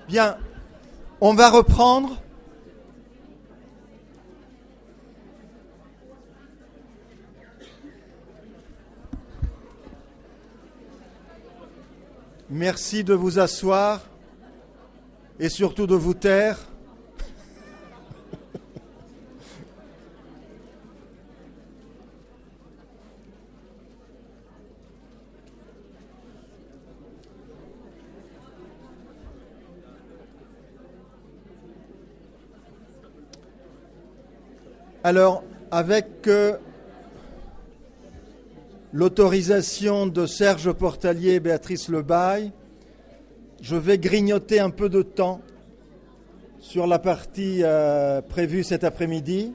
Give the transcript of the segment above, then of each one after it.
Bien, on va reprendre. Merci de vous asseoir et surtout de vous taire. Alors, avec l'autorisation de Serge Portalier et Béatrice Lebaille, je vais grignoter un peu de temps sur la partie prévue cet après-midi.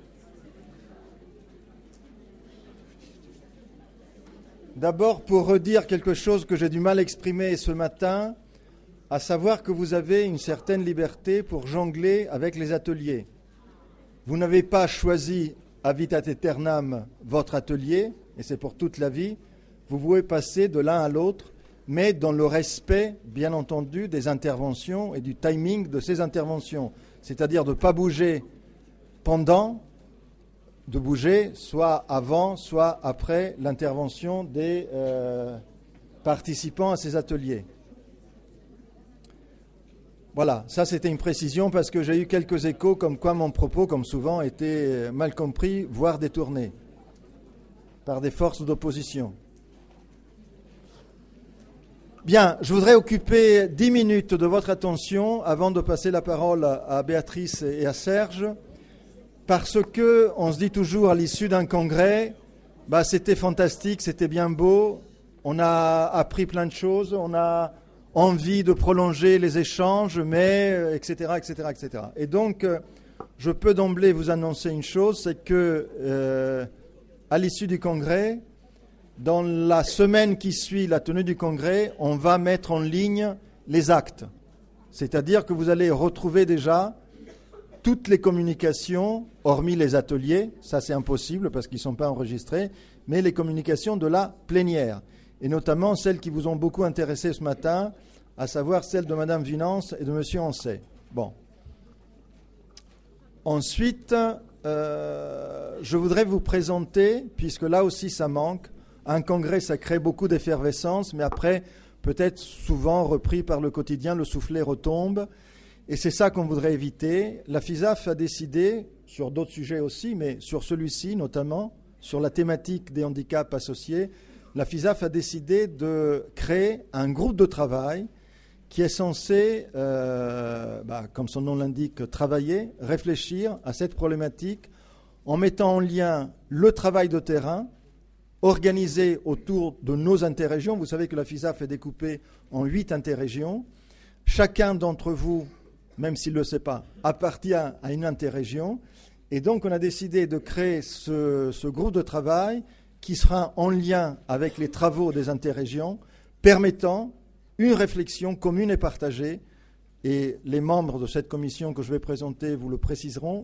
D'abord, pour redire quelque chose que j'ai du mal à exprimer ce matin, à savoir que vous avez une certaine liberté pour jongler avec les ateliers. Vous n'avez pas choisi à vitat aeternam votre atelier, et c'est pour toute la vie. Vous pouvez passer de l'un à l'autre, mais dans le respect, bien entendu, des interventions et du timing de ces interventions. C'est-à-dire de ne pas bouger pendant, de bouger soit avant, soit après l'intervention des participants à ces ateliers. Voilà, ça c'était une précision parce que j'ai eu quelques échos comme quoi mon propos, comme souvent, était mal compris, voire détourné par des forces d'opposition. Bien, je voudrais occuper 10 minutes de votre attention avant de passer la parole à Béatrice et à Serge, parce qu'on se dit toujours à l'issue d'un congrès, c'était fantastique, c'était bien beau, on a appris plein de choses, on a envie de prolonger les échanges, mais etc., etc., etc. Et donc, je peux d'emblée vous annoncer une chose, c'est que à l'issue du congrès, dans la semaine qui suit la tenue du congrès, on va mettre en ligne les actes. C'est-à-dire que vous allez retrouver déjà toutes les communications, hormis les ateliers, ça c'est impossible parce qu'ils ne sont pas enregistrés, mais les communications de la plénière. Et notamment celles qui vous ont beaucoup intéressé ce matin, à savoir celles de Mme Vinance et de M. Ancet. Bon. Ensuite, je voudrais vous présenter, puisque là aussi ça manque, un congrès, ça crée beaucoup d'effervescence, mais après, peut-être souvent repris par le quotidien, le soufflet retombe. Et c'est ça qu'on voudrait éviter. La FISAF a décidé, sur d'autres sujets aussi, mais sur celui-ci notamment, sur la thématique des handicaps associés, la FISAF a décidé de créer un groupe de travail qui est censé, comme son nom l'indique, travailler, réfléchir à cette problématique en mettant en lien le travail de terrain organisé autour de nos interrégions. Vous savez que la FISAF est découpée en 8 interrégions. Chacun d'entre vous, même s'il ne le sait pas, appartient à une interrégion. Et donc, on a décidé de créer ce groupe de travail qui sera en lien avec les travaux des interrégions, permettant une réflexion commune et partagée. Et les membres de cette commission que je vais présenter vous le préciseront,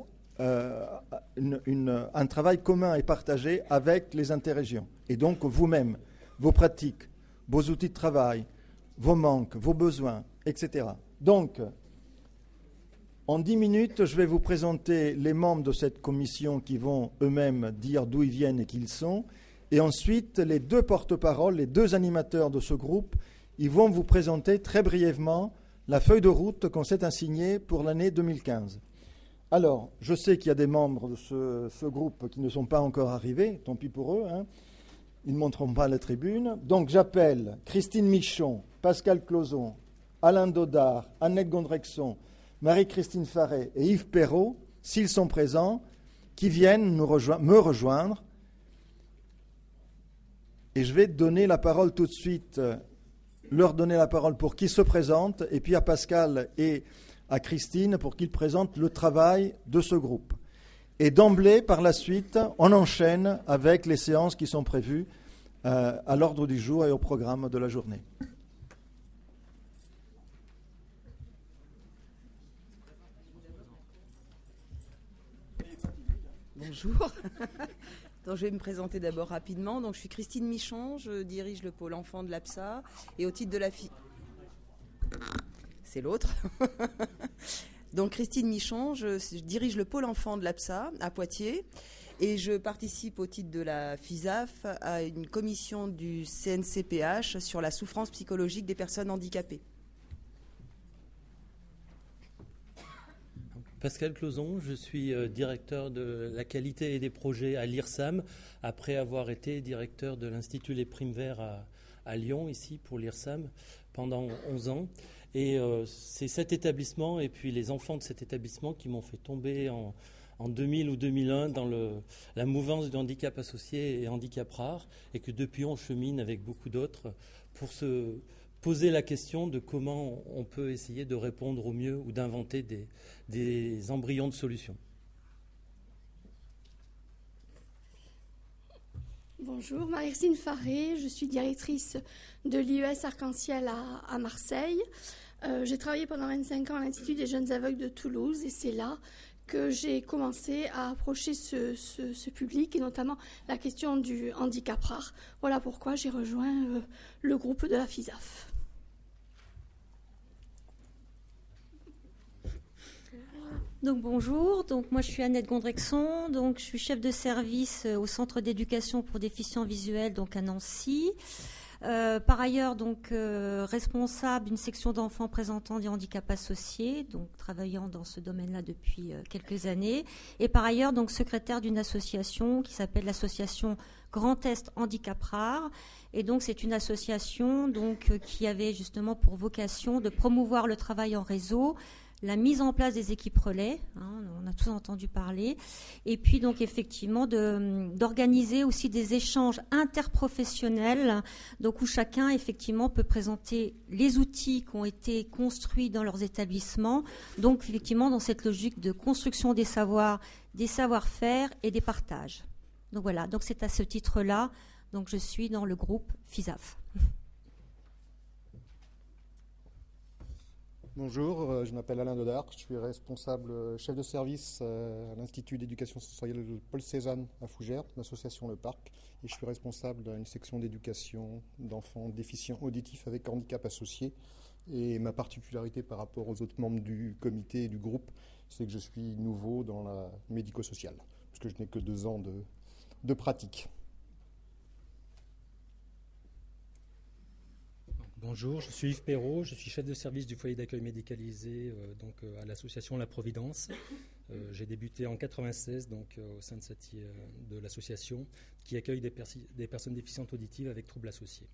un travail commun et partagé avec les interrégions. Et donc vous-même, vos pratiques, vos outils de travail, vos manques, vos besoins, etc. Donc, en 10 minutes, je vais vous présenter les membres de cette commission qui vont eux-mêmes dire d'où ils viennent et qui ils sont. Et ensuite, les 2 porte-paroles, les 2 animateurs de ce groupe, ils vont vous présenter très brièvement la feuille de route qu'on s'est assignée pour l'année 2015. Alors, je sais qu'il y a des membres de ce groupe qui ne sont pas encore arrivés, tant pis pour eux, hein. Ils ne monteront pas à la tribune. Donc j'appelle Christine Michon, Pascal Closon, Alain Dodard, Annette Gondrexon, Marie-Christine Farret et Yves Perrault, s'ils sont présents, qui viennent me rejoindre. Et je vais donner la parole tout de suite, leur donner la parole pour qu'ils se présentent, et puis à Pascal et à Christine pour qu'ils présentent le travail de ce groupe. Et d'emblée, par la suite, on enchaîne avec les séances qui sont prévues à l'ordre du jour et au programme de la journée. Bonjour. Donc, je vais me présenter d'abord rapidement. Donc, je suis Christine Michon, je dirige le pôle enfant de l'APSA et au titre de la c'est l'autre. Donc Christine Michon, je dirige le pôle enfant de l'APSA à Poitiers et je participe au titre de la FISAF à une commission du CNCPH sur la souffrance psychologique des personnes handicapées. Pascal Closon, je suis directeur de la qualité et des projets à l'IRSAM, après avoir été directeur de l'Institut Les Primes Verts à Lyon, ici, pour l'IRSAM, pendant 11 ans. Et c'est cet établissement et puis les enfants de cet établissement qui m'ont fait tomber en 2000 ou 2001 dans la mouvance du handicap associé et handicap rare, et que depuis on chemine avec beaucoup d'autres pour se poser la question de comment on peut essayer de répondre au mieux ou d'inventer des embryons de solutions. Bonjour, Marie-Christine Faré, je suis directrice de l'IES Arc-en-Ciel à Marseille. J'ai travaillé pendant 25 ans à l'Institut des jeunes aveugles de Toulouse et c'est là que j'ai commencé à approcher ce public et notamment la question du handicap rare. Voilà pourquoi j'ai rejoint le groupe de la FISAF. Donc bonjour, donc moi je suis Annette Gondrexon, donc je suis chef de service au centre d'éducation pour déficients visuels donc à Nancy. Par ailleurs donc responsable d'une section d'enfants présentant des handicaps associés, donc travaillant dans ce domaine-là depuis quelques années, et par ailleurs donc secrétaire d'une association qui s'appelle l'association Grand Est Handicap Rare, et donc c'est une association donc qui avait justement pour vocation de promouvoir le travail en réseau, la mise en place des équipes relais, on a tous entendu parler, et puis donc effectivement d'organiser aussi des échanges interprofessionnels, donc où chacun effectivement peut présenter les outils qui ont été construits dans leurs établissements, donc effectivement dans cette logique de construction des savoirs, des savoir-faire et des partages. Donc voilà, donc c'est à ce titre-là, donc je suis dans le groupe FISAF. Bonjour, je m'appelle Alain Dodard, je suis responsable chef de service à l'Institut d'éducation sensorielle Paul Cézanne à Fougères, l'association Le Parc, et je suis responsable d'une section d'éducation d'enfants déficients auditifs avec handicap associé. Et ma particularité par rapport aux autres membres du comité et du groupe, c'est que je suis nouveau dans la médico-sociale, parce que je n'ai que 2 ans de pratique. Bonjour, je suis Yves Perrault, je suis chef de service du foyer d'accueil médicalisé à l'association La Providence. J'ai débuté en 1996 au sein de l'association qui accueille des personnes déficientes auditives avec troubles associés.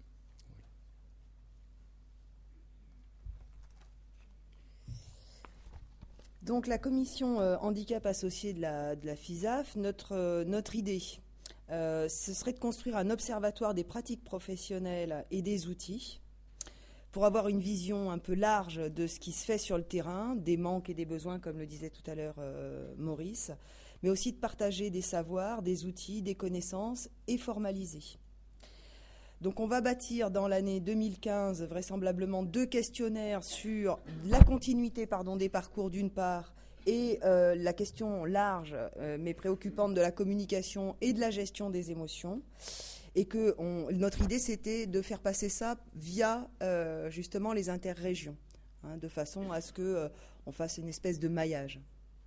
Donc la commission handicap associé de la FISAF, notre idée, ce serait de construire un observatoire des pratiques professionnelles et des outils pour avoir une vision un peu large de ce qui se fait sur le terrain, des manques et des besoins, comme le disait tout à l'heure Maurice, mais aussi de partager des savoirs, des outils, des connaissances et formaliser. Donc on va bâtir dans l'année 2015 vraisemblablement 2 questionnaires sur la continuité des parcours d'une part et la question large mais préoccupante de la communication et de la gestion des émotions. Et que notre idée, c'était de faire passer ça via justement les interrégions, de façon à ce qu'on fasse une espèce de maillage.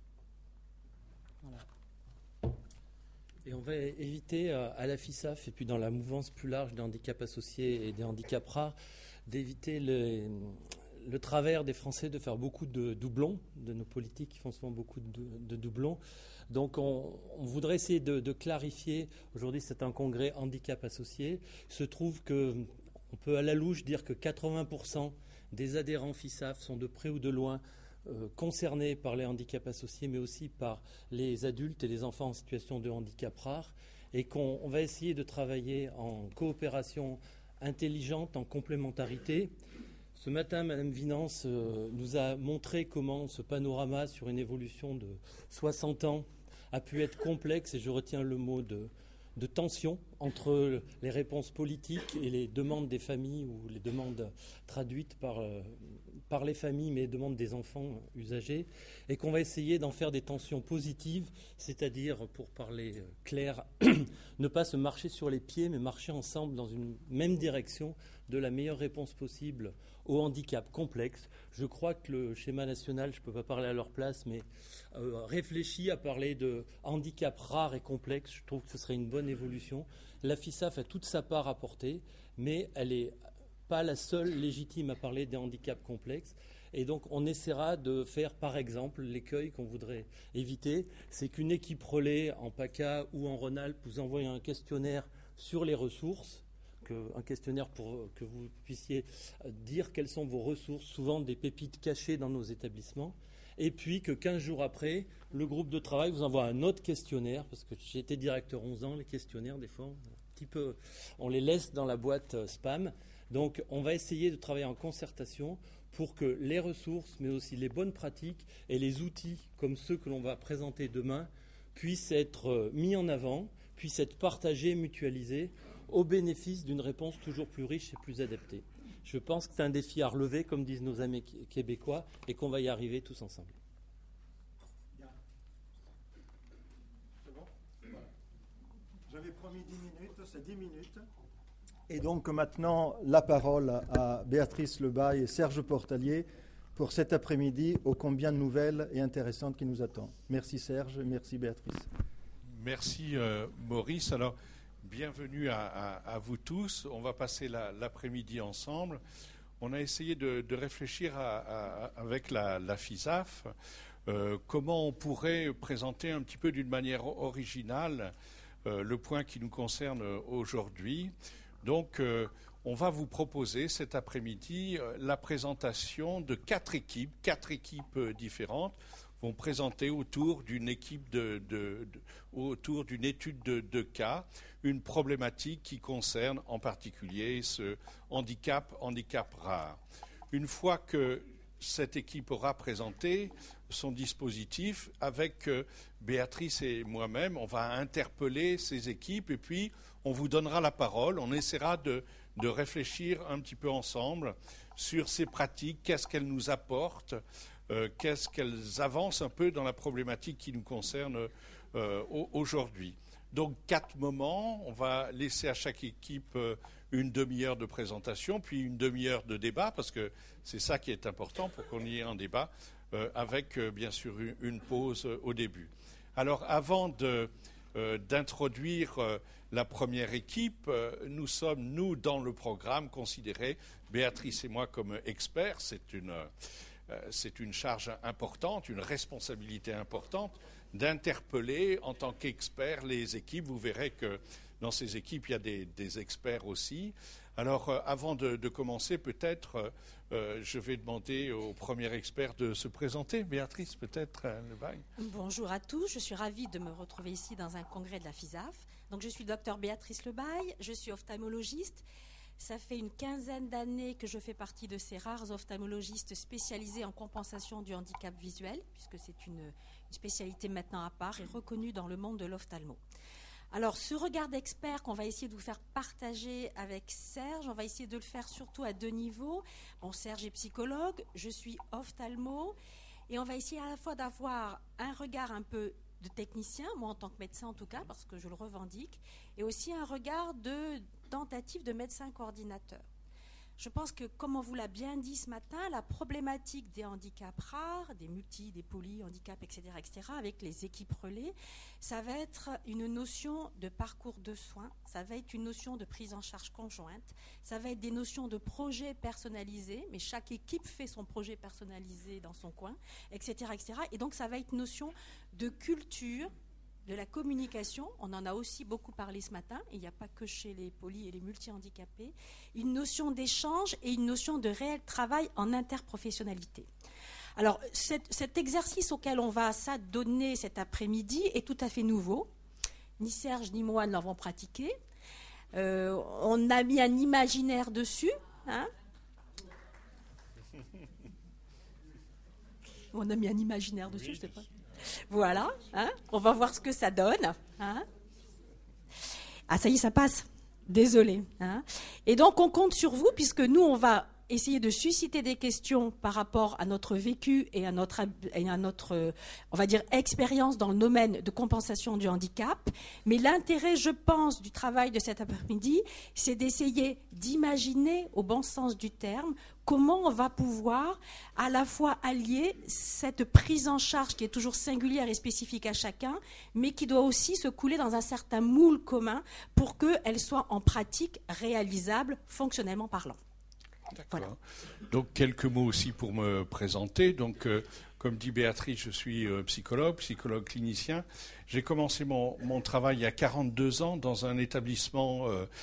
Voilà. Et on va éviter à la FISAF et puis dans la mouvance plus large des handicaps associés et des handicaps rares, d'éviter le travers des Français de faire beaucoup de doublons, de nos politiques qui font souvent beaucoup de doublons. Donc on voudrait essayer de clarifier. Aujourd'hui, c'est un congrès handicap associé. Il se trouve qu'on peut à la louche dire que 80% des adhérents FISAF sont de près ou de loin concernés par les handicaps associés, mais aussi par les adultes et les enfants en situation de handicap rare, et qu'on va essayer de travailler en coopération intelligente, en complémentarité. Ce matin, Mme Vinance nous a montré comment ce panorama sur une évolution de 60 ans a pu être complexe, et je retiens le mot de tension entre les réponses politiques et les demandes des familles ou les demandes traduites par les familles, mais les demandes des enfants usagers, et qu'on va essayer d'en faire des tensions positives, c'est-à-dire, pour parler clair, ne pas se marcher sur les pieds, mais marcher ensemble dans une même direction de la meilleure réponse possible au handicap complexe. Je crois que le schéma national, je ne peux pas parler à leur place, mais réfléchit à parler de handicap rare et complexe. Je trouve que ce serait une bonne évolution. La FISAF a toute sa part à porter, mais elle n'est pas la seule légitime à parler des handicaps complexes. Et donc, on essaiera de faire, par exemple, l'écueil qu'on voudrait éviter, c'est qu'une équipe relais en PACA ou en Rhône-Alpes vous envoie un questionnaire sur les ressources, un questionnaire pour que vous puissiez dire quelles sont vos ressources, souvent des pépites cachées dans nos établissements, et puis que 15 jours après, le groupe de travail vous envoie un autre questionnaire, parce que j'ai été directeur 11 ans, les questionnaires, des fois, on les laisse dans la boîte spam. Donc, on va essayer de travailler en concertation pour que les ressources, mais aussi les bonnes pratiques et les outils, comme ceux que l'on va présenter demain, puissent être mis en avant, puissent être partagés, mutualisés, au bénéfice d'une réponse toujours plus riche et plus adaptée. Je pense que c'est un défi à relever, comme disent nos amis québécois, et qu'on va y arriver tous ensemble. C'est bon ? Voilà. J'avais promis 10 minutes, c'est 10 minutes. Et donc maintenant, la parole à Béatrice Lebaille et Serge Portalier pour cet après-midi ô combien nouvelles et intéressantes qui nous attendent. Merci Serge, merci Béatrice. Merci Maurice. Alors, bienvenue à vous tous. On va passer l'après-midi ensemble. On a essayé de réfléchir avec la FISAF comment on pourrait présenter un petit peu d'une manière originale le point qui nous concerne aujourd'hui. Donc, on va vous proposer cet après-midi la présentation de 4 équipes différentes vont présenter autour d'une étude de cas, une problématique qui concerne en particulier ce handicap rare. Une fois que cette équipe aura présenté son dispositif, avec Béatrice et moi-même, on va interpeller ces équipes et puis on vous donnera la parole. On essaiera de réfléchir un petit peu ensemble sur ces pratiques, qu'est-ce qu'elles nous apportent, qu'est-ce qu'elles avancent un peu dans la problématique qui nous concerne aujourd'hui. Donc 4 moments, on va laisser à chaque équipe une demi-heure de présentation, puis une demi-heure de débat, parce que c'est ça qui est important pour qu'on y ait un débat, avec bien sûr une pause au début. Alors avant d'introduire la première équipe, nous sommes, nous, dans le programme, considérés, Béatrice et moi, comme experts. C'est une charge importante, une responsabilité importante d'interpeller en tant qu'experts les équipes. Vous verrez que dans ces équipes, il y a des experts aussi. Alors, avant de commencer, peut-être, je vais demander au premier expert de se présenter. Béatrice, peut-être, Lebaille. Bonjour à tous, je suis ravie de me retrouver ici dans un congrès de la FISAF. Donc, je suis docteur Béatrice Lebaille, je suis ophtalmologiste. Ça fait une quinzaine d'années que je fais partie de ces rares ophtalmologistes spécialisés en compensation du handicap visuel, puisque c'est une spécialité maintenant à part et reconnue dans le monde de l'ophtalmo. Alors, ce regard d'expert qu'on va essayer de vous faire partager avec Serge, on va essayer de le faire surtout à 2 niveaux. Bon, Serge est psychologue, je suis ophtalmo, et on va essayer à la fois d'avoir un regard un peu de technicien, moi en tant que médecin en tout cas, parce que je le revendique, et aussi un regard de tentative de médecin coordinateur. Je pense que, comme on vous l'a bien dit ce matin, la problématique des handicaps rares, des multi, des polyhandicaps, etc., avec les équipes relais, ça va être une notion de parcours de soins, ça va être une notion de prise en charge conjointe, ça va être des notions de projet personnalisé, mais chaque équipe fait son projet personnalisé dans son coin, etc., etc. Et donc, ça va être une notion de culture, de la communication, on en a aussi beaucoup parlé ce matin, et il n'y a pas que chez les poly et les multi-handicapés, une notion d'échange et une notion de réel travail en interprofessionnalité. Alors, cet exercice auquel on va s'adonner cet après-midi est tout à fait nouveau. Ni Serge ni moi ne l'avons pratiqué. On a mis un imaginaire dessus. Hein. On a mis un imaginaire dessus, je ne sais pas. Voilà, hein, on va voir ce que ça donne. Hein. Ah, ça y est, ça passe. Désolée. Hein. Et donc, on compte sur vous, puisque nous, on va essayer de susciter des questions par rapport à notre vécu et à notre on va dire, expérience dans le domaine de compensation du handicap. Mais l'intérêt, je pense, du travail de cet après-midi, c'est d'essayer d'imaginer, au bon sens du terme, comment on va pouvoir à la fois allier cette prise en charge qui est toujours singulière et spécifique à chacun, mais qui doit aussi se couler dans un certain moule commun pour qu'elle soit en pratique réalisable, fonctionnellement parlant. D'accord. Voilà. Donc, quelques mots aussi pour me présenter. Donc, comme dit Béatrice, je suis psychologue clinicien. J'ai commencé mon travail il y a 42 ans dans un établissement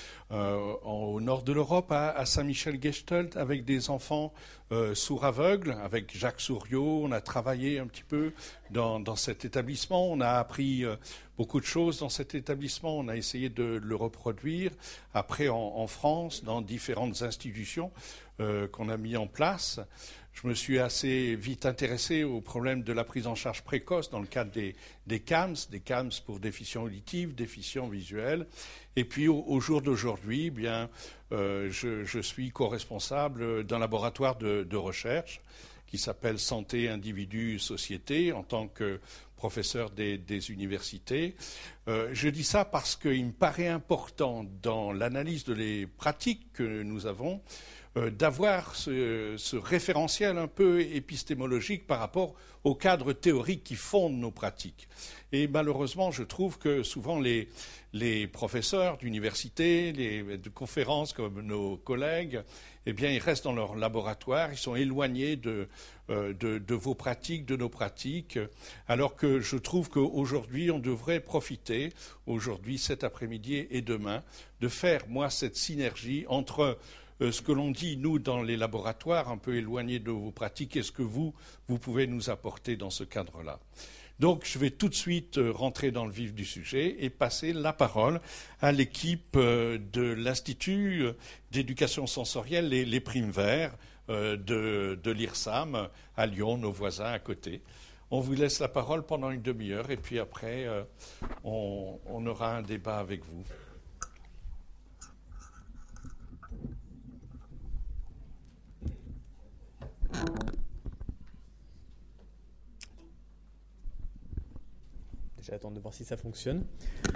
au nord de l'Europe, à Saint-Michel-Gestalt, avec des enfants sourds-aveugles, avec Jacques Souriau. On a travaillé un petit peu dans cet établissement. On a appris beaucoup de choses dans cet établissement. On a essayé de le reproduire. Après, en France, dans différentes institutions qu'on a mis en place. Je me suis assez vite intéressé au problème de la prise en charge précoce dans le cadre des CAMS pour déficients auditifs, déficients visuels. Et puis au jour d'aujourd'hui, je suis co-responsable d'un laboratoire de recherche qui s'appelle Santé, Individu, Société, en tant que professeur des universités. Je dis ça parce qu'il me paraît important dans l'analyse des pratiques que nous avons d'avoir ce référentiel un peu épistémologique par rapport au cadre théorique qui fonde nos pratiques. Et malheureusement, je trouve que souvent les professeurs d'université, de conférences comme nos collègues, eh bien, ils restent dans leur laboratoire, ils sont éloignés de vos pratiques, de nos pratiques, alors que je trouve qu'aujourd'hui, on devrait profiter, aujourd'hui, cet après-midi et demain, de faire, cette synergie entre ce que l'on dit, nous, dans les laboratoires, un peu éloignés de vos pratiques, et ce que vous pouvez nous apporter dans ce cadre-là. Donc, je vais tout de suite rentrer dans le vif du sujet et passer la parole à l'équipe de l'Institut d'éducation sensorielle, les Primes Verts de l'IRSAM à Lyon, nos voisins à côté. On vous laisse la parole pendant une demi-heure et puis après, on aura un débat avec vous. J'attends de voir si ça fonctionne.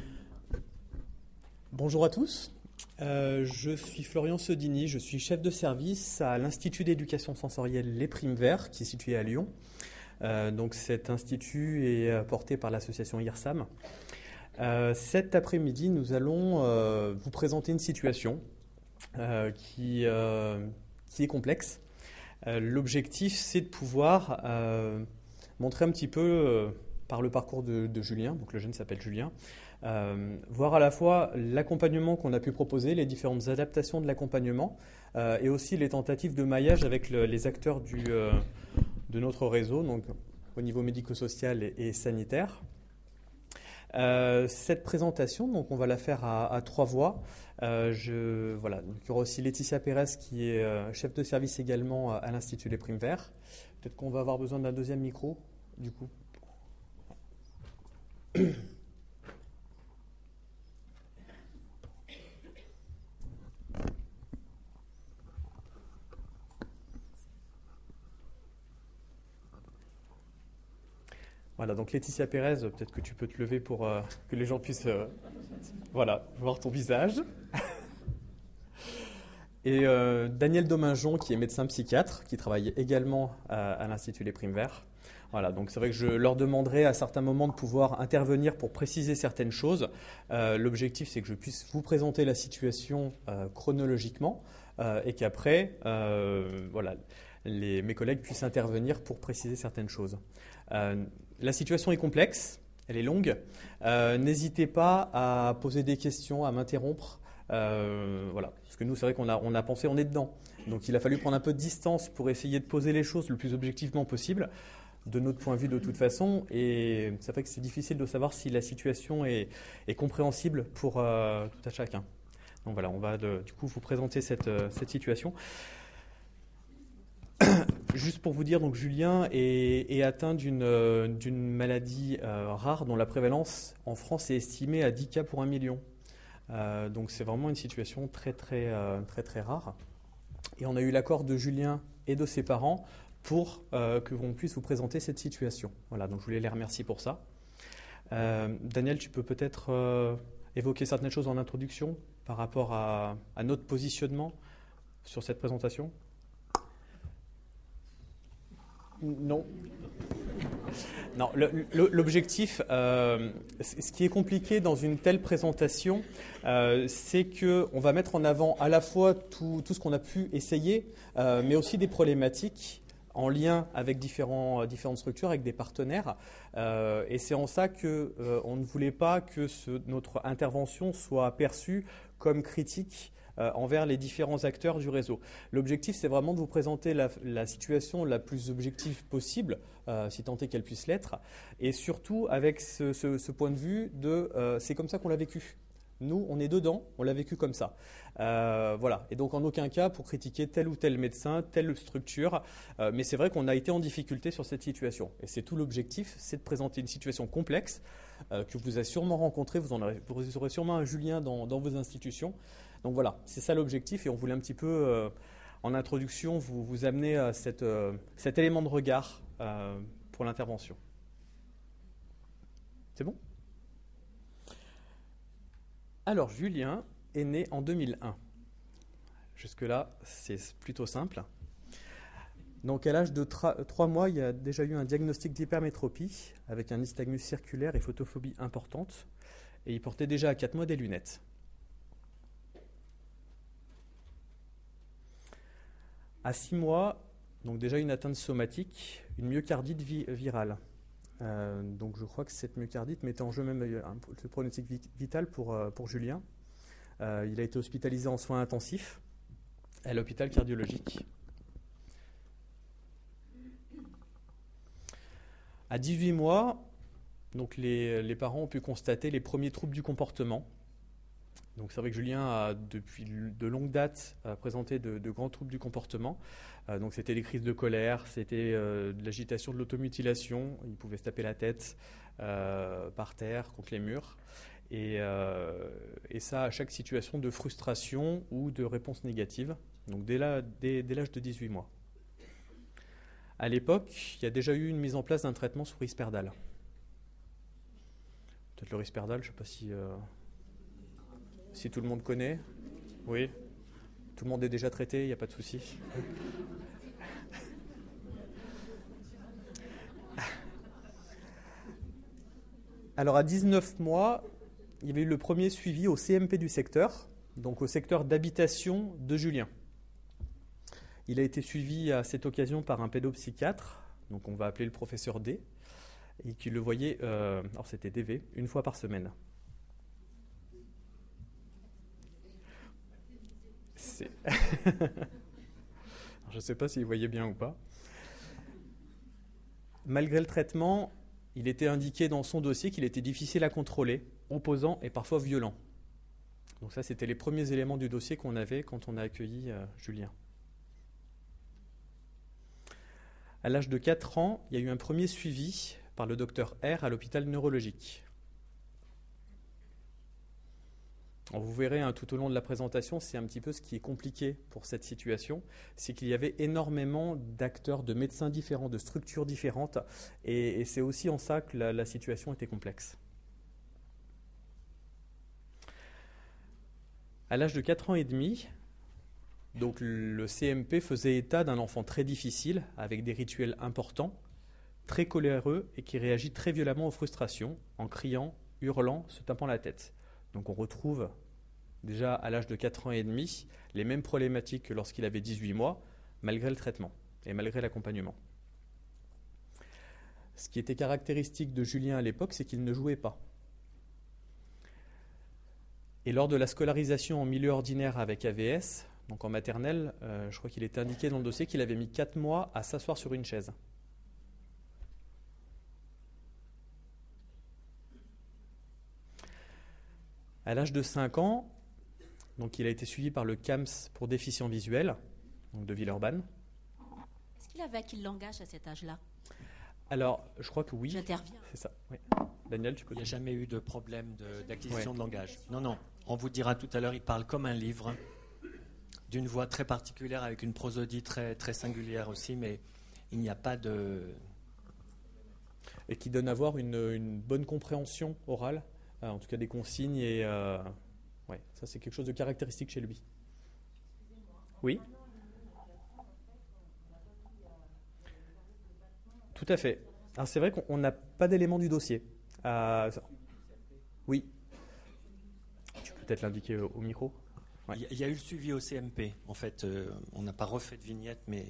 Bonjour à tous, je suis Florian Sodini, je suis chef de service à l'Institut d'éducation sensorielle Les Primes Verts qui est situé à Lyon. Donc cet institut est porté par l'association IRSAM. Cet après-midi, nous allons vous présenter une situation qui est complexe. L'objectif, c'est de pouvoir montrer un petit peu par le parcours de Julien, donc le jeune s'appelle Julien, voir à la fois l'accompagnement qu'on a pu proposer, les différentes adaptations de l'accompagnement et aussi les tentatives de maillage avec les acteurs de notre réseau, donc au niveau médico-social et sanitaire. Cette présentation, donc on va la faire à 3 voix. Donc il y aura aussi Laetitia Pérez qui est chef de service également à l'Institut des Primes Verts. Peut-être qu'on va avoir besoin d'un deuxième micro, du coup. Voilà, donc Laetitia Pérez, peut-être que tu peux te lever pour que les gens puissent voir ton visage. Et Daniel Dominjon, qui est médecin psychiatre, qui travaille également à l'Institut des Primes Verts. Voilà, donc c'est vrai que je leur demanderai à certains moments de pouvoir intervenir pour préciser certaines choses. L'objectif, c'est que je puisse vous présenter la situation chronologiquement et qu'après, mes collègues puissent intervenir pour préciser certaines choses. La situation est complexe, elle est longue. N'hésitez pas à poser des questions, à m'interrompre. Parce que nous, c'est vrai qu'on a pensé, on est dedans. Donc il a fallu prendre un peu de distance pour essayer de poser les choses le plus objectivement possible, de notre point de vue de toute façon. Et c'est vrai que c'est difficile de savoir si la situation est compréhensible pour tout à chacun. Donc voilà, on va du coup vous présenter cette situation. Juste pour vous dire, donc Julien est atteint d'une maladie rare dont la prévalence en France est estimée à 10 cas pour 1 million. Donc c'est vraiment une situation très rare. Et on a eu l'accord de Julien et de ses parents pour que l'on puisse vous présenter cette situation. Voilà, donc je voulais les remercier pour ça. Daniel, tu peux peut-être évoquer certaines choses en introduction par rapport à notre positionnement sur cette présentation? Non. Non, l'objectif, ce qui est compliqué dans une telle présentation, c'est qu'on va mettre en avant à la fois tout ce qu'on a pu essayer, mais aussi des problématiques en lien avec différentes structures, avec des partenaires. Et c'est en ça qu'on ne voulait pas que notre intervention soit perçue comme critique envers les différents acteurs du réseau. L'objectif, c'est vraiment de vous présenter la situation la plus objective possible, si tant est qu'elle puisse l'être, et surtout avec ce point de vue de c'est comme ça qu'on l'a vécu. Nous, on est dedans, on l'a vécu comme ça. Voilà. Et donc, en aucun cas pour critiquer tel ou tel médecin, telle structure. Mais c'est vrai qu'on a été en difficulté sur cette situation. Et c'est tout l'objectif, c'est de présenter une situation complexe que vous avez sûrement rencontrée. Vous aurez sûrement un Julien dans vos institutions. Donc voilà, c'est ça l'objectif. Et on voulait un petit peu, en introduction, vous amener à cet élément de regard pour l'intervention. C'est bon ? Alors, Julien est né en 2001. Jusque-là, c'est plutôt simple. Donc, à l'âge de 3 mois, il y a déjà eu un diagnostic d'hypermétropie avec un nystagmus circulaire et photophobie importante. Et il portait déjà à 4 mois des lunettes. À 6 mois, donc déjà une atteinte somatique, une myocardite virale. Donc je crois que cette myocardite mettait en jeu même le pronostic vital pour Julien. Il a été hospitalisé en soins intensifs à l'hôpital cardiologique. À 18 mois, donc les parents ont pu constater les premiers troubles du comportement. Donc c'est vrai que Julien a depuis de longue date présenté de grands troubles du comportement. Donc c'était des crises de colère, c'était de l'agitation, de l'automutilation. Il pouvait se taper la tête par terre contre les murs. Et ça à chaque situation de frustration ou de réponse négative. Donc dès l'âge de 18 mois. À l'époque, il y a déjà eu une mise en place d'un traitement sous Risperdal. Peut-être le Risperdal, je ne sais pas si tout le monde connaît. Oui. Tout le monde est déjà traité, il n'y a pas de souci. Alors à 19 mois, il y avait eu le premier suivi au CMP du secteur, donc au secteur d'habitation de Julien. Il a été suivi à cette occasion par un pédopsychiatre, donc on va appeler le professeur D, et qui le voyait, alors c'était DV, une fois par semaine. Je ne sais pas s'il voyait bien ou pas. Malgré le traitement, il était indiqué dans son dossier qu'il était difficile à contrôler, opposant et parfois violent. Donc ça, c'était les premiers éléments du dossier qu'on avait quand on a accueilli Julien. À l'âge de 4 ans, il y a eu un premier suivi par le docteur R à l'hôpital neurologique. Vous verrez tout au long de la présentation, c'est un petit peu ce qui est compliqué pour cette situation, c'est qu'il y avait énormément d'acteurs, de médecins différents, de structures différentes, et c'est aussi en ça que la situation était complexe. À l'âge de 4 ans et demi, donc le CMP faisait état d'un enfant très difficile, avec des rituels importants, très coléreux et qui réagit très violemment aux frustrations, en criant, hurlant, se tapant la tête. Donc on retrouve déjà à l'âge de 4 ans et demi les mêmes problématiques que lorsqu'il avait 18 mois, malgré le traitement et malgré l'accompagnement. Ce qui était caractéristique de Julien à l'époque, c'est qu'il ne jouait pas. Et lors de la scolarisation en milieu ordinaire avec AVS, donc en maternelle, je crois qu'il était indiqué dans le dossier qu'il avait mis 4 mois à s'asseoir sur une chaise. À l'âge de 5 ans, donc il a été suivi par le CAMS pour déficients visuels, donc de Villeurbanne. Est-ce qu'il avait acquis le langage à cet âge-là? Alors, je crois que oui. J'interviens. C'est ça, oui. Daniel, tu peux. Il n'y a jamais eu de problème d'acquisition de langage. Non. On vous dira tout à l'heure, il parle comme un livre, d'une voix très particulière, avec une prosodie très, très singulière aussi, mais il n'y a pas de... Et qui donne à voir une bonne compréhension orale, en tout cas des consignes, et ouais, ça c'est quelque chose de caractéristique chez lui. Oui ? Tout à fait. Alors c'est vrai qu'on n'a pas d'éléments du dossier. Oui. Tu peux peut-être l'indiquer au micro. Ouais. Il y a eu le suivi au CMP. En fait, on n'a pas refait de vignette, mais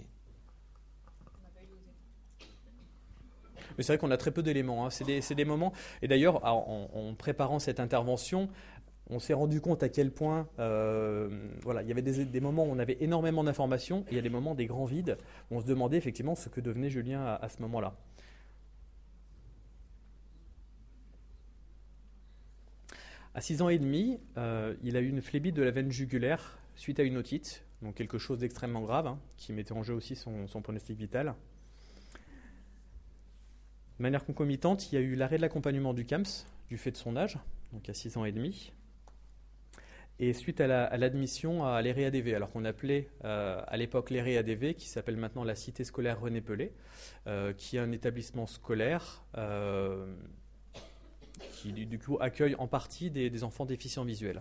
c'est vrai qu'on a très peu d'éléments. Hein. C'est des moments. Et d'ailleurs, en préparant cette intervention, on s'est rendu compte à quel point, voilà, il y avait des moments où on avait énormément d'informations, et il y a des moments des grands vides où on se demandait effectivement ce que devenait Julien à ce moment-là. À 6 ans et demi, il a eu une phlébite de la veine jugulaire suite à une otite, donc quelque chose d'extrêmement grave, hein, qui mettait en jeu aussi son pronostic vital. De manière concomitante, il y a eu l'arrêt de l'accompagnement du CAMS, du fait de son âge, donc à 6 ans et demi. Et suite à l'admission à l'ERE-ADV, alors qu'on appelait à l'époque l'ERE-ADV, qui s'appelle maintenant la Cité scolaire René Pelé, qui est un établissement scolaire qui du coup accueille en partie des enfants déficients visuels.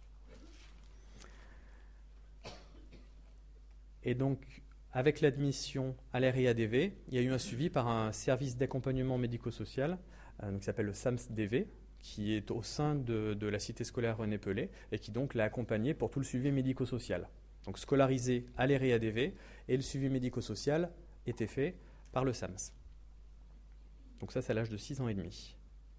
Et donc, avec l'admission à l'ERE-ADV, il y a eu un suivi par un service d'accompagnement médico-social qui s'appelle le SAMS-DV, qui est au sein de la cité scolaire René Pelé et qui donc l'a accompagné pour tout le suivi médico-social. Donc scolarisé à l'ERE-ADV et le suivi médico-social était fait par le SAMS. Donc ça, c'est à l'âge de 6 ans et demi.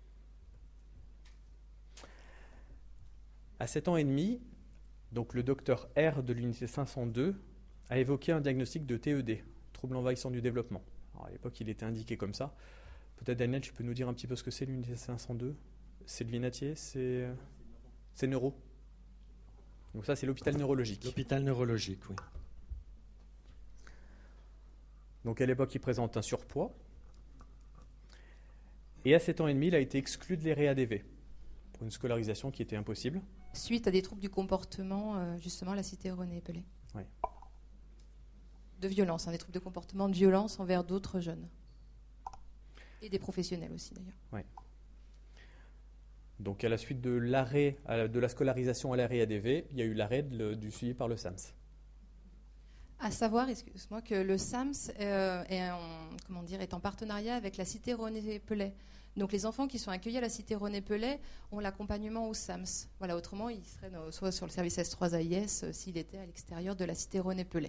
À 7 ans et demi, donc le docteur R de l'unité 502 a évoqué un diagnostic de TED, trouble envahissant du développement. Alors à l'époque, il était indiqué comme ça. Peut-être, Daniel, tu peux nous dire un petit peu ce que c'est l'unité 502 ? C'est le Vinatier, c'est neuro. Donc ça, c'est l'hôpital neurologique. L'hôpital neurologique, oui. Donc à l'époque, il présente un surpoids. Et à 7 ans et demi, il a été exclu de l'ERE-ADV pour une scolarisation qui était impossible. Suite à des troubles du comportement, justement, à la cité René Pelé. Oui. De violence, des troubles de comportement de violence envers d'autres jeunes. Et des professionnels aussi, d'ailleurs. Oui. Donc à la suite de l'arrêt de la scolarisation à l'ERE-ADV, il y a eu l'arrêt du suivi par le SAMS. À savoir, excuse-moi, que le SAMS est en partenariat avec la cité René Pelé. Donc les enfants qui sont accueillis à la cité René Pelé ont l'accompagnement au SAMS. Voilà, autrement, ils seraient soit sur le service S3AIS s'il était à l'extérieur de la cité René Pelé.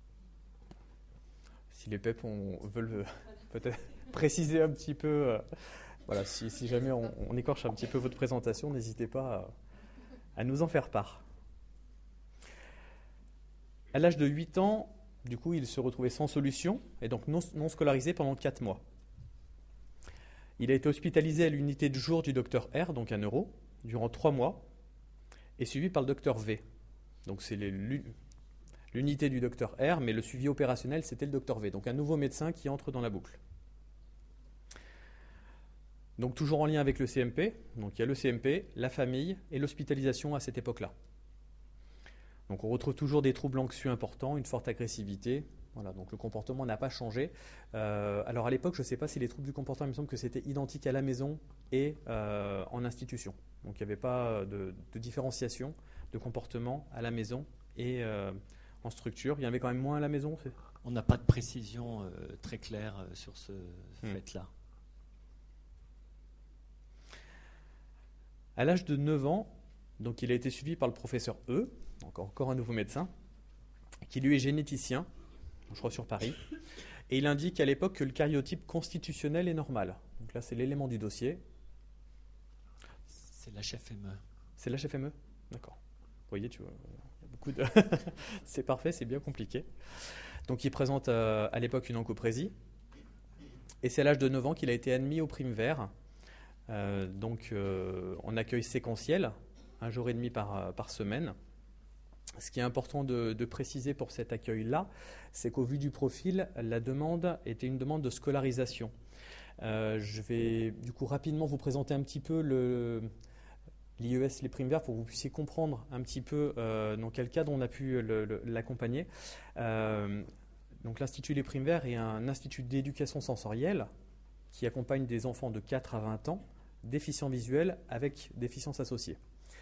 Si les PEP veulent peut-être préciser un petit peu, voilà, si jamais on écorche un petit peu votre présentation, n'hésitez pas à nous en faire part. À l'âge de 8 ans, du coup, il se retrouvait sans solution et donc non scolarisé pendant 4 mois. Il a été hospitalisé à l'unité de jour du docteur R, donc un neuro, durant 3 mois, et suivi par le docteur V. Donc c'est l'unité du docteur R, mais le suivi opérationnel, c'était le docteur V. Donc un nouveau médecin qui entre dans la boucle. Donc toujours en lien avec le CMP. Donc il y a le CMP, la famille et l'hospitalisation à cette époque-là. Donc on retrouve toujours des troubles anxieux importants, une forte agressivité. Voilà, donc le comportement n'a pas changé. Alors à l'époque, je ne sais pas si les troubles du comportement, il me semble que c'était identique à la maison et en institution. Donc il n'y avait pas de différenciation de comportement à la maison et en structure. Il y en avait quand même moins à la maison. On n'a pas de précision très claire sur ce fait-là. À l'âge de 9 ans, donc il a été suivi par le professeur E, donc encore un nouveau médecin, qui lui est généticien, je crois sur Paris, et il indique à l'époque que le karyotype constitutionnel est normal. Donc là, c'est l'élément du dossier. C'est l'HFME. C'est l'HFME ? D'accord. Vous voyez, tu vois, il y a beaucoup de... C'est parfait, c'est bien compliqué. Donc il présente à l'époque une encoprésie, et c'est à l'âge de 9 ans qu'il a été admis au Prime Vert, en accueil séquentiel, 1 jour et demi par semaine. Ce qui est important de préciser pour cet accueil-là, c'est qu'au vu du profil, la demande était une demande de scolarisation. Je vais du coup rapidement vous présenter un petit peu l'IES Les Primes Verts pour que vous puissiez comprendre un petit peu dans quel cadre on a pu l'accompagner. Donc l'Institut Les Primes Verts est un institut d'éducation sensorielle qui accompagne des enfants de 4 à 20 ans, déficients visuels avec déficience associée.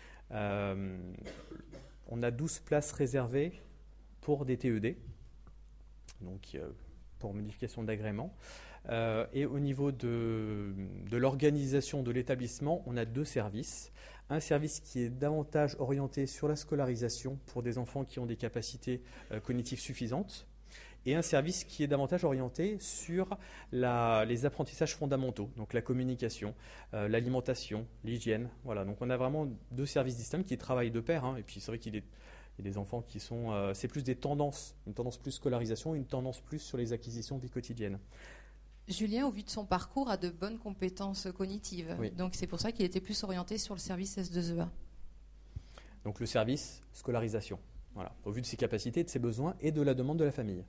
On a 12 places réservées pour des TED, donc pour modification d'agrément. Et au niveau de l'organisation de l'établissement, on a 2 services. Un service qui est davantage orienté sur la scolarisation pour des enfants qui ont des capacités cognitives suffisantes, et un service qui est davantage orienté sur les apprentissages fondamentaux, donc la communication, l'alimentation, l'hygiène. Voilà, donc on a vraiment 2 services distincts qui travaillent de pair, hein, et puis c'est vrai qu'il y a des enfants qui sont... c'est plus des tendances, une tendance plus scolarisation, une tendance plus sur les acquisitions vie quotidienne. Julien, au vu de son parcours, a de bonnes compétences cognitives. Oui. Donc c'est pour ça qu'il était plus orienté sur le service S2EA. Donc le service scolarisation, voilà, au vu de ses capacités, de ses besoins et de la demande de la famille.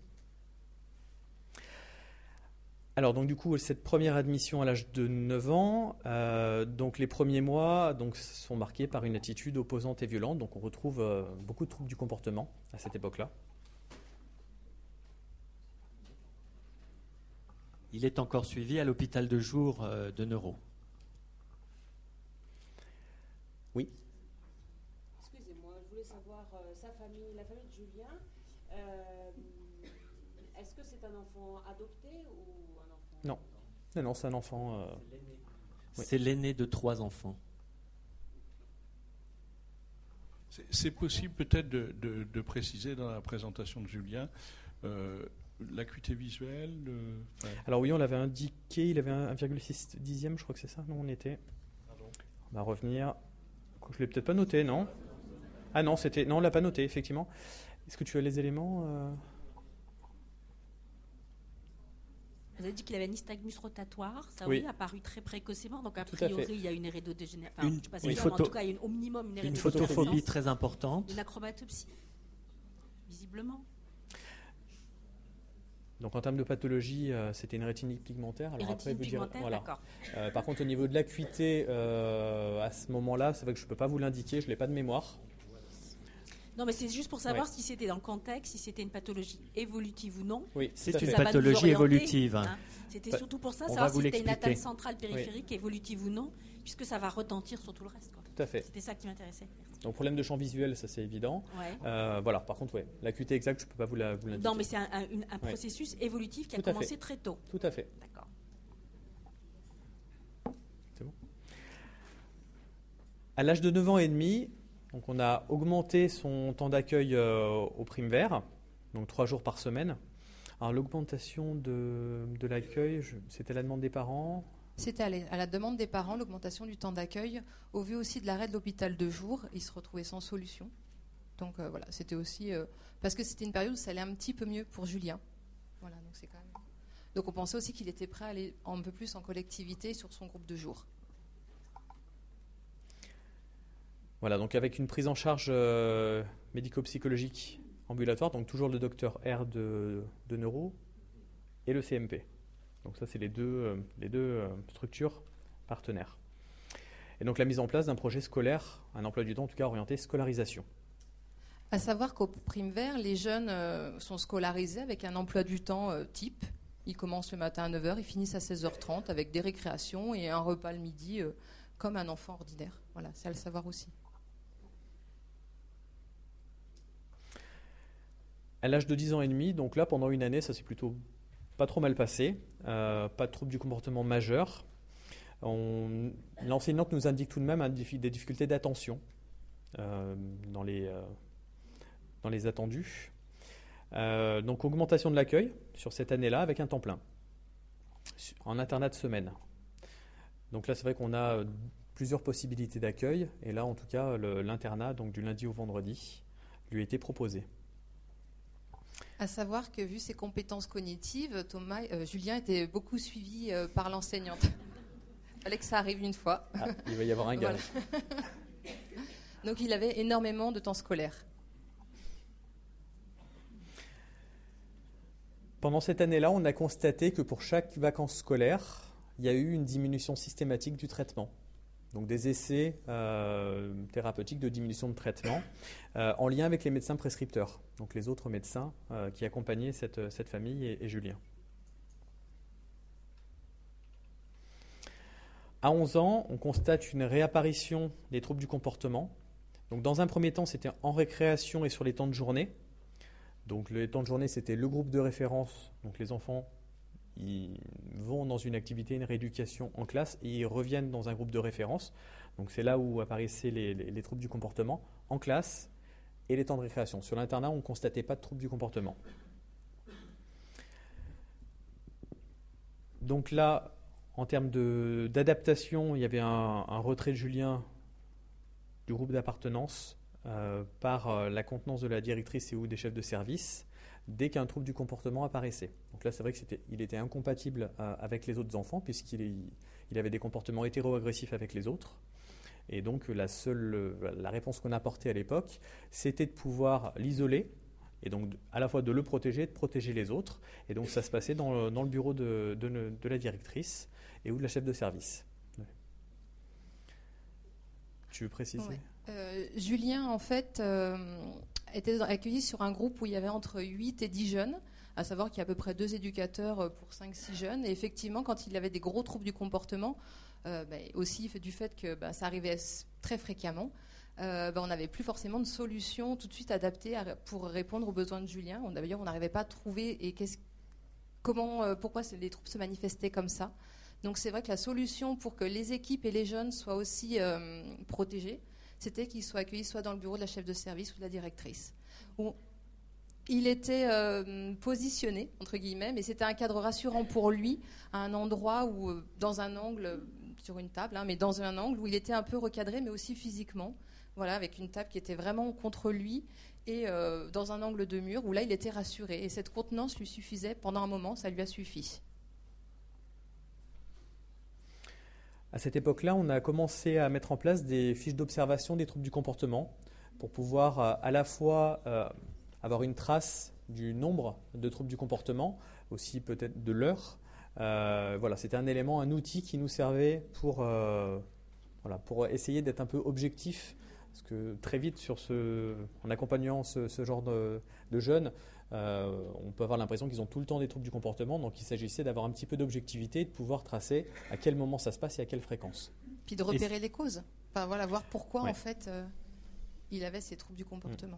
Alors donc du coup cette première admission à l'âge de 9 ans, donc les premiers mois donc, sont marqués par une attitude opposante et violente, donc on retrouve beaucoup de troubles du comportement à cette époque-là. Il est encore suivi à l'hôpital de jour de Neuro. Oui. Excusez-moi, je voulais savoir la famille de Julien. Est-ce que c'est un enfant adopté ou un enfant... Non, c'est un enfant... C'est l'aîné de 3 enfants. C'est possible peut-être de préciser dans la présentation de Julien l'acuité visuelle. Alors oui, on l'avait indiqué, il avait 1,6 dixième, je crois que c'est ça. Non, on était... On va revenir... Je ne l'ai peut-être pas noté, non? Ah non, on ne l'a pas noté, effectivement. Est-ce que tu as les éléments Vous avez dit qu'il avait un nystagmus rotatoire, ça oui, apparu très précocement, donc a tout priori il y a une hérédodégénération. Enfin, je ne sais pas si en tout cas il y a au minimum une Une hérédodégénération. photophobie très importante. Une acromatopsie, visiblement. Donc en termes de pathologie, c'était une rétinite pigmentaire. Alors rétinite après, pigmentaire, voilà. d'accord. Par contre, au niveau de l'acuité, à ce moment-là, c'est vrai que je ne peux pas vous l'indiquer, je ne l'ai pas de mémoire. Non, mais c'est juste pour savoir si c'était dans le contexte, si c'était une pathologie évolutive ou non. Oui, c'est une pathologie évolutive. Hein. C'était surtout pour ça, savoir si c'était une atteinte centrale périphérique, évolutive ou non, puisque ça va retentir sur tout le reste. Quoi. Tout à fait. C'était ça qui m'intéressait. Donc problème de champ visuel, ça c'est évident. Ouais. Voilà, par contre, l'acuité exacte, je ne peux pas vous l'indiquer. Non, mais c'est un processus évolutif qui a commencé très tôt. Tout à fait. D'accord. C'est bon. À l'âge de 9 ans et demi, donc on a augmenté son temps d'accueil au Primes Verts, donc 3 jours par semaine. Alors l'augmentation de l'accueil, c'était la demande des parents? C'était à la demande des parents, l'augmentation du temps d'accueil, au vu aussi de l'arrêt de l'hôpital de jour. Ils se retrouvaient sans solution. Donc voilà, c'était aussi... parce que c'était une période où ça allait un petit peu mieux pour Julien. Voilà, donc c'est quand même... Donc on pensait aussi qu'il était prêt à aller un peu plus en collectivité sur son groupe de jour. Voilà, donc avec une prise en charge médico-psychologique ambulatoire, donc toujours le docteur R de Neuro et le CMP. Donc ça, c'est les deux structures partenaires. Et donc la mise en place d'un projet scolaire, un emploi du temps en tout cas orienté scolarisation. À savoir qu'au Primes Verts, les jeunes sont scolarisés avec un emploi du temps type. Ils commencent le matin à 9h, ils finissent à 16h30 avec des récréations et un repas le midi comme un enfant ordinaire. Voilà, c'est à le savoir aussi. À l'âge de 10 ans et demi, donc là, pendant une année, ça s'est plutôt pas trop mal passé. Pas de troubles du comportement majeurs. L'enseignante nous indique tout de même des difficultés d'attention dans les attendus. Donc augmentation de l'accueil sur cette année-là avec un temps plein, en internat de semaine. Donc là, c'est vrai qu'on a plusieurs possibilités d'accueil. Et là, en tout cas, l'internat, donc du lundi au vendredi, lui a été proposé. À savoir que, vu ses compétences cognitives, Julien était beaucoup suivi par l'enseignante. Il fallait que ça arrive une fois. Ah, il va y avoir un gage. Voilà. Donc il avait énormément de temps scolaire. Pendant cette année-là, on a constaté que pour chaque vacances scolaires, il y a eu une diminution systématique du traitement. donc des essais thérapeutiques de diminution de traitement, en lien avec les médecins prescripteurs, donc les autres médecins qui accompagnaient cette famille et Julien. À 11 ans, on constate une réapparition des troubles du comportement. Donc, dans un premier temps, c'était en récréation et sur les temps de journée. Donc, les temps de journée, c'était le groupe de référence. Donc, les enfants, ils vont dans une activité, une rééducation en classe et ils reviennent dans un groupe de référence. Donc, c'est là où apparaissaient les troubles du comportement en classe et les temps de récréation. Sur l'internat, on ne constatait pas de troubles du comportement. Donc là, en termes d'adaptation, il y avait un retrait de Julien du groupe d'appartenance par la contenance de la directrice et ou des chefs de service dès qu'un trouble du comportement apparaissait. Donc là, c'est vrai qu'il était incompatible avec les autres enfants puisqu'il avait des comportements hétéro-agressifs avec les autres. Et donc, la réponse qu'on apportait à l'époque, c'était de pouvoir l'isoler et donc à la fois de le protéger et de protéger les autres. Et donc, ça se passait dans le bureau de la directrice et ou de la chef de service. Tu veux préciser ? Julien, en fait, était accueilli sur un groupe où il y avait entre 8 et 10 jeunes, à savoir qu'il y a à peu près 2 éducateurs pour 5-6 jeunes. Et effectivement, quand il avait des gros troubles du comportement, aussi du fait que ça arrivait très fréquemment, on n'avait plus forcément de solution tout de suite adaptée pour répondre aux besoins de Julien. D'ailleurs, on n'arrivait pas à trouver pourquoi les troubles se manifestaient comme ça. Donc c'est vrai que la solution pour que les équipes et les jeunes soient aussi protégés, c'était qu'ils soient accueillis soit dans le bureau de la chef de service ou de la directrice. Où il était positionné, entre guillemets, mais c'était un cadre rassurant pour lui, à un endroit où, dans un angle, sur une table, mais dans un angle où il était un peu recadré, mais aussi physiquement, voilà, avec une table qui était vraiment contre lui et dans un angle de mur où là il était rassuré. Et cette contenance lui suffisait pendant un moment, ça lui a suffi. À cette époque-là, on a commencé à mettre en place des fiches d'observation des troubles du comportement pour pouvoir à la fois avoir une trace du nombre de troubles du comportement, aussi peut-être de l'heure. Voilà, c'était un élément, un outil qui nous servait pour essayer d'être un peu objectif. Parce que très vite, en accompagnant ce genre de jeunes, on peut avoir l'impression qu'ils ont tout le temps des troubles du comportement. Donc il s'agissait d'avoir un petit peu d'objectivité, de pouvoir tracer à quel moment ça se passe et à quelle fréquence. Puis de repérer les causes. Enfin, voilà, voir pourquoi en fait il avait ces troubles du comportement.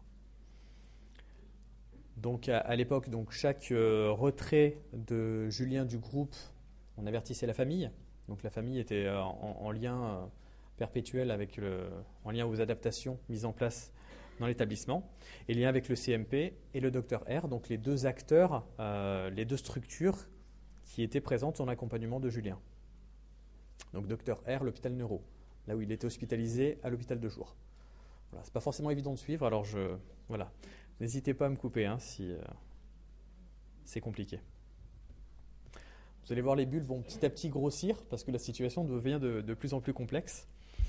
Donc à l'époque, chaque retrait de Julien du groupe, on avertissait la famille. Donc la famille était en lien perpétuel en lien aux adaptations mises en place dans l'établissement, et lien avec le CMP et le Dr R, donc les deux acteurs, les deux structures qui étaient présentes en accompagnement de Julien. Donc Dr R, l'hôpital neuro, là où il était hospitalisé à l'hôpital de jour. Voilà, c'est pas forcément évident de suivre, alors n'hésitez pas à me couper si c'est compliqué. Vous allez voir, les bulles vont petit à petit grossir parce que la situation devient de plus en plus complexe.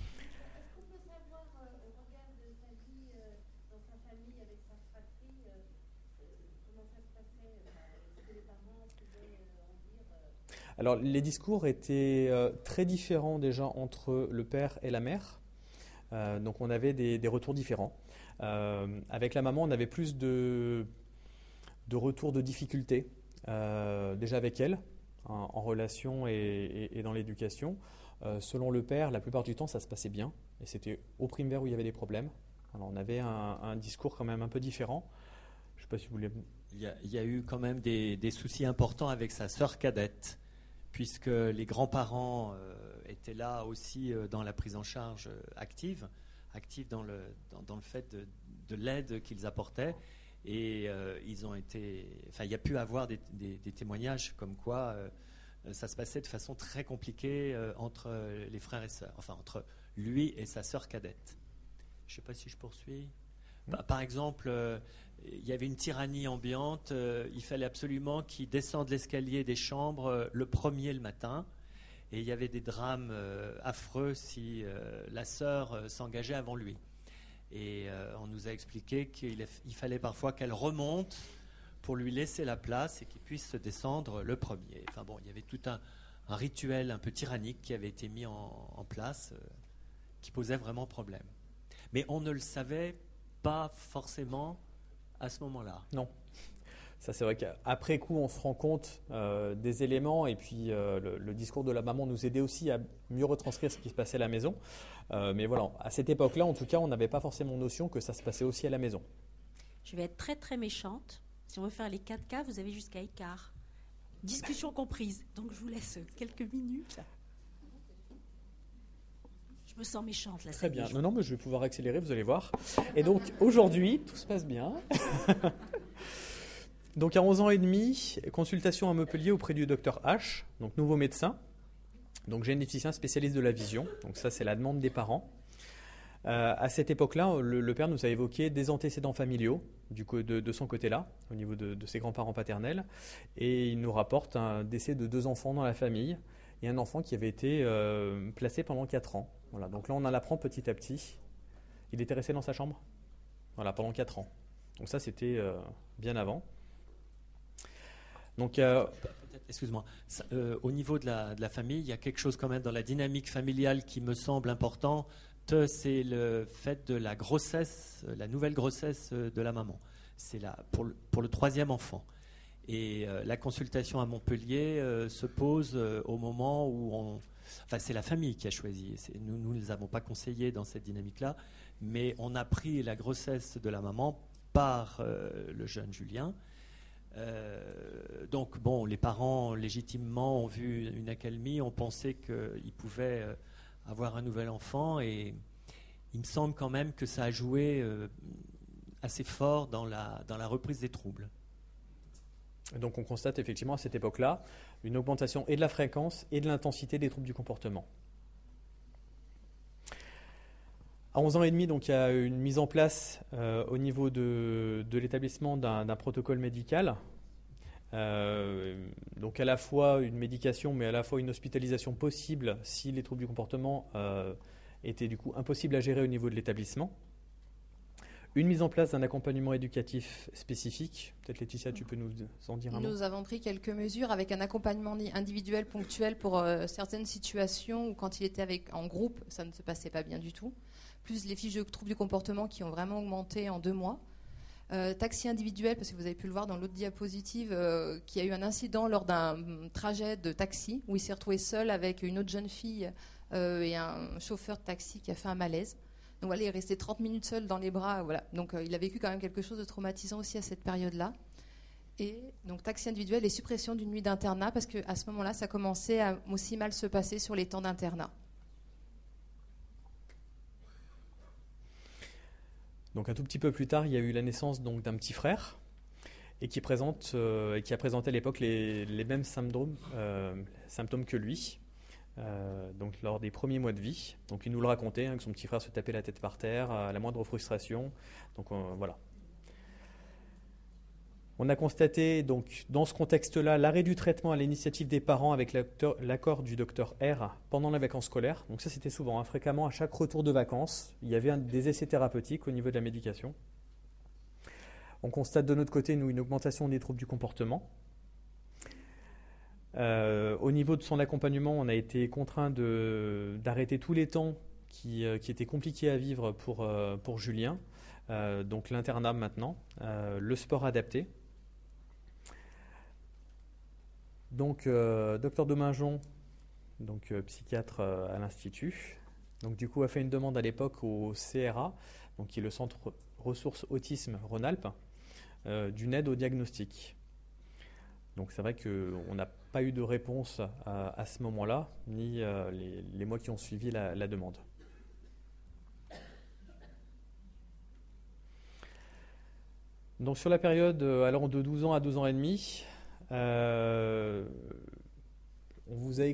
Alors, les discours étaient très différents déjà entre le père et la mère. Donc, on avait des retours différents. Avec la maman, on avait plus de retours de difficultés, déjà avec elle, en relation et dans l'éducation. Selon le père, la plupart du temps, ça se passait bien. Et c'était au primaire où il y avait des problèmes. Alors, on avait un discours quand même un peu différent. Je ne sais pas si vous voulez... Il y a eu quand même des soucis importants avec sa sœur cadette, puisque les grands-parents étaient là aussi dans la prise en charge active dans le fait de l'aide qu'ils apportaient. Et il y a pu avoir des témoignages comme quoi ça se passait de façon très compliquée entre les frères et sœurs, enfin entre lui et sa sœur cadette. Je ne sais pas si je poursuis. Par exemple, il y avait une tyrannie ambiante. Il fallait absolument qu'il descende l'escalier des chambres le premier le matin. Et il y avait des drames affreux si la sœur s'engageait avant lui. Et on nous a expliqué qu'il fallait parfois qu'elle remonte pour lui laisser la place et qu'il puisse se descendre le premier. Enfin bon, il y avait tout un rituel un peu tyrannique qui avait été mis en place, qui posait vraiment problème. Mais on ne le savait pas forcément à ce moment-là. Non. Ça, c'est vrai qu'après coup, on se rend compte des éléments, et puis le discours de la maman nous aidait aussi à mieux retranscrire ce qui se passait à la maison. Mais voilà, à cette époque-là, en tout cas, on n'avait pas forcément notion que ça se passait aussi à la maison. Je vais être très très méchante. Si on veut faire les 4 cas, vous avez jusqu'à écart. Discussion comprise. Donc je vous laisse quelques minutes. Je me sens méchante là. Très bien. Non, mais je vais pouvoir accélérer, vous allez voir. Et donc aujourd'hui, tout se passe bien. Donc à 11 ans et demi, consultation à Montpellier auprès du docteur H, donc nouveau médecin, donc généticien spécialiste de la vision. Donc ça, c'est la demande des parents. À cette époque-là, le père nous a évoqué des antécédents familiaux de son côté-là, au niveau de ses grands-parents paternels, et il nous rapporte un décès de 2 enfants dans la famille et un enfant qui avait été placé pendant 4 ans. Voilà, donc là, on en apprend petit à petit. Il était resté dans sa chambre, voilà, pendant 4 ans. Donc ça, c'était bien avant. Donc, excuse-moi, au niveau de la famille, il y a quelque chose quand même dans la dynamique familiale qui me semble important. C'est le fait de la grossesse, la nouvelle grossesse de la maman. C'est pour le 3e enfant. Et la consultation à Montpellier se pose au moment où c'est la famille qui a choisi. Nous ne les avons pas conseillés dans cette dynamique-là, mais on a pris la grossesse de la maman par le jeune Julien. Donc bon, les parents légitimement ont vu une accalmie, ont pensé qu'ils pouvaient avoir un nouvel enfant, et il me semble quand même que ça a joué assez fort dans la reprise des troubles. Donc on constate effectivement à cette époque-là une augmentation et de la fréquence et de l'intensité des troubles du comportement. À 11 ans et demi, donc, il y a une mise en place au niveau de l'établissement d'un protocole médical. Donc à la fois une médication, mais à la fois une hospitalisation possible si les troubles du comportement étaient du coup impossibles à gérer au niveau de l'établissement. Une mise en place d'un accompagnement éducatif spécifique. Peut-être Laetitia, tu peux nous en dire un mot. Nous avons pris quelques mesures avec un accompagnement individuel ponctuel pour certaines situations où quand il était en groupe, ça ne se passait pas bien du tout. Plus les fiches de troubles du comportement qui ont vraiment augmenté en 2 mois. Taxi individuel, parce que vous avez pu le voir dans l'autre diapositive, qui a eu un incident lors d'un trajet de taxi où il s'est retrouvé seul avec une autre jeune fille et un chauffeur de taxi qui a fait un malaise. Donc voilà, il est resté 30 minutes seul dans les bras. Voilà. Donc il a vécu quand même quelque chose de traumatisant aussi à cette période-là. Et donc taxi individuel et suppression d'une nuit d'internat, parce qu'à ce moment-là, ça commençait à aussi mal se passer sur les temps d'internat. Donc un tout petit peu plus tard, il y a eu la naissance donc d'un petit frère et qui a présenté à l'époque les mêmes symptômes que lui. Donc lors des premiers mois de vie. Donc il nous le racontait, que son petit frère se tapait la tête par terre à la moindre frustration. Donc voilà. On a constaté donc dans ce contexte-là l'arrêt du traitement à l'initiative des parents avec l'accord du docteur R pendant les vacances scolaires. Donc ça c'était souvent, fréquemment à chaque retour de vacances, il y avait des essais thérapeutiques au niveau de la médication. On constate de notre côté, nous, une augmentation des troubles du comportement. Au niveau de son accompagnement, on a été contraint d'arrêter tous les temps qui étaient compliqués à vivre pour Julien. Donc l'internat maintenant, le sport adapté. Donc, docteur Dominjon, donc psychiatre à l'Institut, donc du coup a fait une demande à l'époque au CRA, donc qui est le Centre Ressources Autisme Rhône-Alpes, d'une aide au diagnostic. Donc c'est vrai qu'on n'a pas eu de réponse à ce moment-là, ni les mois qui ont suivi la demande. Donc sur la période allant de 12 ans à 12 ans et demi, on vous a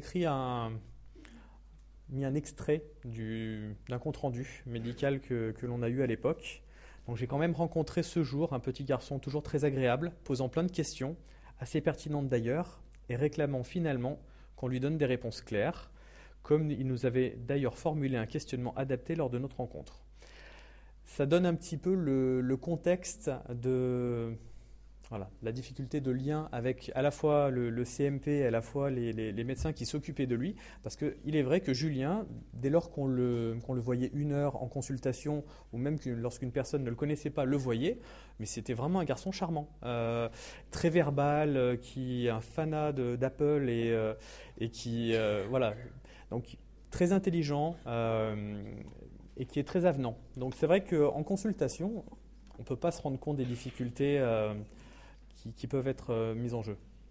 mis un extrait d'un compte-rendu médical que l'on a eu à l'époque. Donc j'ai quand même rencontré ce jour un petit garçon toujours très agréable, posant plein de questions, assez pertinentes d'ailleurs, et réclamant finalement qu'on lui donne des réponses claires, comme il nous avait d'ailleurs formulé un questionnement adapté lors de notre rencontre. Ça donne un petit peu le contexte de Voilà, la difficulté de lien avec à la fois le CMP et à la fois les médecins qui s'occupaient de lui, parce qu'il est vrai que Julien, dès lors qu'on le voyait 1 heure en consultation, ou même lorsqu'une personne ne le connaissait pas, le voyait, mais c'était vraiment un garçon charmant, très verbal, qui est un fanat d'Apple et qui, voilà, donc très intelligent et qui est très avenant. Donc c'est vrai qu'en consultation, on ne peut pas se rendre compte des difficultés qui peuvent être mises en jeu.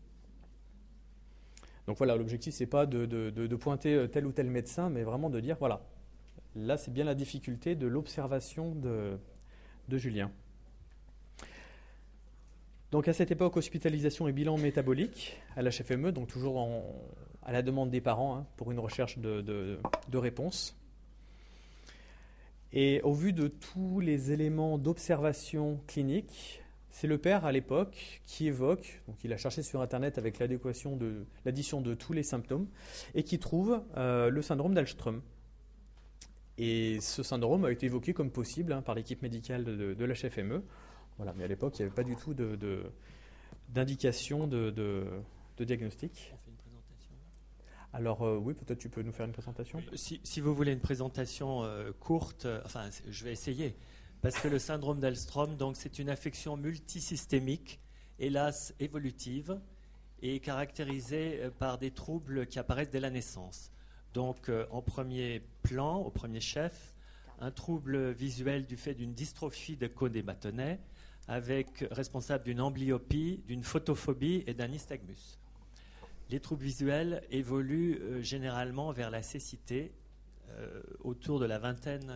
Donc voilà, l'objectif, ce n'est pas de pointer tel ou tel médecin, mais vraiment de dire, voilà, là, c'est bien la difficulté de l'observation de Julien. Donc à cette époque, hospitalisation et bilan métabolique à l'HFME, donc toujours à la demande des parents, pour une recherche de réponse. Et au vu de tous les éléments d'observation clinique, c'est le père à l'époque qui évoque, donc il a cherché sur Internet avec l'addition de tous les symptômes, et qui trouve le syndrome d'Alström. Et ce syndrome a été évoqué comme possible par l'équipe médicale de l'HFME. Voilà, mais à l'époque, il n'y avait pas du tout d'indication de diagnostic. On fait une présentation. Alors oui, peut-être tu peux nous faire une présentation. Si vous voulez une présentation courte, je vais essayer. Parce que le syndrome d'Alström, donc, c'est une affection multisystémique, hélas évolutive, et caractérisée par des troubles qui apparaissent dès la naissance. Donc, en premier plan, au premier chef, un trouble visuel du fait d'une dystrophie de cône des bâtonnets, responsable d'une amblyopie, d'une photophobie et d'un nystagmus. Les troubles visuels évoluent généralement vers la cécité autour de la vingtaine.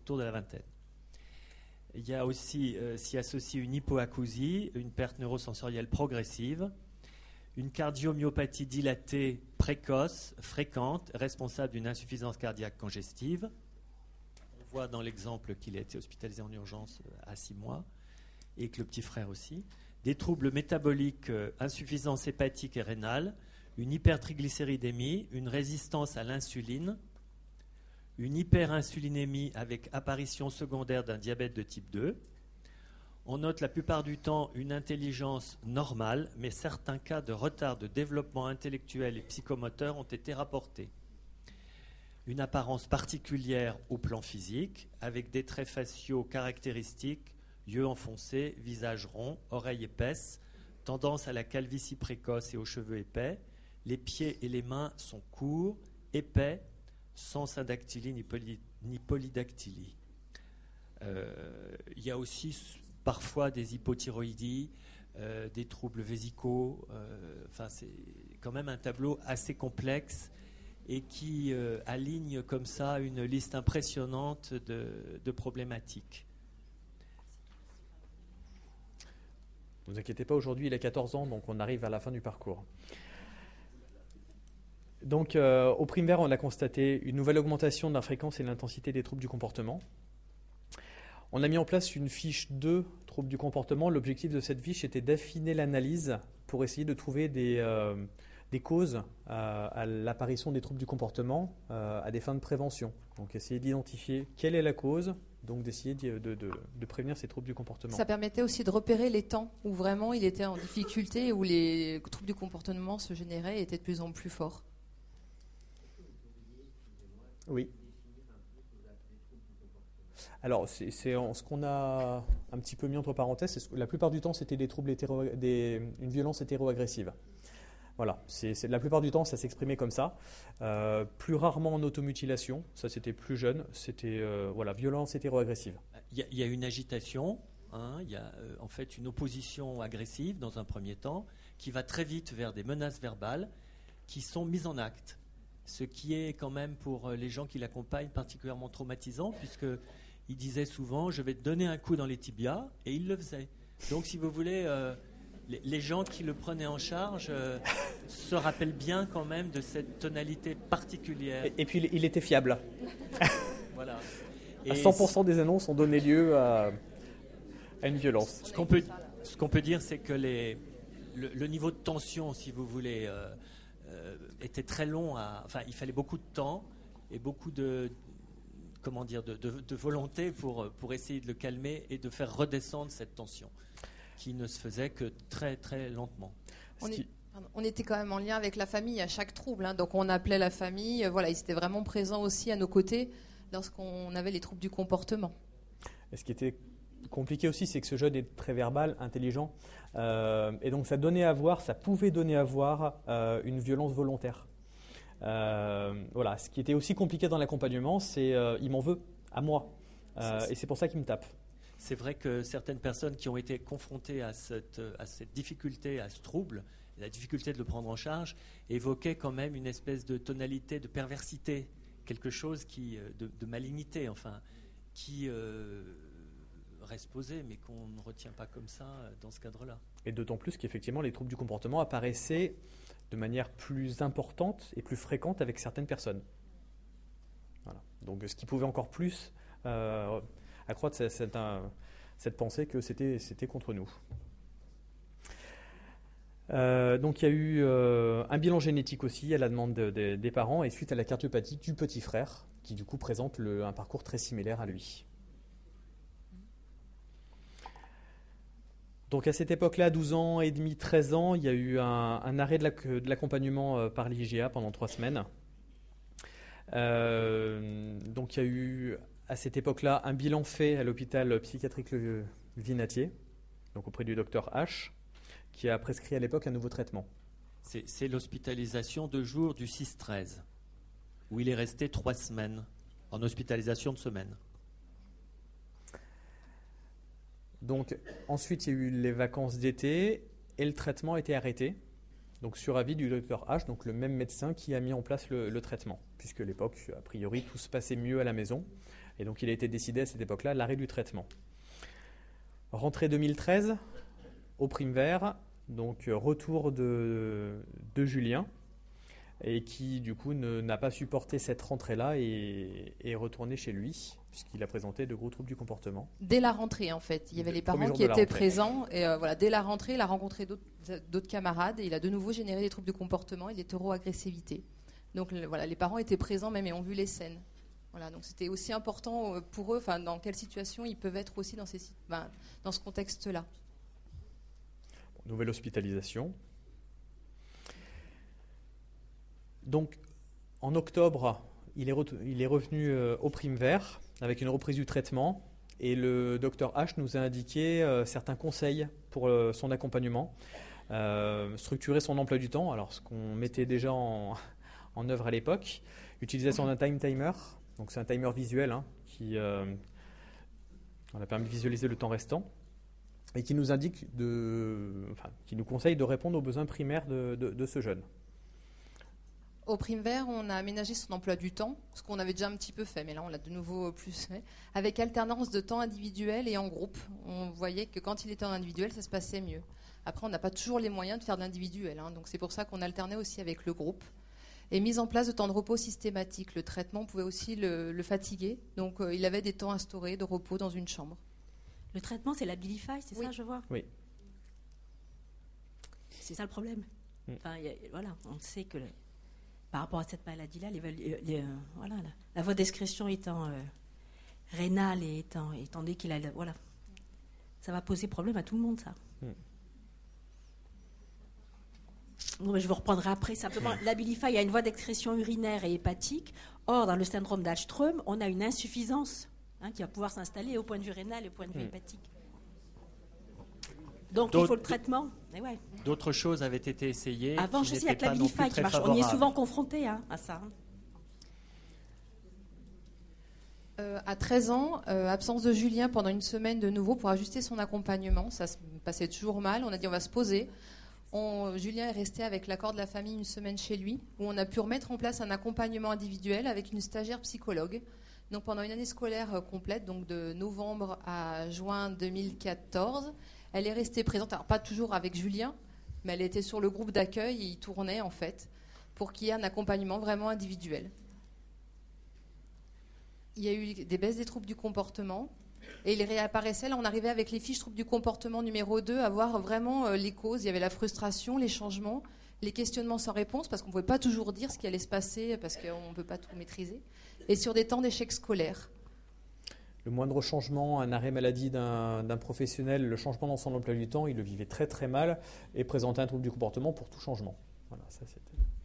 Il y a aussi, s'y associe une hypoacousie, une perte neurosensorielle progressive, une cardiomyopathie dilatée précoce, fréquente, responsable d'une insuffisance cardiaque congestive. On voit dans l'exemple qu'il a été hospitalisé en urgence à 6 mois, et que le petit frère aussi. Des troubles métaboliques, insuffisance hépatique et rénale, une hypertriglycéridémie, une résistance à l'insuline, une hyperinsulinémie avec apparition secondaire d'un diabète de type 2. On note la plupart du temps une intelligence normale, mais certains cas de retard de développement intellectuel et psychomoteur ont été rapportés. Une apparence particulière au plan physique, avec des traits faciaux caractéristiques, yeux enfoncés, visage rond, oreilles épaisses, tendance à la calvitie précoce et aux cheveux épais. Les pieds et les mains sont courts, épais, sans syndactylie ni polydactylie. Il y a aussi parfois des hypothyroïdies, des troubles vésicaux. C'est quand même un tableau assez complexe et qui aligne comme ça une liste impressionnante de problématiques. Ne vous inquiétez pas, aujourd'hui il a 14 ans, donc on arrive à la fin du parcours. Donc, au primaire, on a constaté une nouvelle augmentation de la fréquence et de l'intensité des troubles du comportement. On a mis en place une fiche 2 troubles du comportement. L'objectif de cette fiche était d'affiner l'analyse pour essayer de trouver des causes à l'apparition des troubles du comportement à des fins de prévention. Donc, essayer d'identifier quelle est la cause, donc d'essayer de prévenir ces troubles du comportement. Ça permettait aussi de repérer les temps où vraiment il était en difficulté, où les troubles du comportement se généraient et étaient de plus en plus forts. Oui. Alors, c'est ce qu'on a un petit peu mis entre parenthèses. La plupart du temps, c'était des troubles une violence hétéro-agressive. Voilà. La plupart du temps, ça s'exprimait comme ça. Plus rarement en automutilation. Ça, c'était plus jeune. C'était violence hétéro-agressive. Il y a une agitation. Il y a en fait une opposition agressive dans un premier temps qui va très vite vers des menaces verbales qui sont mises en acte. Ce qui est quand même pour les gens qui l'accompagnent particulièrement traumatisant, puisqu'il disait souvent « je vais te donner un coup dans les tibias » et il le faisait. Donc si vous voulez, les gens qui le prenaient en charge se rappellent bien quand même de cette tonalité particulière. Et puis il était fiable. Voilà. Et 100% des annonces ont donné lieu à une violence. Ce qu'on peut dire, c'est que le niveau de tension, si vous voulez... était très long, il fallait beaucoup de temps et beaucoup de volonté pour essayer de le calmer et de faire redescendre cette tension. qui ne se faisait que très très lentement. On était quand même en lien avec la famille à chaque trouble, hein, donc on appelait la famille, voilà, ils étaient vraiment présents aussi à nos côtés lorsqu'on avait les troubles du comportement. Et ce qui était compliqué aussi, c'est que ce jeune est très verbal, intelligent, et donc ça pouvait donner à voir une violence volontaire. Voilà, ce qui était aussi compliqué dans l'accompagnement, c'est il m'en veut à moi, et c'est pour ça qu'il me tape. C'est vrai que certaines personnes qui ont été confrontées à cette difficulté, à ce trouble, la difficulté de le prendre en charge, évoquaient quand même une espèce de tonalité de perversité, quelque chose de malignité, enfin, qui reste posé, mais qu'on ne retient pas comme ça dans ce cadre-là. Et d'autant plus qu'effectivement, les troubles du comportement apparaissaient de manière plus importante et plus fréquente avec certaines personnes. Voilà. Donc, ce qui pouvait encore plus accroître cette pensée que c'était contre nous. Donc il y a eu un bilan génétique aussi à la demande des parents et suite à la cardiopathie du petit frère qui du coup présente un parcours très similaire à lui. Donc à cette époque-là, 12 ans et demi, 13 ans, il y a eu un arrêt de l'accompagnement par l'IGA pendant 3 semaines. Donc il y a eu à cette époque-là un bilan fait à l'hôpital psychiatrique Le Vinatier, donc auprès du docteur H, qui a prescrit à l'époque un nouveau traitement. C'est l'hospitalisation de jour du 6-13, où il est resté 3 semaines, en hospitalisation de semaine. Donc ensuite il y a eu les vacances d'été et le traitement a été arrêté, donc sur avis du docteur H, donc le même médecin qui a mis en place le traitement, puisque à l'époque, a priori, tout se passait mieux à la maison, et donc il a été décidé à cette époque-là l'arrêt du traitement. Rentrée 2013, au Prime Vert, donc retour de Julien, et qui du coup n'a pas supporté cette rentrée-là et est retourné chez lui, puisqu'il a présenté de gros troubles du comportement. Dès la rentrée, en fait, il y avait les parents qui étaient présents, et voilà, dès la rentrée, il a rencontré d'autres camarades, et il a de nouveau généré des troubles du comportement et des taureaux-agressivité. Donc voilà, les parents étaient présents même et ont vu les scènes. Voilà, donc c'était aussi important pour eux, dans quelle situation ils peuvent être aussi dans ce contexte-là. Nouvelle hospitalisation. Donc, en octobre, il est revenu au Prime Vert avec une reprise du traitement et le docteur H nous a indiqué certains conseils pour son accompagnement. Structurer son emploi du temps, alors ce qu'on mettait déjà en œuvre à l'époque. Utilisation d'un time timer, donc c'est un timer visuel qui a permis de visualiser le temps restant. Et qui nous indique qui nous conseille de répondre aux besoins primaires de ce jeune. Au Prime Vert, on a aménagé son emploi du temps, ce qu'on avait déjà un petit peu fait, mais là on l'a de nouveau plus fait, avec alternance de temps individuel et en groupe. On voyait que quand il était en individuel, ça se passait mieux. Après, on n'a pas toujours les moyens de faire de l'individuel, donc c'est pour ça qu'on alternait aussi avec le groupe. Et mise en place de temps de repos systématique. Le traitement pouvait aussi le fatiguer, donc il avait des temps instaurés de repos dans une chambre. Le traitement, c'est l'Abilify, c'est ça, je vois? Oui. C'est ça le problème. Voilà, on sait que par rapport à cette maladie-là, la voie d'excrétion étant rénale et étant donné qu'il a... Voilà. Ça va poser problème à tout le monde, ça. Bon, mais je vous reprendrai après. Simplement, l'Abilify a une voie d'excrétion urinaire et hépatique. Or, dans le syndrome d'Alström, on a une insuffisance qui va pouvoir s'installer au point de vue rénal et au point de vue hépatique. Donc, il faut le traitement. Ouais. D'autres choses avaient été essayées. Avant, je sais, il y a que l'Abilify qui marche. On y est souvent confronté à ça. À 13 ans, absence de Julien pendant une semaine de nouveau pour ajuster son accompagnement. Ça se passait toujours mal. On a dit on va se poser. Julien est resté avec l'accord de la famille une semaine chez lui, où on a pu remettre en place un accompagnement individuel avec une stagiaire psychologue. Donc pendant une année scolaire complète, donc de novembre à juin 2014, elle est restée présente, alors pas toujours avec Julien, mais elle était sur le groupe d'accueil et il tournait en fait, pour qu'il y ait un accompagnement vraiment individuel. Il y a eu des baisses des troubles du comportement, et il réapparaissait, là on arrivait avec les fiches troubles du comportement numéro 2, à voir vraiment les causes, il y avait la frustration, les changements, les questionnements sans réponse, parce qu'on ne pouvait pas toujours dire ce qui allait se passer, parce qu'on ne peut pas tout maîtriser, et sur des temps d'échec scolaire. Le moindre changement, un arrêt maladie d'un professionnel, le changement dans son emploi du temps, il le vivait très très mal et présentait un trouble du comportement pour tout changement. Voilà, ça c'était.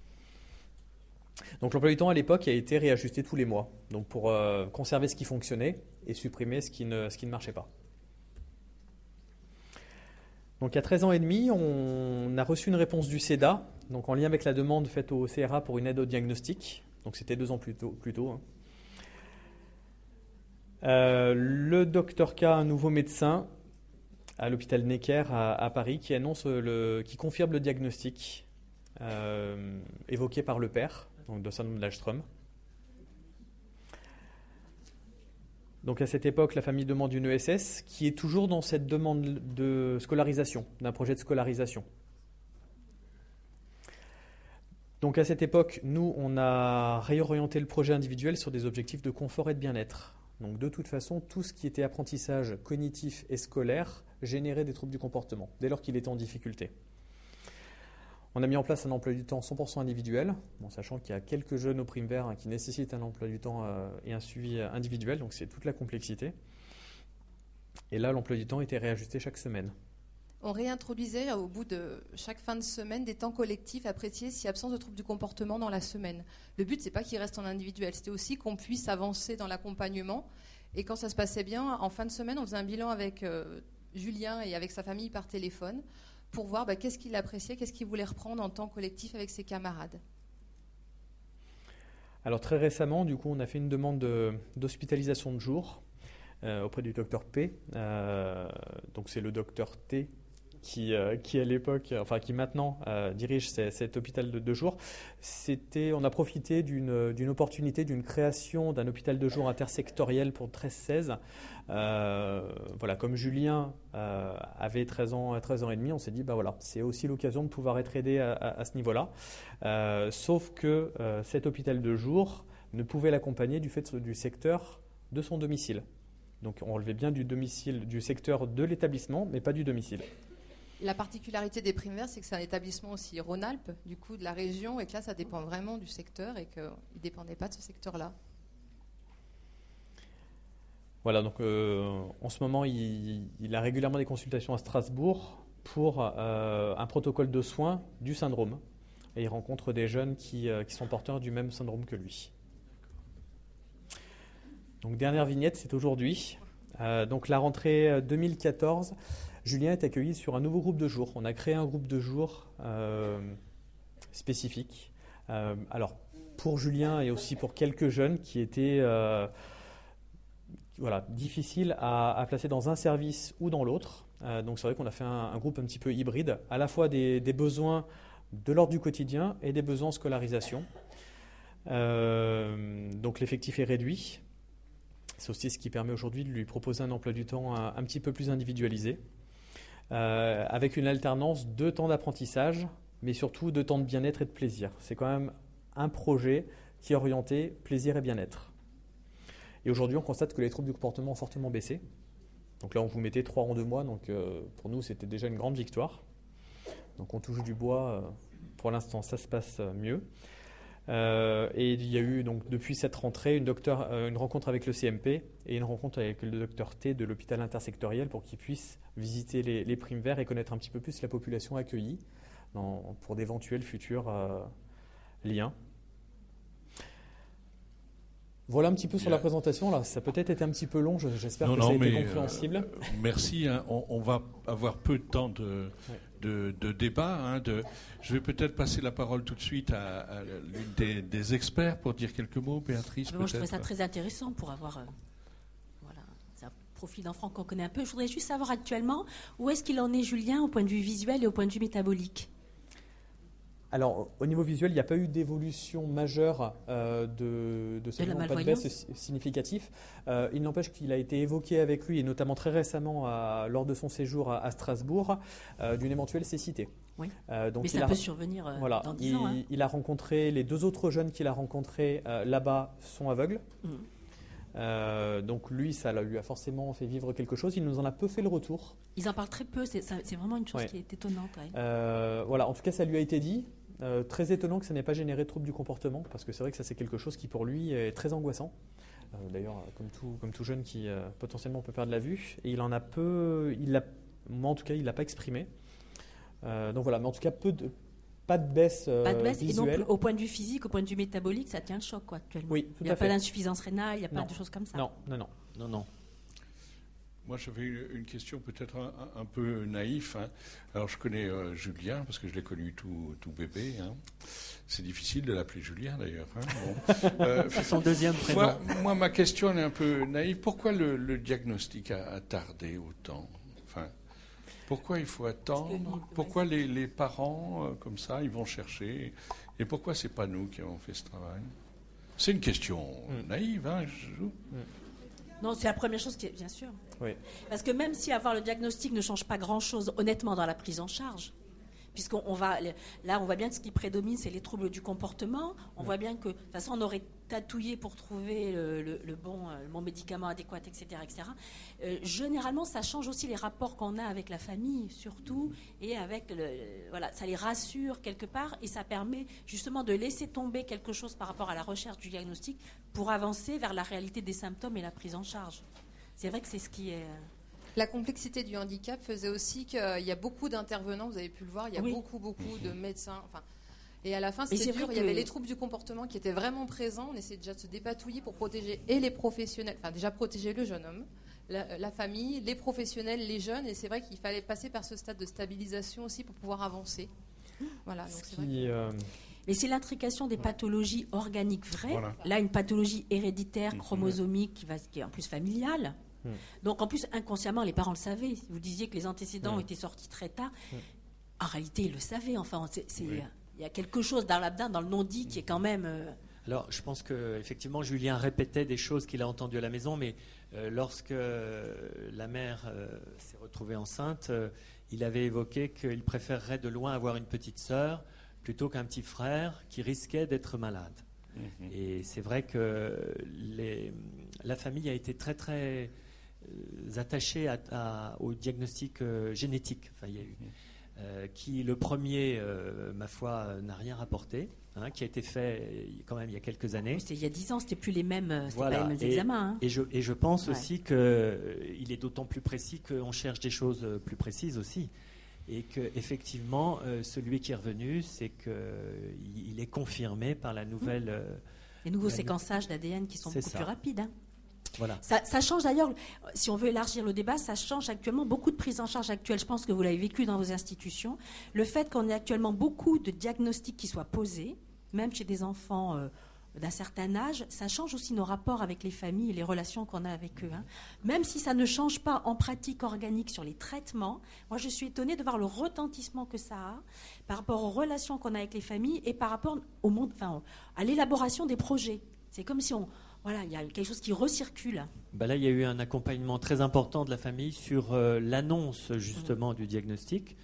Donc l'emploi du temps à l'époque a été réajusté tous les mois, donc pour conserver ce qui fonctionnait et supprimer ce qui ne marchait pas. Donc à 13 ans et demi, on a reçu une réponse du CEDA, donc en lien avec la demande faite au CRA pour une aide au diagnostic. Donc c'était 2 ans plus tôt. Le docteur K, un nouveau médecin à l'hôpital Necker à Paris, qui confirme le diagnostic évoqué par le père, donc de syndrome d'Alström. Donc à cette époque, la famille demande une ESS qui est toujours dans cette demande de scolarisation, d'un projet de scolarisation. Donc à cette époque, nous, on a réorienté le projet individuel sur des objectifs de confort et de bien-être. Donc de toute façon, tout ce qui était apprentissage cognitif et scolaire générait des troubles du comportement, dès lors qu'il était en difficulté. On a mis en place un emploi du temps 100% individuel, sachant qu'il y a quelques jeunes au prime vert qui nécessitent un emploi du temps et un suivi individuel, donc c'est toute la complexité. Et là, l'emploi du temps était réajusté chaque semaine. On réintroduisait au bout de chaque fin de semaine des temps collectifs appréciés si absence de troubles du comportement dans la semaine. Le but, c'est pas qu'il reste en individuel, c'était aussi qu'on puisse avancer dans l'accompagnement. Et quand ça se passait bien, en fin de semaine, on faisait un bilan avec Julien et avec sa famille par téléphone pour voir qu'est-ce qu'il appréciait, qu'est-ce qu'il voulait reprendre en temps collectif avec ses camarades. Alors très récemment, du coup, on a fait une demande d'hospitalisation de jour auprès du docteur P. Donc c'est le docteur T qui à l'époque, qui maintenant dirige cet hôpital de jour. On a profité d'une opportunité, d'une création d'un hôpital de jour intersectoriel pour 13-16. Comme Julien avait 13 ans et demi, on s'est dit, c'est aussi l'occasion de pouvoir être aidé à ce niveau-là. Sauf que cet hôpital de jour ne pouvait l'accompagner du fait du secteur de son domicile. Donc on relevait bien du domicile, du secteur de l'établissement, mais pas du domicile. La particularité des primes verts, c'est que c'est un étabbissement aussi Rhône-Alpes, du coup de la région, et que là, ça dépend vraiment du secteur et qu'il ne dépendait pas de ce secteur-là. Voilà, donc en ce moment, il a régulièrement des consultations à Strasbourg pour un protocole de soins du syndrome. Et il rencontre des jeunes qui sont porteurs du même syndrome que lui. Donc dernière vignette, c'est aujourd'hui. Donc la rentrée 2014, Julien est accueilli sur un nouveau groupe de jour. On a créé un groupe de jour spécifique. Alors pour Julien et aussi pour quelques jeunes qui étaient difficiles à placer dans un service ou dans l'autre. Donc c'est vrai qu'on a fait un groupe un petit peu hybride, à la fois des besoins de l'ordre du quotidien et des besoins en scolarisation. Donc l'effectif est réduit. C'est aussi ce qui permet aujourd'hui de lui proposer un emploi du temps un petit peu plus individualisé, avec une alternance de temps d'apprentissage, mais surtout de temps de bien-être et de plaisir. C'est quand même un projet qui est orienté plaisir et bien-être. Et aujourd'hui, on constate que les troubles du comportement ont fortement baissé. Donc là, on vous mettait 3 en 2 mois, donc pour nous, c'était déjà une grande victoire. Donc on touche du bois, pour l'instant, ça se passe mieux. Et il y a eu donc depuis cette rentrée une rencontre avec le CMP et une rencontre avec le docteur T de l'hôpital intersectoriel pour qu'il puisse visiter les primes verts et connaître un petit peu plus la population accueillie pour d'éventuels futurs liens. Voilà un petit peu sur la présentation. Là, ça a peut-être été un petit peu long, j'espère que ça a été compréhensible. Merci, on va avoir peu de temps de débat. Je vais peut-être passer la parole tout de suite à l'une des experts pour dire quelques mots. Béatrice, moi, je trouvais ça très intéressant pour avoir un profil d'enfant qu'on connaît un peu. Je voudrais juste savoir actuellement où est-ce qu'il en est, Julien, au point de vue visuel et au point de vue métabolique. Alors, au niveau visuel, il n'y a pas eu d'évolution majeure de ce pas de baisse significatif. Il n'empêche qu'il a été évoqué avec lui, et notamment très récemment lors de son séjour à Strasbourg, d'une évétuelle cécité. Oui. Donc mais ça peut survenir dans 10 ans. Il a rencontré, les 2 autres jeunes qu'il a rencontrés là-bas sont aveugles. Donc lui, ça lui a forcément fait vivre quelque chose. Il nous en a peu fait le retour. Ils en parlent très peu, c'est vraiment une chose qui est étonnante. En tout cas, ça lui a été dit. Très étonnant que ça n'ait pas généré de troubles du comportement, parce que c'est vrai que ça c'est quelque chose qui pour lui est très angoissant. D'ailleurs, comme tout jeune qui potentiellement peut perdre la vue. Et il en a peu, moi en tout cas, il l'a pas exprimé. Donc voilà, mais en tout cas, pas de baisse visuelle. Et donc, au point de vue physique, au point de vue métabolique, ça tient le choc, quoi, actuellement. Oui, tout à fait. Il n'y a pas d'insuffisance rénale, il n'y a pas de choses comme ça. Non. Moi, j'avais une question peut-être un peu naïf. Hein. Alors, je connais Julien, parce que je l'ai connu tout bébé. Hein. C'est difficile de l'appeler Julien, d'ailleurs. Hein. Bon. C'est son deuxième prénom. Moi, ma question elle est un peu naïve. Pourquoi le diagnostic a tardé autant? Enfin, pourquoi il faut attendre? Pourquoi les parents, comme ça, ils vont chercher? Et pourquoi c'est pas nous qui avons fait ce travail? C'est une question naïve, hein, je joue. Non, c'est la première chose qui est, bien sûr. Oui. Parce que même si avoir le diagnostic ne change pas grand-chose, honnêtement, dans la prise en charge, puisqu'on va, là, on voit bien que ce qui prédomine, c'est les troubles du comportement. On voit bien que, de toute façon, on aurait tatouillé pour trouver le bon médicament adéquat, etc., etc. Généralement, ça change aussi les rapports qu'on a avec la famille, surtout, et avec voilà, ça les rassure quelque part, et ça permet justement de laisser tomber quelque chose par rapport à la recherche du diagnostic pour avancer vers la réalité des symptômes et la prise en charge. C'est vrai que c'est ce qui est... La complexité du handicap faisait aussi qu'il y a beaucoup d'intervenants, vous avez pu le voir, il y a beaucoup de médecins. Et à la fin, c'était dur. Il y avait les troubles du comportement qui étaient vraiment présents. On essayait déjà de se dépatouiller pour protéger et les professionnels, enfin déjà protéger le jeune homme, la famille, les professionnels, les jeunes. Et c'est vrai qu'il fallait passer par ce stade de stabilisation aussi pour pouvoir avancer. Voilà. Donc c'est vrai. Mais c'est l'intrication des pathologies organiques vraies. Voilà. Là, une pathologie héréditaire, chromosomique, qui est en plus familiale. Donc en plus, inconsciemment, les parents le savaient. Vous disiez que les antécédents étaient sortis très tard. En réalité, ils le savaient. Enfin, il y a quelque chose dans l'abdin, dans le non-dit, qui est quand même... Alors, je pense qu'effectivement, Julien répétait des choses qu'il a entendues à la maison, mais lorsque la mère s'est retrouvée enceinte, il avait évoqué qu'il préférerait de loin avoir une petite sœur plutôt qu'un petit frère qui risquait d'être malade. Et c'est vrai que la famille a été très, très attachée au diagnostic génétique. Enfin, il y a eu, qui, le premier, ma foi, n'a rien rapporté. Qui a été fait quand même il y a quelques années. C'était il y a 10 ans, c'était plus les mêmes, pas les mêmes examens. Hein. Et je pense aussi qu'il est d'autant plus précis qu'on cherche des choses plus précises aussi. Et qu'effectivement, celui qui est revenu, c'est qu'il est confirmé par la nouvelle... les nouveaux séquençages d'ADN qui sont beaucoup plus rapides. Hein. Voilà. Ça change d'ailleurs, si on veut élargir le débat, ça change actuellement beaucoup de prises en charge actuelles. Je pense que vous l'avez vécu dans vos institutions. Le fait qu'on ait actuellement beaucoup de diagnostics qui soient posés, même chez des enfants d'un certain âge, ça change aussi nos rapports avec les familles et les relations qu'on a avec eux. Hein. Même si ça ne change pas en pratique organique sur les traitements, moi je suis étonnée de voir le retentissement que ça a par rapport aux relations qu'on a avec les familles et par rapport au monde, à l'élaboration des projets. C'est comme si il y a quelque chose qui recircule. Là, il y a eu un accompagnement très important de la famille sur l'annonce justement du diagnostic.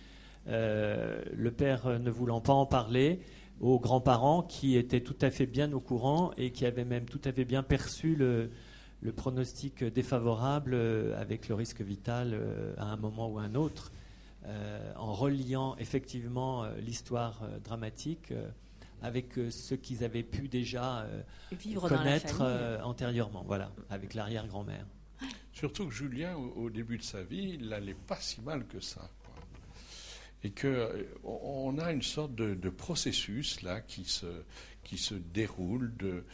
Le père ne voulant pas en parler aux grands-parents qui étaient tout à fait bien au courant et qui avaient même tout à fait bien perçu le pronostic défavorable avec le risque vital à un moment ou à un autre, en reliant effectivement l'histoire dramatique avec ce qu'ils avaient pu déjà connaître antérieurement, voilà, avec l'arrière-grand-mère. Surtout que Julien, au début de sa vie, il n'allait pas si mal que ça. Et qu'on a une sorte de processus là qui se déroule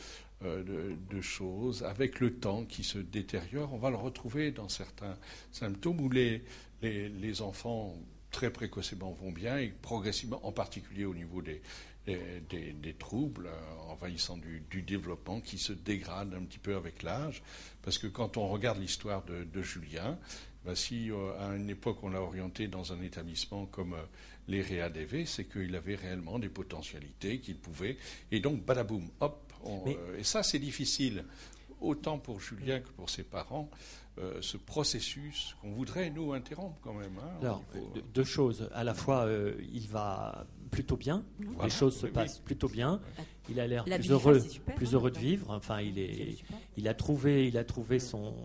de choses avec le temps qui se détériore. On va le retrouver dans certains symptômes où les enfants très précocement vont bien et progressivement, en particulier au niveau des troubles envahissants du développement qui se dégradent un petit peu avec l'âge. Parce que quand on regarde l'histoire de Julien, si à une époque on l'a orienté dans un établissement comme les READV, c'est qu'il avait réellement des potentialités qu'il pouvait. Et donc, badaboum, hop. Et ça, c'est difficile, autant pour Julien que pour ses parents, ce processus qu'on voudrait, nous, interrompre quand même. Hein, alors, deux choses. À la fois, il va plutôt bien. Voilà. Les choses se passent plutôt bien. Il a l'air plus heureux de vivre. Enfin, il a trouvé son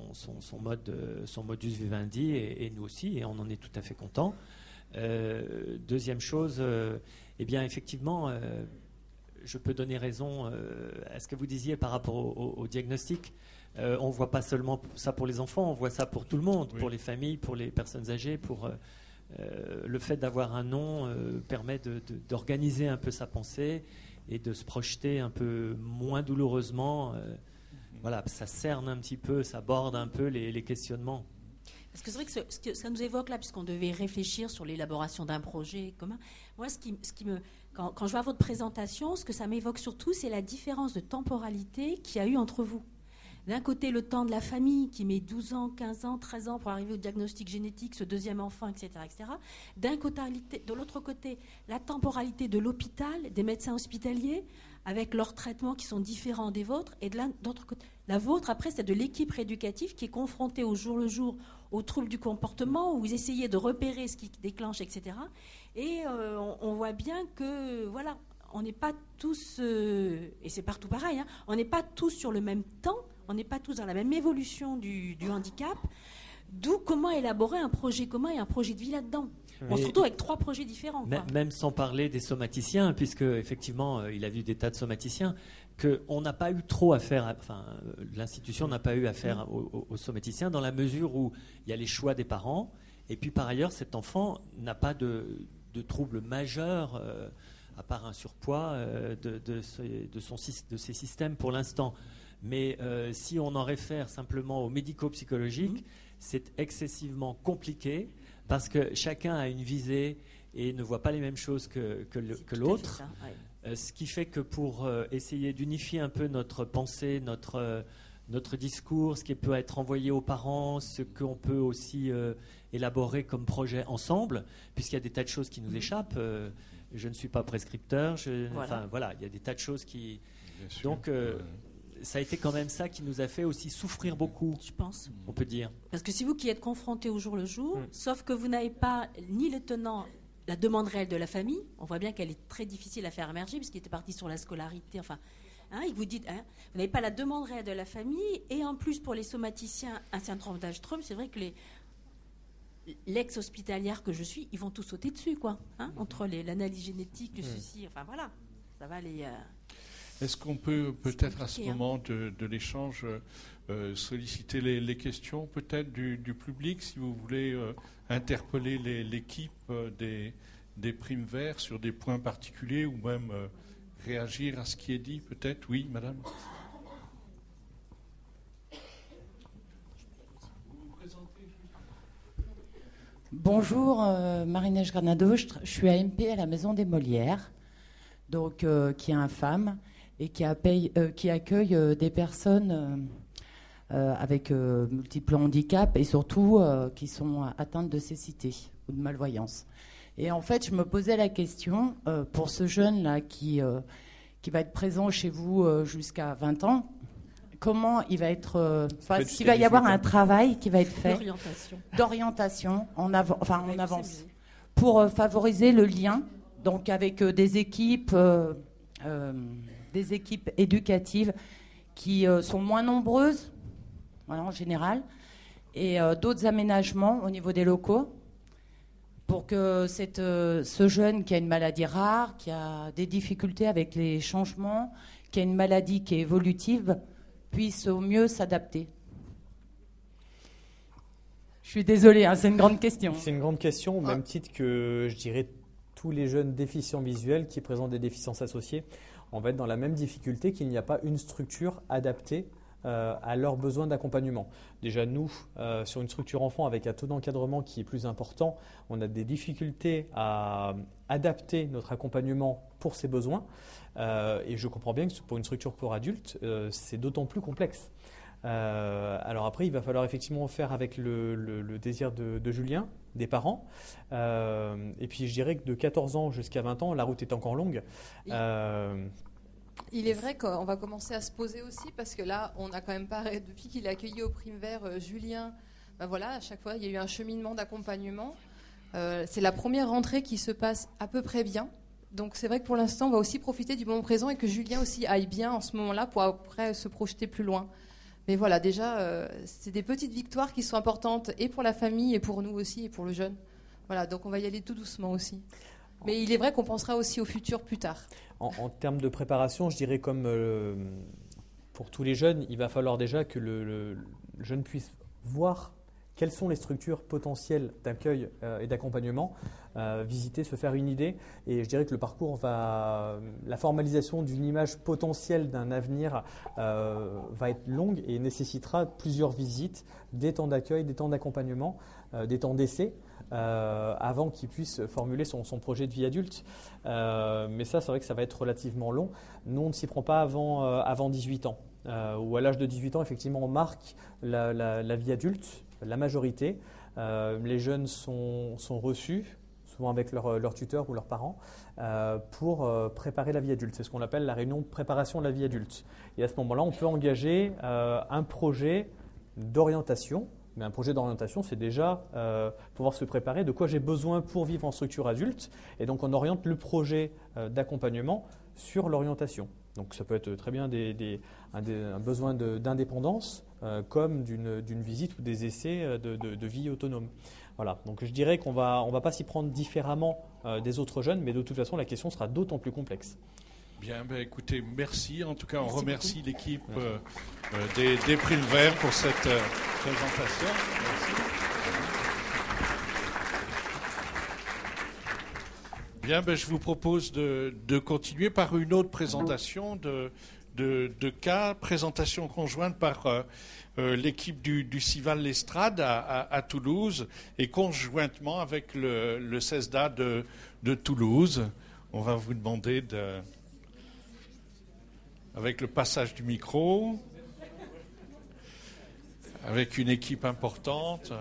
modus vivendi et nous aussi, et on en est tout à fait content. Deuxième chose, eh bien effectivement, je peux donner raison à ce que vous disiez par rapport au diagnostic. On ne voit pas seulement ça pour les enfants, on voit ça pour tout le monde, pour les familles, pour les personnes âgées, pour le fait d'avoir un nom permet d'organiser un peu sa pensée et de se projeter un peu moins douloureusement. Voilà, ça cerne un petit peu, ça borde un peu les questionnements. Parce que c'est vrai que ce que ça nous évoque là, puisqu'on devait réfléchir sur l'élaboration d'un projet commun, moi, quand je vois votre présentation, ce que ça m'évoque surtout, c'est la différence de temporalité qu'il y a eu entre vous. D'un côté, le temps de la famille qui met 12 ans, 15 ans, 13 ans pour arriver au diagnostic génétique, ce deuxième enfant, etc. etc. De l'autre côté, la temporalité de l'hôpital, des médecins hospitaliers, avec leurs traitements qui sont différents des vôtres. Et d'autre côté, la vôtre, après, c'est de l'équipe rééducative qui est confrontée au jour le jour aux troubles du comportement, où vous essayez de repérer ce qui déclenche, etc. Et on voit bien que, voilà, on n'est pas tous, et c'est partout pareil, hein, on n'est pas tous sur le même temps, on n'est pas tous dans la même évolution du handicap, d'où comment élaborer un projet commun et un projet de vie là-dedans. Bon, surtout avec 3 projets différents. Même sans parler des somaticiens, puisque effectivement, il a vu des tas de somaticiens, qu'on n'a pas eu trop à faire, enfin, l'institution n'a pas eu à faire aux somaticiens dans la mesure où il y a les choix des parents, et puis par ailleurs, cet enfant n'a pas de troubles majeurs, à part un surpoids de ses systèmes pour l'instant. Mais si on en réfère simplement au médico-psychologique, c'est excessivement compliqué parce que chacun a une visée et ne voit pas les mêmes choses que l'autre. Ce qui fait que pour essayer d'unifier un peu notre pensée, notre discours, ce qui peut être envoyé aux parents, ce qu'on peut aussi élaborer comme projet ensemble, puisqu'il y a des tas de choses qui nous échappent. Je ne suis pas prescripteur. Enfin, voilà, il y a des tas de choses qui... Donc... ça a été quand même ça qui nous a fait aussi souffrir beaucoup, je pense. On peut dire. Parce que si vous qui êtes confronté au jour le jour, sauf que vous n'avez pas ni le tenant, la demande réelle de la famille, on voit bien qu'elle est très difficile à faire émerger, puisqu'il était parti sur la scolarité, enfin, et que vous dites, vous n'avez pas la demande réelle de la famille, et en plus pour les somaticiens, un syndrome d'Astrom, c'est vrai que l'ex-hospitalière que je suis, ils vont tous sauter dessus, quoi, entre l'analyse génétique, le souci, enfin voilà, ça va les... Est-ce qu'on peut peut-être à ce moment de l'échange solliciter les questions peut-être du public, si vous voulez interpeller l'équipe des Primes Verts sur des points particuliers ou même réagir à ce qui est dit peut-être? Oui, madame. Bonjour, Marie-Neige Granado, je suis AMP à la Maison des Molières, donc, qui est infâme et qui accueille des personnes avec multiples handicaps et surtout qui sont atteintes de cécité ou de malvoyance. Et en fait, je me posais la question, pour ce jeune-là qui va être présent chez vous jusqu'à 20 ans, comment il va être... s'il va y avoir un travail qui va être fait d'orientation en avance pour favoriser le lien donc avec des équipes éducatives qui sont moins nombreuses, voilà, en général, et d'autres aménagements au niveau des locaux pour que ce jeune qui a une maladie rare, qui a des difficultés avec les changements, qui a une maladie qui est évolutive, puisse au mieux s'adapter. Je suis désolée, c'est une grande question. C'est une grande question, au même titre que, je dirais, tous les jeunes déficients visuels qui présentent des déficiences associées. On va être dans la même difficulté qu'il n'y a pas une structure adaptée à leurs besoins d'accompagnement. Déjà, nous, sur une structure enfant avec un taux d'encadrement qui est plus important, on a des difficultés à adapter notre accompagnement pour ces besoins. Et je comprends bien que pour une structure pour adultes, c'est d'autant plus complexe. Alors après, il va falloir effectivement faire avec le désir de Julien, des parents. Et puis je dirais que de 14 ans jusqu'à 20 ans, la route est encore longue. Il est vrai qu'on va commencer à se poser aussi parce que là, on a quand même pas, depuis qu'il a accueilli au Primes Verts Julien, voilà, à chaque fois, il y a eu un cheminement d'accompagnement. C'est la première rentrée qui se passe à peu près bien. Donc c'est vrai que pour l'instant, on va aussi profiter du moment présent et que Julien aussi aille bien en ce moment-là pour après se projeter plus loin. Mais voilà, déjà, c'est des petites victoires qui sont importantes et pour la famille et pour nous aussi et pour le jeune. Voilà, donc on va y aller tout doucement aussi. Mais il est vrai qu'on pensera aussi au futur plus tard. En termes de préparation, je dirais comme pour tous les jeunes, il va falloir déjà que le jeune puisse voir quelles sont les structures potentielles d'accueil et d'accompagnement, visiter, se faire une idée. Et je dirais que le parcours la formalisation d'une image potentielle d'un avenir va être longue et nécessitera plusieurs visites, des temps d'accueil, des temps d'accompagnement, des temps d'essai, avant qu'il puisse formuler son projet de vie adulte. Mais ça, c'est vrai que ça va être relativement long. Nous, on ne s'y prend pas avant 18 ans. Ou à l'âge de 18 ans, effectivement, on marque la vie adulte, la majorité. Les jeunes sont reçus, souvent avec leur tuteur ou leurs parents, pour préparer la vie adulte. C'est ce qu'on appelle la réunion de préparation de la vie adulte. Et à ce moment-là, on peut engager un projet d'orientation. Mais un projet d'orientation, c'est déjà pouvoir se préparer de quoi j'ai besoin pour vivre en structure adulte. Et donc, on oriente le projet d'accompagnement sur l'orientation. Donc, ça peut être très bien un besoin d'indépendance comme d'une visite ou des essais de vie autonome. Voilà. Donc, je dirais qu'on va pas s'y prendre différemment des autres jeunes, mais de toute façon, la question sera d'autant plus complexe. Bien, écoutez, merci. En tout cas, on remercie l'équipe des Primes Verts pour cette présentation. Merci. Bien, je vous propose de continuer par une autre présentation de cas, présentation conjointe par l'équipe du CIVAL L'Estrade à Toulouse et conjointement avec le CESDA de Toulouse. On va vous demander avec le passage du micro, avec une équipe importante.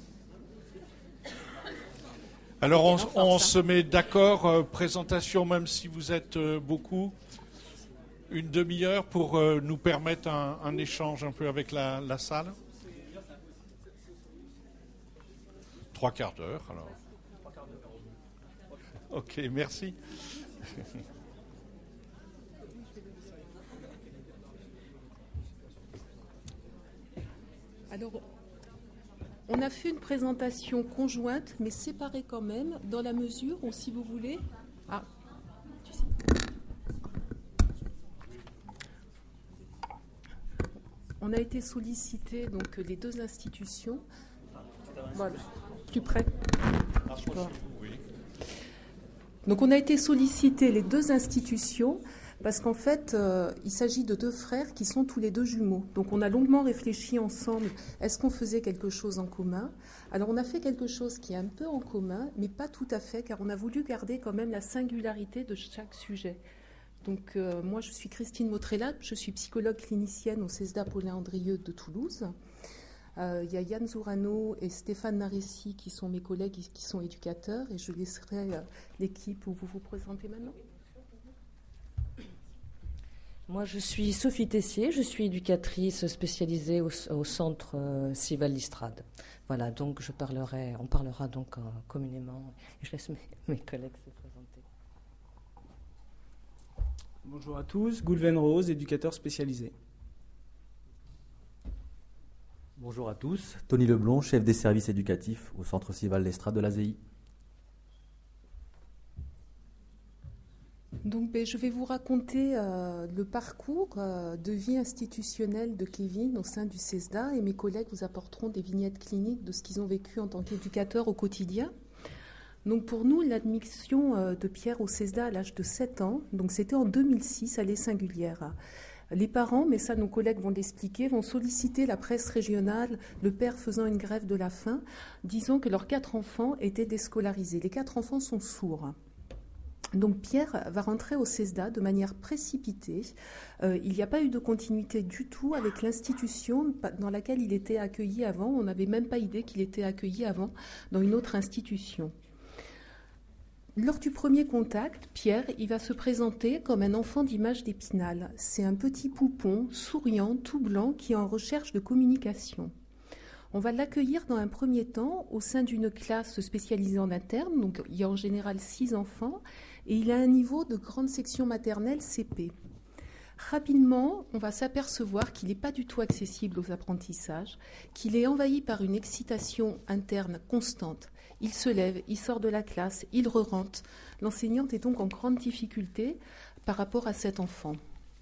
Alors on se met d'accord, présentation, même si vous êtes beaucoup, une demi-heure pour nous permettre un échange un peu avec la salle. 3/4 d'heure, alors. Ok, merci. Alors, on a fait une présentation conjointe, mais séparée quand même, dans la mesure où, si vous voulez... On a été sollicité, donc, les deux institutions. Voilà, plus près. Donc, on a été sollicité les deux institutions parce qu'en fait, il s'agit de deux frères qui sont tous les deux jumeaux. Donc, on a longuement réfléchi ensemble, est-ce qu'on faisait quelque chose en commun? Alors, on a fait quelque chose qui est un peu en commun, mais pas tout à fait, car on a voulu garder quand même la singularité de chaque sujet. Donc, moi, je suis Christine Mautrella, je suis psychologue clinicienne au CESDA Paulin-Andrieux de Toulouse. Il y a Yann Zourano et Stéphane Naressi qui sont mes collègues, qui sont éducateurs, et je laisserai l'équipe où vous vous présentez maintenant. Moi, je suis Sophie Tessier, je suis éducatrice spécialisée au centre CIVAL L'Estrade. Voilà, donc on parlera donc communément. Je laisse mes collègues se présenter. Bonjour à tous, Goulven Rose, éducateur spécialisé. Bonjour à tous, Tony Leblond, chef des services éducatifs au centre CIVAL L'Estrade de l'AZI. Donc, je vais vous raconter le parcours de vie institutionnelle de Kevin au sein du CESDA, et mes collègues vous apporteront des vignettes cliniques de ce qu'ils ont vécu en tant qu'éducateurs au quotidien. Donc, pour nous, l'admission de Pierre au CESDA à l'âge de 7 ans, donc c'était en 2006, elle est singulière. Les parents, mais ça nos collègues vont l'expliquer, vont solliciter la presse régionale, le père faisant une grève de la faim, disant que leurs 4 enfants étaient déscolarisés. Les 4 enfants sont sourds. Donc Pierre va rentrer au CESDA de manière précipitée. Il n'y a pas eu de continuité du tout avec l'institution dans laquelle il était accueilli avant. On n'avait même pas idée qu'il était accueilli avant dans une autre institution. Lors du premier contact, Pierre, il va se présenter comme un enfant d'image d'Épinal. C'est un petit poupon, souriant, tout blanc, qui est en recherche de communication. On va l'accueillir dans un premier temps au sein d'une classe spécialisée en interne. Donc, il y a en général 6 enfants et il a un niveau de grande section maternelle CP. Rapidement, on va s'apercevoir qu'il n'est pas du tout accessible aux apprentissages, qu'il est envahi par une excitation interne constante. Il se lève, il sort de la classe, il re-rentre. L'enseignante est donc en grande difficulté par rapport à cet enfant.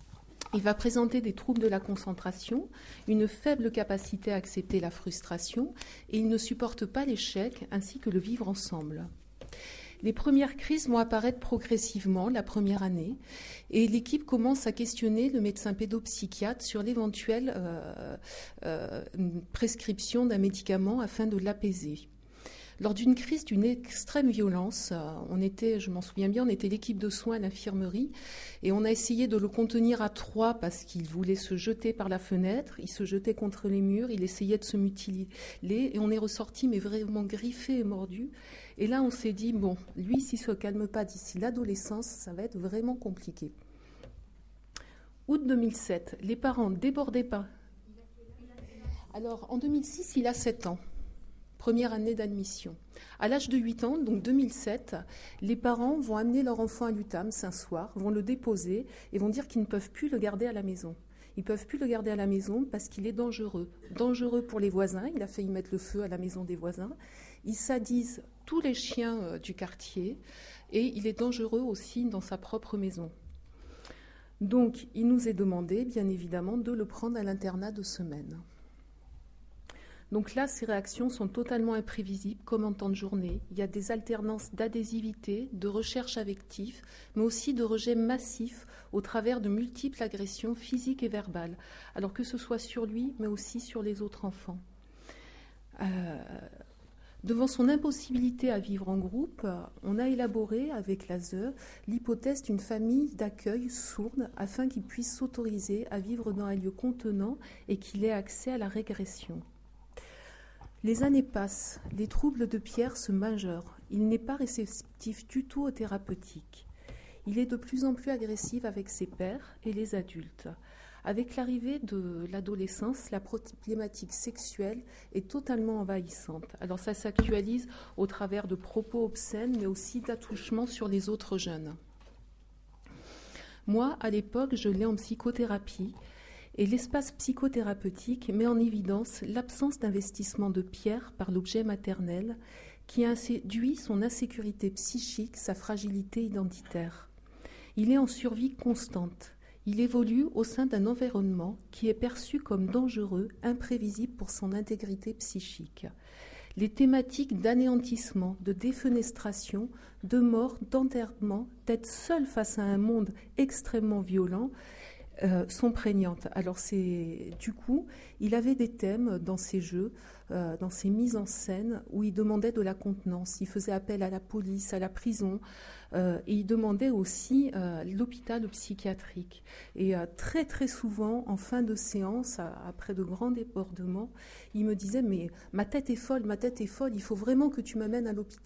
Il va présenter des troubles de la concentration, une faible capacité à accepter la frustration et il ne supporte pas l'échec ainsi que le vivre ensemble. Les premières crises vont apparaître progressivement la première année et l'équipe commence à questionner le médecin pédopsychiatre sur l'éventuelle prescription d'un médicament afin de l'apaiser. Lors d'une crise d'une extrême violence, je m'en souviens bien, on était l'équipe de soins à l'infirmerie et on a essayé de le contenir à 3 parce qu'il voulait se jeter par la fenêtre, il se jetait contre les murs, il essayait de se mutiler et on est ressorti mais vraiment griffé et mordu. Et là on s'est dit, bon, lui s'il ne se calme pas d'ici l'adolescence, ça va être vraiment compliqué. Août 2007, les parents débordés par... Alors en 2006, il a 7 ans. Première année d'admission. À l'âge de 8 ans, donc 2007, les parents vont amener leur enfant à l'UTAMS un soir, vont le déposer et vont dire qu'ils ne peuvent plus le garder à la maison. Ils ne peuvent plus le garder à la maison parce qu'il est dangereux. Dangereux pour les voisins, il a failli mettre le feu à la maison des voisins. Il sadise tous les chiens du quartier et il est dangereux aussi dans sa propre maison. Donc, il nous est demandé, bien évidemment, de le prendre à l'internat de semaine. Donc là, ces réactions sont totalement imprévisibles, comme en temps de journée. Il y a des alternances d'adhésivité, de recherche affective, mais aussi de rejet massif au travers de multiples agressions physiques et verbales, alors que ce soit sur lui, mais aussi sur les autres enfants. Devant son impossibilité à vivre en groupe, on a élaboré avec l'ASE l'hypothèse d'une famille d'accueil sourde afin qu'il puisse s'autoriser à vivre dans un lieu contenant et qu'il ait accès à la régression. Les années passent, les troubles de Pierre se majeurent. Il n'est pas réceptif du tout aux thérapeutiques. Il est de plus en plus agressif avec ses pairs et les adultes. Avec l'arrivée de l'adolescence, la problématique sexuelle est totalement envahissante. Alors ça s'actualise au travers de propos obscènes, mais aussi d'attouchements sur les autres jeunes. Moi, à l'époque, je l'ai en psychothérapie. Et l'espace psychothérapeutique met en évidence l'absence d'investissement de Pierre par l'objet maternel qui induit son insécurité psychique, sa fragilité identitaire. Il est en survie constante. Il évolue au sein d'un environnement qui est perçu comme dangereux, imprévisible pour son intégrité psychique. Les thématiques d'anéantissement, de défenestration, de mort, d'enterrement, d'être seul face à un monde extrêmement violent, sont prégnantes. Alors du coup, il avait des thèmes dans ses jeux, dans ses mises en scène, où il demandait de la contenance. Il faisait appel à la police, à la prison, et il demandait aussi l'hôpital psychiatrique. Et très très souvent, en fin de séance, après de grands débordements, il me disait « Mais ma tête est folle, il faut vraiment que tu m'amènes à l'hôpital. »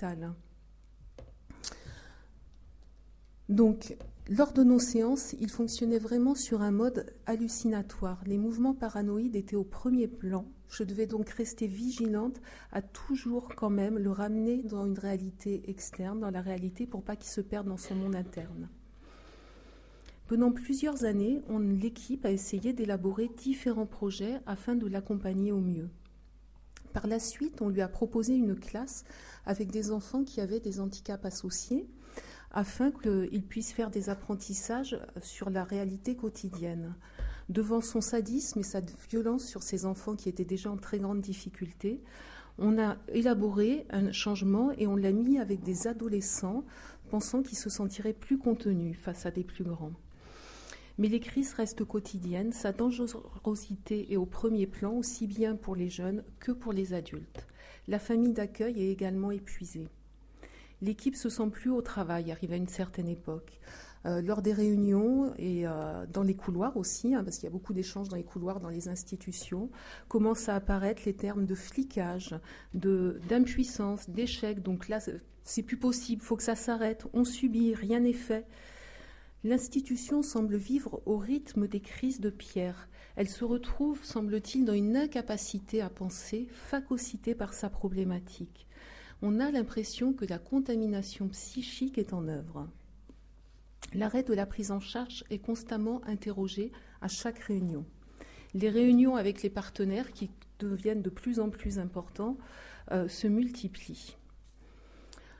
Donc, lors de nos séances, il fonctionnait vraiment sur un mode hallucinatoire. Les mouvements paranoïdes étaient au premier plan. Je devais donc rester vigilante à toujours quand même le ramener dans une réalité externe, dans la réalité, pour pas qu'il se perde dans son monde interne. Pendant plusieurs années, l'équipe a essayé d'élaborer différents projets afin de l'accompagner au mieux. Par la suite, on lui a proposé une classe avec des enfants qui avaient des handicaps associés, afin qu'il puisse faire des apprentissages sur la réalité quotidienne. Devant son sadisme et sa violence sur ces enfants qui étaient déjà en très grande difficulté, on a élaboré un changement et on l'a mis avec des adolescents, pensant qu'ils se sentiraient plus contenus face à des plus grands. Mais les crises restent quotidiennes, sa dangerosité est au premier plan, aussi bien pour les jeunes que pour les adultes. La famille d'accueil est également épuisée. L'équipe se sent plus au travail, arrive à une certaine époque. Lors des réunions et dans les couloirs aussi, parce qu'il y a beaucoup d'échanges dans les couloirs, dans les institutions, commencent à apparaître les termes de flicage, d'impuissance, d'échec. Donc là, c'est plus possible, il faut que ça s'arrête, on subit, rien n'est fait. L'institution semble vivre au rythme des crises de Pierre. Elle se retrouve, semble-t-il, dans une incapacité à penser, phagocytée par sa problématique. On a l'impression que la contamination psychique est en œuvre. L'arrêt de la prise en charge est constamment interrogé à chaque réunion. Les réunions avec les partenaires, qui deviennent de plus en plus importants, se multiplient.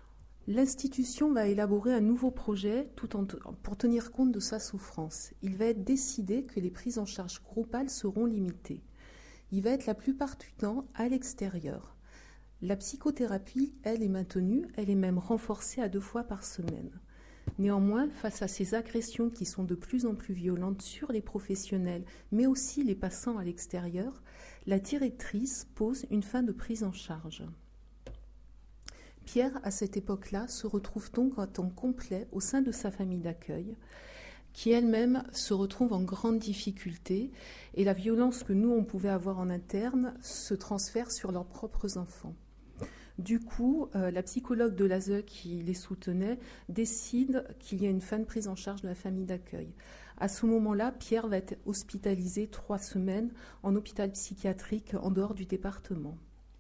L'institution va élaborer un nouveau projet pour tenir compte de sa souffrance. Il va être décidé que les prises en charge groupales seront limitées. Il va être la plupart du temps à l'extérieur. La psychothérapie, elle, est maintenue, elle est même renforcée à 2 fois par semaine. Néanmoins, face à ces agressions qui sont de plus en plus violentes sur les professionnels, mais aussi les passants à l'extérieur, la directrice pose une fin de prise en charge. Pierre, à cette époque-là, se retrouve donc en temps complet au sein de sa famille d'accueil, qui elle-même se retrouve en grande difficulté, et la violence que nous, on pouvait avoir en interne, se transfère sur leurs propres enfants. Du coup, la psychologue de l'ASE qui les soutenait décide qu'il y a une fin de prise en charge de la famille d'accueil. À ce moment-là, Pierre va être hospitalisé 3 semaines en hôpital psychiatrique en dehors du département.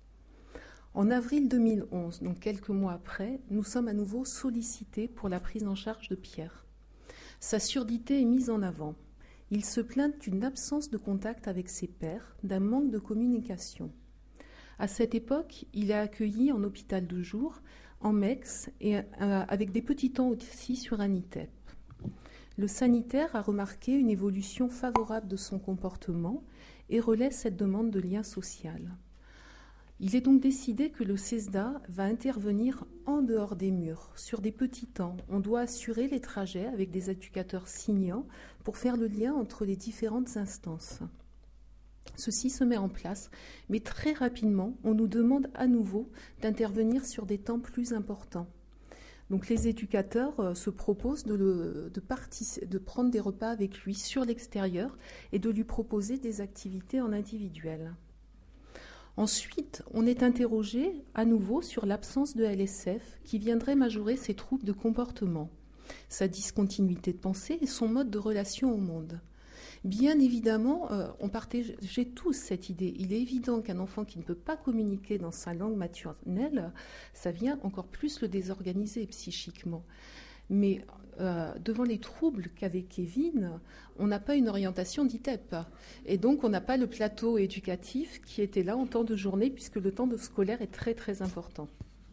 En avril 2011, donc quelques mois après, nous sommes à nouveau sollicités pour la prise en charge de Pierre. Sa surdité est mise en avant. Il se plaint d'une absence de contact avec ses pairs, d'un manque de communication. À cette époque, il est accueilli en hôpital de jour, en MEX, et avec des petits temps aussi sur un ITEP. Le sanitaire a remarqué une évolution favorable de son comportement et relaie cette demande de lien social. Il est donc décidé que le CESDA va intervenir en dehors des murs, sur des petits temps. On doit assurer les trajets avec des éducateurs signants pour faire le lien entre les différentes instances. Ceci se met en place, mais très rapidement, on nous demande à nouveau d'intervenir sur des temps plus importants. Donc les éducateurs se proposent de prendre des repas avec lui sur l'extérieur et de lui proposer des activités en individuel. Ensuite, on est interrogé à nouveau sur l'absence de LSF qui viendrait majorer ses troubles de comportement, sa discontinuité de pensée et son mode de relation au monde. Bien évidemment, on partageait tous cette idée. Il est évident qu'un enfant qui ne peut pas communiquer dans sa langue maternelle, ça vient encore plus le désorganiser psychiquement. Mais devant les troubles qu'avait Kevin, on n'a pas une orientation d'ITEP. Et donc, on n'a pas le plateau éducatif qui était là en temps de journée, puisque le temps de scolaire est très, très important.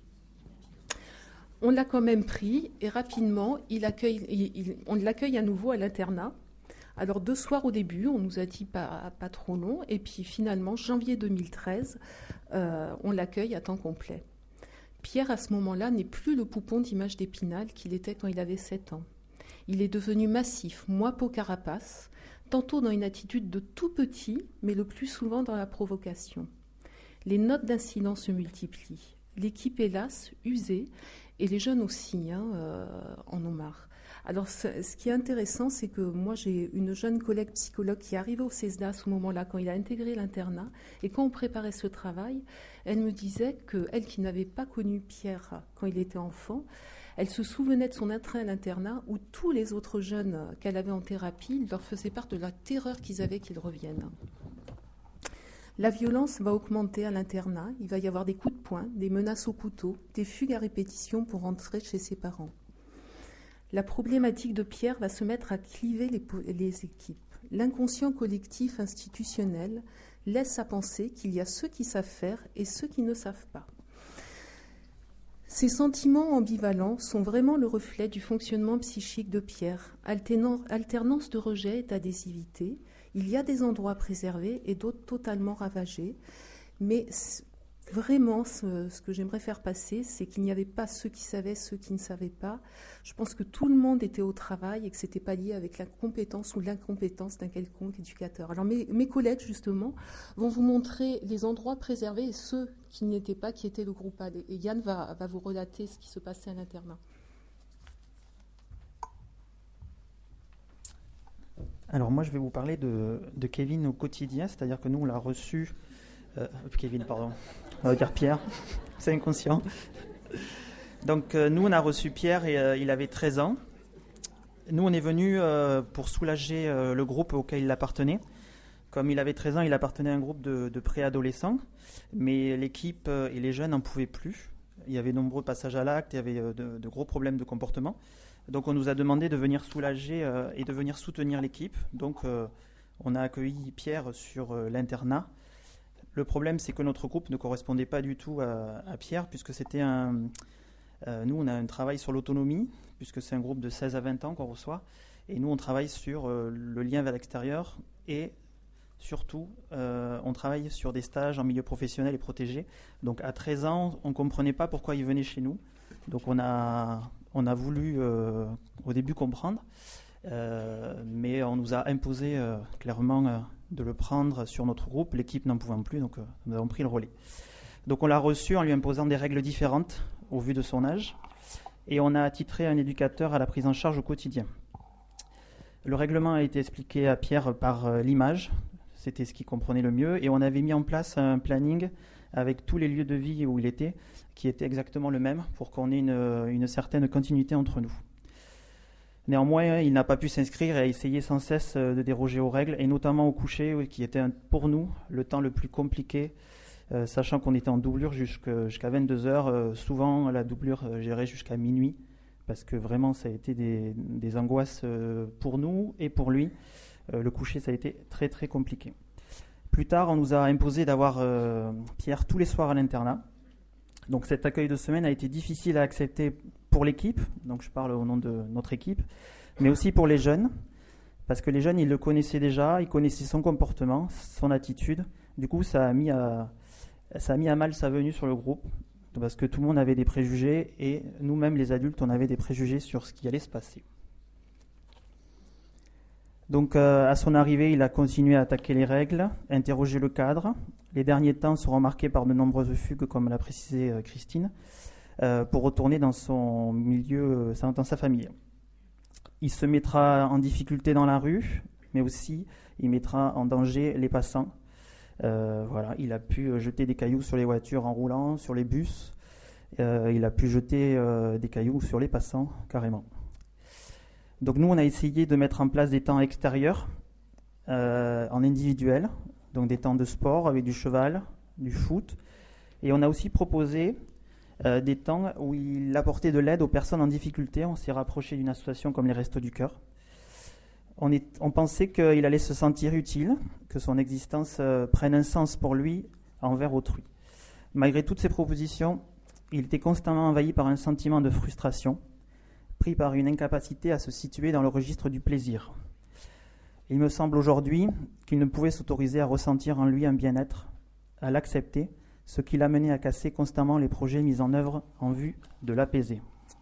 On l'a quand même pris, et rapidement, on l'accueille à nouveau à l'internat. Alors 2 soirs au début, on nous a dit pas trop long, et puis finalement, janvier 2013, on l'accueille à temps complet. Pierre, à ce moment-là, n'est plus le poupon d'Image d'Épinal qu'il était quand il avait 7 ans. Il est devenu massif, peau carapace, tantôt dans une attitude de tout petit, mais le plus souvent dans la provocation. Les notes d'incidents se multiplient. L'équipe, hélas, usée, et les jeunes aussi en ont marre. Alors, ce qui est intéressant, c'est que moi, j'ai une jeune collègue psychologue qui est arrivée au CESDA à ce moment-là, quand il a intégré l'internat. Et quand on préparait ce travail, elle me disait qu'elle, qui n'avait pas connu Pierre quand il était enfant, elle se souvenait de son entrée à l'internat où tous les autres jeunes qu'elle avait en thérapie leur faisaient part de la terreur qu'ils avaient qu'il revienne. La violence va augmenter à l'internat. Il va y avoir des coups de poing, des menaces au couteau, des fugues à répétition pour rentrer chez ses parents. La problématique de Pierre va se mettre à cliver les équipes. L'inconscient collectif institutionnel laisse à penser qu'il y a ceux qui savent faire et ceux qui ne savent pas. Ces sentiments ambivalents sont vraiment le reflet du fonctionnement psychique de Pierre, alternance de rejet et d'adhésivité. Il y a des endroits préservés et d'autres totalement ravagés, mais vraiment, ce que j'aimerais faire passer, c'est qu'il n'y avait pas ceux qui savaient, ceux qui ne savaient pas. Je pense que tout le monde était au travail et que ce n'était pas lié avec la compétence ou l'incompétence d'un quelconque éducateur. Alors mes collègues, justement, vont vous montrer les endroits préservés et ceux qui n'y étaient pas, qui étaient le groupe A. Et Yann va vous relater ce qui se passait à l'internat. Alors moi, je vais vous parler de Kevin au quotidien, c'est-à-dire que nous, on l'a reçu... Kevin, pardon. On va dire Pierre, c'est inconscient. Donc nous, on a reçu Pierre et il avait 13 ans. Nous, on est venus pour soulager le groupe auquel il appartenait. Comme il avait 13 ans, il appartenait à un groupe de préadolescents, mais l'équipe et les jeunes n'en pouvaient plus. Il y avait de nombreux passages à l'acte, il y avait de gros problèmes de comportement. Donc on nous a demandé de venir soulager et de venir soutenir l'équipe. Donc on a accueilli Pierre sur l'internat. Le problème, c'est que notre groupe ne correspondait pas du tout à Pierre, puisque c'était un Nous, on a un travail sur l'autonomie, puisque c'est un groupe de 16 à 20 ans qu'on reçoit. Et nous, on travaille sur le lien vers l'extérieur et surtout, on travaille sur des stages en milieu professionnel et protégé. Donc, à 13 ans, on ne comprenait pas pourquoi ils venaient chez nous. Donc, on a voulu au début comprendre, mais on nous a imposé clairement de le prendre sur notre groupe. L'équipe n'en pouvant plus, donc nous avons pris le relais. Donc, on l'a reçu en lui imposant des règles différentes au vu de son âge. Et on a attitré un éducateur à la prise en charge au quotidien. Le règlement a été expliqué à Pierre par l'image, c'était ce qu'il comprenait le mieux, et on avait mis en place un planning avec tous les lieux de vie où il était, qui était exactement le même, pour qu'on ait une certaine continuité entre nous. Néanmoins, il n'a pas pu s'inscrire et a essayé sans cesse de déroger aux règles, et notamment au coucher, qui était pour nous le temps le plus compliqué, sachant qu'on était en doublure jusqu'à 22h, souvent la doublure gérait jusqu'à minuit, parce que vraiment ça a été des angoisses pour nous et pour lui. Le coucher, ça a été très très compliqué. Plus tard, on nous a imposé d'avoir Pierre tous les soirs à l'internat. Donc cet accueil de semaine a été difficile à accepter pour l'équipe, donc je parle au nom de notre équipe, mais aussi pour les jeunes, parce que les jeunes, ils le connaissaient déjà, ils connaissaient son comportement, son attitude. Du coup, ça a mis à mal sa venue sur le groupe, parce que tout le monde avait des préjugés, et nous-mêmes, les adultes, on avait des préjugés sur ce qui allait se passer. Donc, à son arrivée, il a continué à attaquer les règles, interroger le cadre. Les derniers temps seront marqués par de nombreuses fugues, comme l'a précisé Christine, pour retourner dans son milieu, dans sa famille. Il se mettra en difficulté dans la rue, mais aussi il mettra en danger les passants. Voilà, il a pu jeter des cailloux sur les voitures en roulant, sur les bus. Il a pu jeter des cailloux sur les passants, carrément. Donc nous, on a essayé de mettre en place des temps extérieurs, en individuel, donc des temps de sport avec du cheval, du foot. Et on a aussi proposé des temps où il apportait de l'aide aux personnes en difficulté. On s'est rapproché d'une association comme les Restos du Cœur. On pensait qu'il allait se sentir utile, que son existence prenne un sens pour lui envers autrui. Malgré toutes ces propositions, il était constamment envahi par un sentiment de frustration, pris par une incapacité à se situer dans le registre du plaisir. Il me semble aujourd'hui qu'il ne pouvait s'autoriser à ressentir en lui un bien-être, à l'accepter, ce qui l'a mené à casser constamment les projets mis en œuvre en vue de l'apaiser.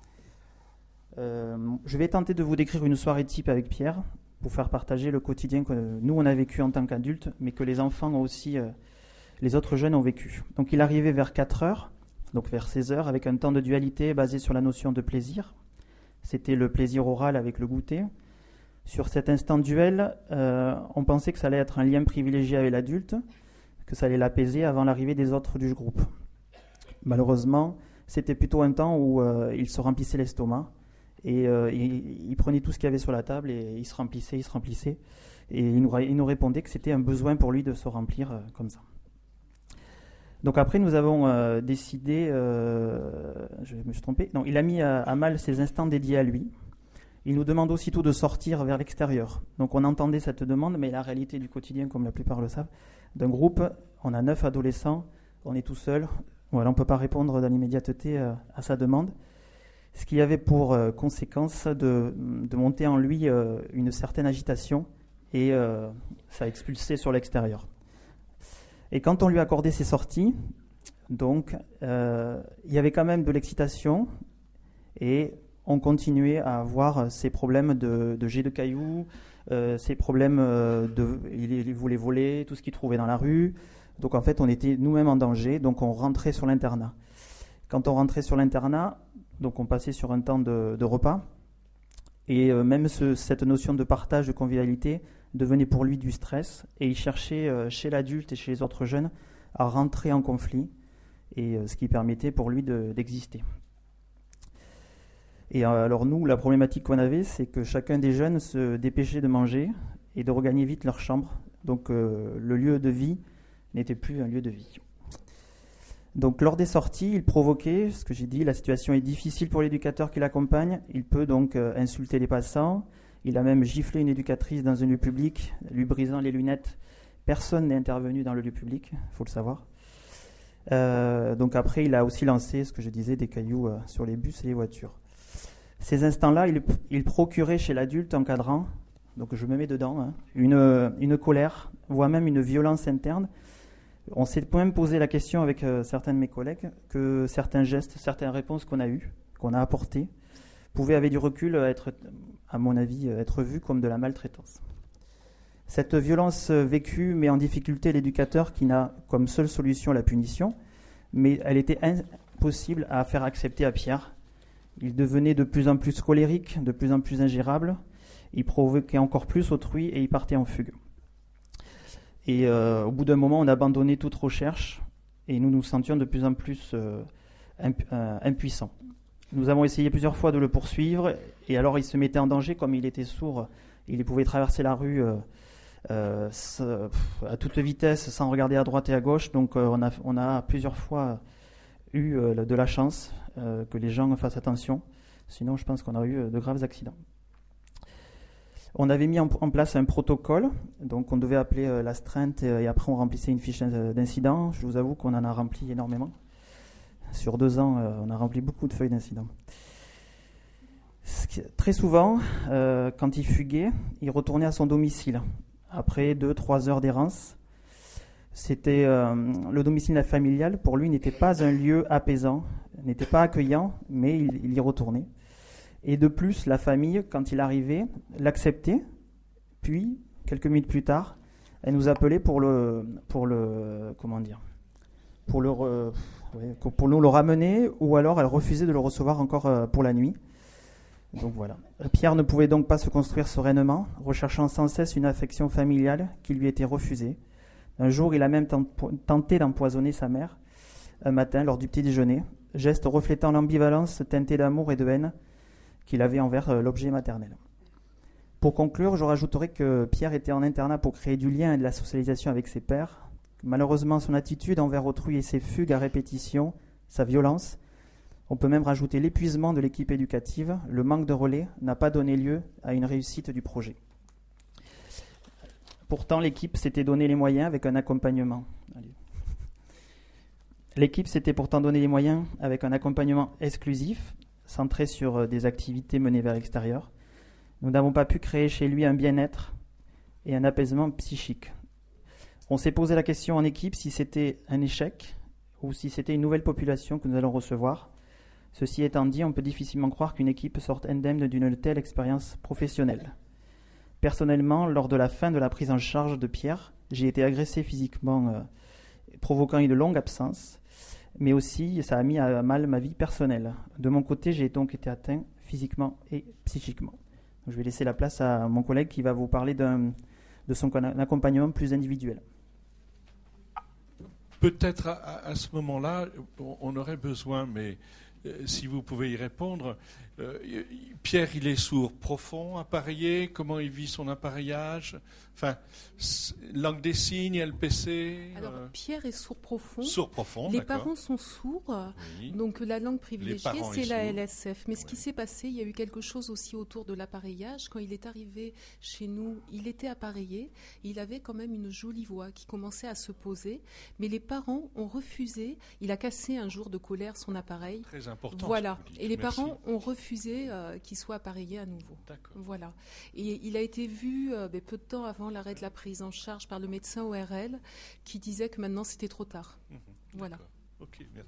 Je vais tenter de vous décrire une soirée type avec Pierre, pour faire partager le quotidien que nous, on a vécu en tant qu'adultes, mais que les enfants ont aussi, les autres jeunes ont vécu. Donc il arrivait vers 4h, donc vers 16h, avec un temps de dualité basé sur la notion de plaisir. C'était le plaisir oral avec le goûter. Sur cet instant de duel, on pensait que ça allait être un lien privilégié avec l'adulte, que ça allait l'apaiser avant l'arrivée des autres du groupe. Malheureusement, c'était plutôt un temps où il se remplissait l'estomac, et il prenait tout ce qu'il y avait sur la table et il se remplissait. Et il nous répondait que c'était un besoin pour lui de se remplir comme ça. Donc après, nous avons décidé, je me suis trompé, non, il a mis à mal ces instants dédiés à lui. Il nous demande aussitôt de sortir vers l'extérieur. Donc on entendait cette demande, mais la réalité du quotidien, comme la plupart le savent, d'un groupe, on a 9 adolescents, on est tout seul, voilà, on ne peut pas répondre dans l'immédiateté à sa demande. Ce qui avait pour conséquence de monter en lui une certaine agitation, et ça a expulsé sur l'extérieur. Et quand on lui accordait ses sorties, donc, il y avait quand même de l'excitation, et on continuait à avoir ces problèmes de jet de cailloux, ces problèmes il voulait voler, tout ce qu'il trouvait dans la rue. Donc en fait, on était nous-mêmes en danger, donc on rentrait sur l'internat. Quand on rentrait sur l'internat, donc on passait sur un temps de repas, et même cette notion de partage, de convivialité, devenait pour lui du stress, et il cherchait chez l'adulte et chez les autres jeunes à rentrer en conflit, et ce qui permettait pour lui d'exister. Et alors nous, la problématique qu'on avait, c'est que chacun des jeunes se dépêchait de manger et de regagner vite leur chambre. Donc le lieu de vie n'était plus un lieu de vie. Donc lors des sorties, il provoquait, ce que j'ai dit, la situation est difficile pour l'éducateur qui l'accompagne. Il peut donc insulter les passants. Il a même giflé une éducatrice dans un lieu public, lui brisant les lunettes. Personne n'est intervenu dans le lieu public, il faut le savoir. Donc après, il a aussi lancé, ce que je disais, des cailloux sur les bus et les voitures. Ces instants-là, il procurait chez l'adulte encadrant, donc je me mets dedans, hein, une colère, voire même une violence interne. On s'est même posé la question avec certains de mes collègues que certains gestes, certaines réponses qu'on a apportées, pouvaient avec du recul être, à mon avis, être vues comme de la maltraitance. Cette violence vécue met en difficulté l'éducateur qui n'a comme seule solution la punition, mais elle était impossible à faire accepter à Pierre. Il devenait de plus en plus colérique, de plus en plus ingérable, il provoquait encore plus autrui et il partait en fugue. Et au bout d'un moment, on a abandonné toute recherche et nous nous sentions de plus en plus impuissants. Nous avons essayé plusieurs fois de le poursuivre et alors il se mettait en danger comme il était sourd. Il pouvait traverser la rue à toute vitesse sans regarder à droite et à gauche. Donc on a plusieurs fois eu de la chance que les gens fassent attention. Sinon, je pense qu'on aurait eu de graves accidents. On avait mis en place un protocole, donc on devait appeler l'astreinte et après on remplissait une fiche d'incident. Je vous avoue qu'on en a rempli énormément. Sur 2 ans, on a rempli beaucoup de feuilles d'incident. Très souvent, quand il fuguait, il retournait à son domicile. Après 2-3 heures d'errance, c'était le domicile familial, pour lui, n'était pas un lieu apaisant, n'était pas accueillant, mais il y retournait. Et de plus, la famille, quand il arrivait, l'acceptait. Puis, quelques minutes plus tard, elle nous appelait pour nous le ramener, ou alors elle refusait de le recevoir encore pour la nuit. Donc voilà. Pierre ne pouvait donc pas se construire sereinement, recherchant sans cesse une affection familiale qui lui était refusée. Un jour, il a même tenté d'empoisonner sa mère un matin lors du petit déjeuner, geste reflétant l'ambivalence teintée d'amour et de haine qu'il avait envers l'objet maternel. Pour conclure, je rajouterai que Pierre était en internat pour créer du lien et de la socialisation avec ses pairs. Malheureusement, son attitude envers autrui et ses fugues à répétition, sa violence, on peut même rajouter l'épuisement de l'équipe éducative, le manque de relais n'a pas donné lieu à une réussite du projet. Pourtant, l'équipe s'était donné les moyens avec un accompagnement. L'équipe s'était pourtant donné les moyens avec un accompagnement exclusif, centré sur des activités menées vers l'extérieur. Nous n'avons pas pu créer chez lui un bien-être et un apaisement psychique. On s'est posé la question en équipe si c'était un échec ou si c'était une nouvelle population que nous allons recevoir. Ceci étant dit, on peut difficilement croire qu'une équipe sorte indemne d'une telle expérience professionnelle. Personnellement, lors de la fin de la prise en charge de Pierre, j'ai été agressé physiquement, provoquant une longue absence, mais aussi ça a mis à mal ma vie personnelle. De mon côté, j'ai donc été atteint physiquement et psychiquement. Donc, je vais laisser la place à mon collègue qui va vous parler de son accompagnement plus individuel. Peut-être à ce moment-là, on aurait besoin, mais si vous pouvez y répondre, Pierre, il est sourd profond, appareillé, comment il vit son appareillage, enfin, langue des signes, LPC. Alors, Pierre est sourd profond. Sourd profond, les d'accord. parents sont sourds, oui. Donc la langue privilégiée, c'est la sourds. LSF. Mais ce qui s'est passé, il y a eu quelque chose aussi autour de l'appareillage. Quand il est arrivé chez nous, il était appareillé. Il avait quand même une jolie voix qui commençait à se poser. Mais les parents ont refusé. Il a cassé un jour de colère son appareil. Très important. Voilà. Et les Merci. parents ont refusé qu'il soit appareillé à nouveau. D'accord. Voilà. Et il a été vu peu de temps avant l'arrêt de la prise en charge par le médecin ORL qui disait que maintenant c'était trop tard. Voilà. Ok, merci.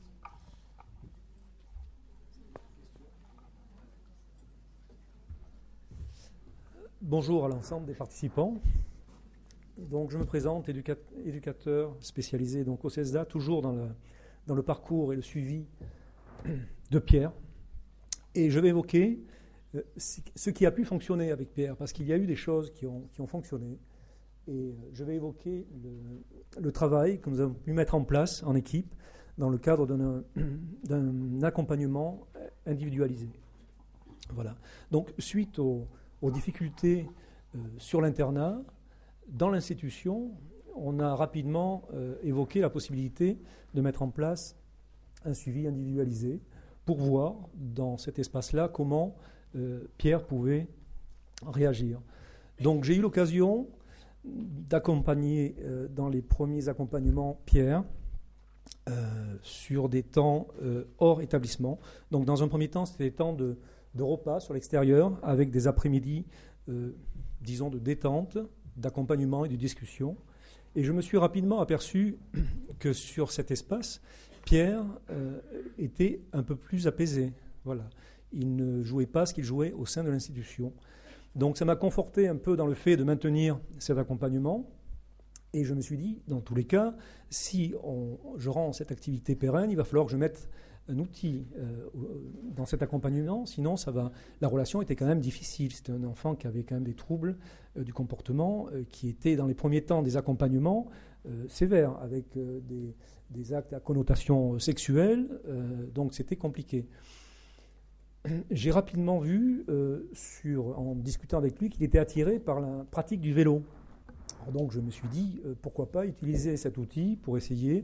Bonjour à l'ensemble des participants. Donc, je me présente, éducateur spécialisé donc, au CESDA, toujours dans le parcours et le suivi de Pierre. Et je vais évoquer ce qui a pu fonctionner avec Pierre, parce qu'il y a eu des choses qui ont fonctionné. Et je vais évoquer le travail que nous avons pu mettre en place en équipe dans le cadre d'un accompagnement individualisé. Voilà. Donc, suite aux difficultés sur l'internat, dans l'institution, on a rapidement évoqué la possibilité de mettre en place un suivi individualisé pour voir dans cet espace-là comment Pierre pouvait réagir. Donc, j'ai eu l'occasion d'accompagner dans les premiers accompagnements Pierre sur des temps hors établissement. Donc dans un premier temps, c'était des temps de repas sur l'extérieur avec des après-midi, disons, de détente, d'accompagnement et de discussion. Et je me suis rapidement aperçu que sur cet espace, Pierre était un peu plus apaisé. Voilà. Il ne jouait pas ce qu'il jouait au sein de l'institution. Donc ça m'a conforté un peu dans le fait de maintenir cet accompagnement. Et je me suis dit, dans tous les cas, si je rends cette activité pérenne, il va falloir que je mette un outil dans cet accompagnement, sinon la relation était quand même difficile. C'était un enfant qui avait quand même des troubles du comportement, qui étaient dans les premiers temps des accompagnements sévères, avec des actes à connotation sexuelle, donc c'était compliqué. J'ai rapidement vu, en discutant avec lui, qu'il était attiré par la pratique du vélo. Alors donc je me suis dit, pourquoi pas utiliser cet outil pour essayer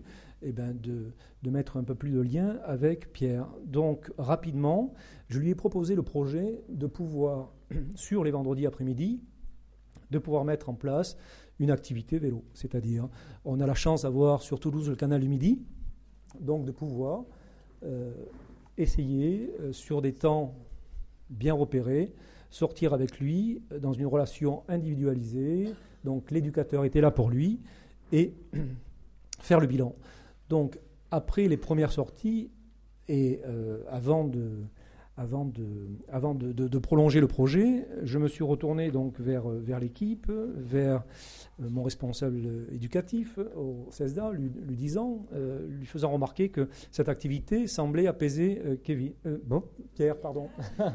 de mettre un peu plus de lien avec Pierre. Donc rapidement, je lui ai proposé le projet de pouvoir, sur les vendredis après-midi, de pouvoir mettre en place une activité vélo. C'est-à-dire, on a la chance d'avoir sur Toulouse le canal du Midi, donc de pouvoir essayer, sur des temps bien repérés, sortir avec lui dans une relation individualisée. Donc l'éducateur était là pour lui et faire le bilan. Donc après les premières sorties et avant de prolonger le projet, je me suis retourné donc vers l'équipe, vers mon responsable éducatif au CESDA, lui disant, lui faisant remarquer que cette activité semblait apaiser Pierre, pardon.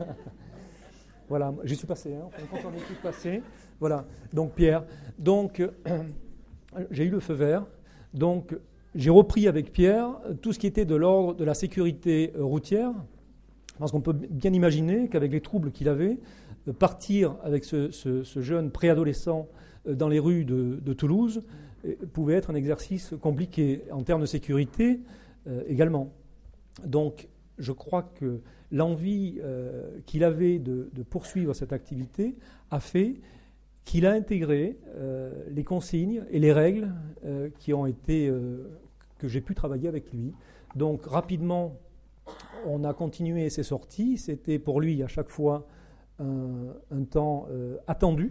Voilà, j'y suis passé, quand on est tous passés. Voilà, donc Pierre. Donc, j'ai eu le feu vert. Donc, j'ai repris avec Pierre tout ce qui était de l'ordre de la sécurité routière, parce qu'on peut bien imaginer qu'avec les troubles qu'il avait, partir avec ce jeune préadolescent dans les rues de Toulouse pouvait être un exercice compliqué en termes de sécurité également. Donc, je crois que l'envie qu'il avait de poursuivre cette activité a fait qu'il a intégré les consignes et les règles qui ont été que j'ai pu travailler avec lui. Donc rapidement, on a continué ces sorties. C'était pour lui à chaque fois un temps attendu.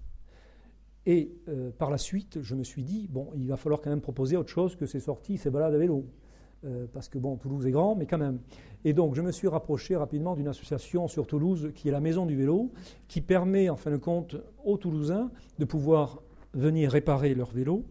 Et par la suite, je me suis dit, bon, il va falloir quand même proposer autre chose que ces sorties, ces balades à vélo. Parce que bon, Toulouse est grand, mais quand même. Et donc, je me suis rapproché rapidement d'une association sur Toulouse qui est la Maison du Vélo, qui permet, en fin de compte, aux Toulousains de pouvoir venir réparer leur vélo,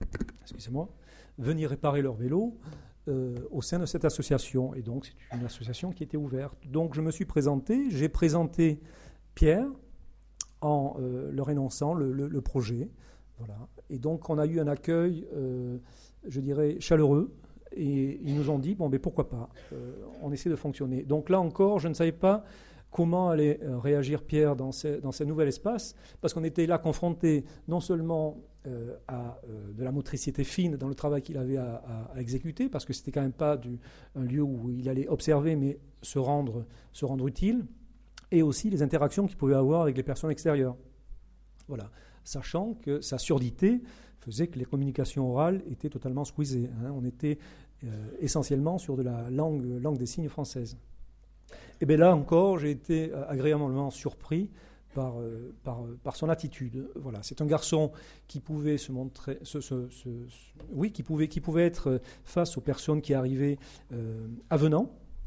au sein de cette association. Et donc, c'est une association qui était ouverte. Donc, je me suis présenté, j'ai présenté Pierre en leur énonçant le projet. Voilà. Et donc, on a eu un accueil, je dirais, chaleureux. Et ils nous ont dit, bon, mais pourquoi pas, on essaie de fonctionner. Donc là encore, je ne savais pas comment allait réagir Pierre dans ce nouvel espace, parce qu'on était là confronté non seulement à de la motricité fine dans le travail qu'il avait à exécuter, parce que c'était quand même pas un lieu où il allait observer, mais se rendre utile, et aussi les interactions qu'il pouvait avoir avec les personnes extérieures. Voilà, sachant que sa surdité faisait que les communications orales étaient totalement squeezées. On était essentiellement sur de la langue des signes française. Et bien là encore, j'ai été agréablement surpris par son attitude. Voilà, c'est un garçon qui pouvait se montrer, qui pouvait être face aux personnes qui arrivaient avenant,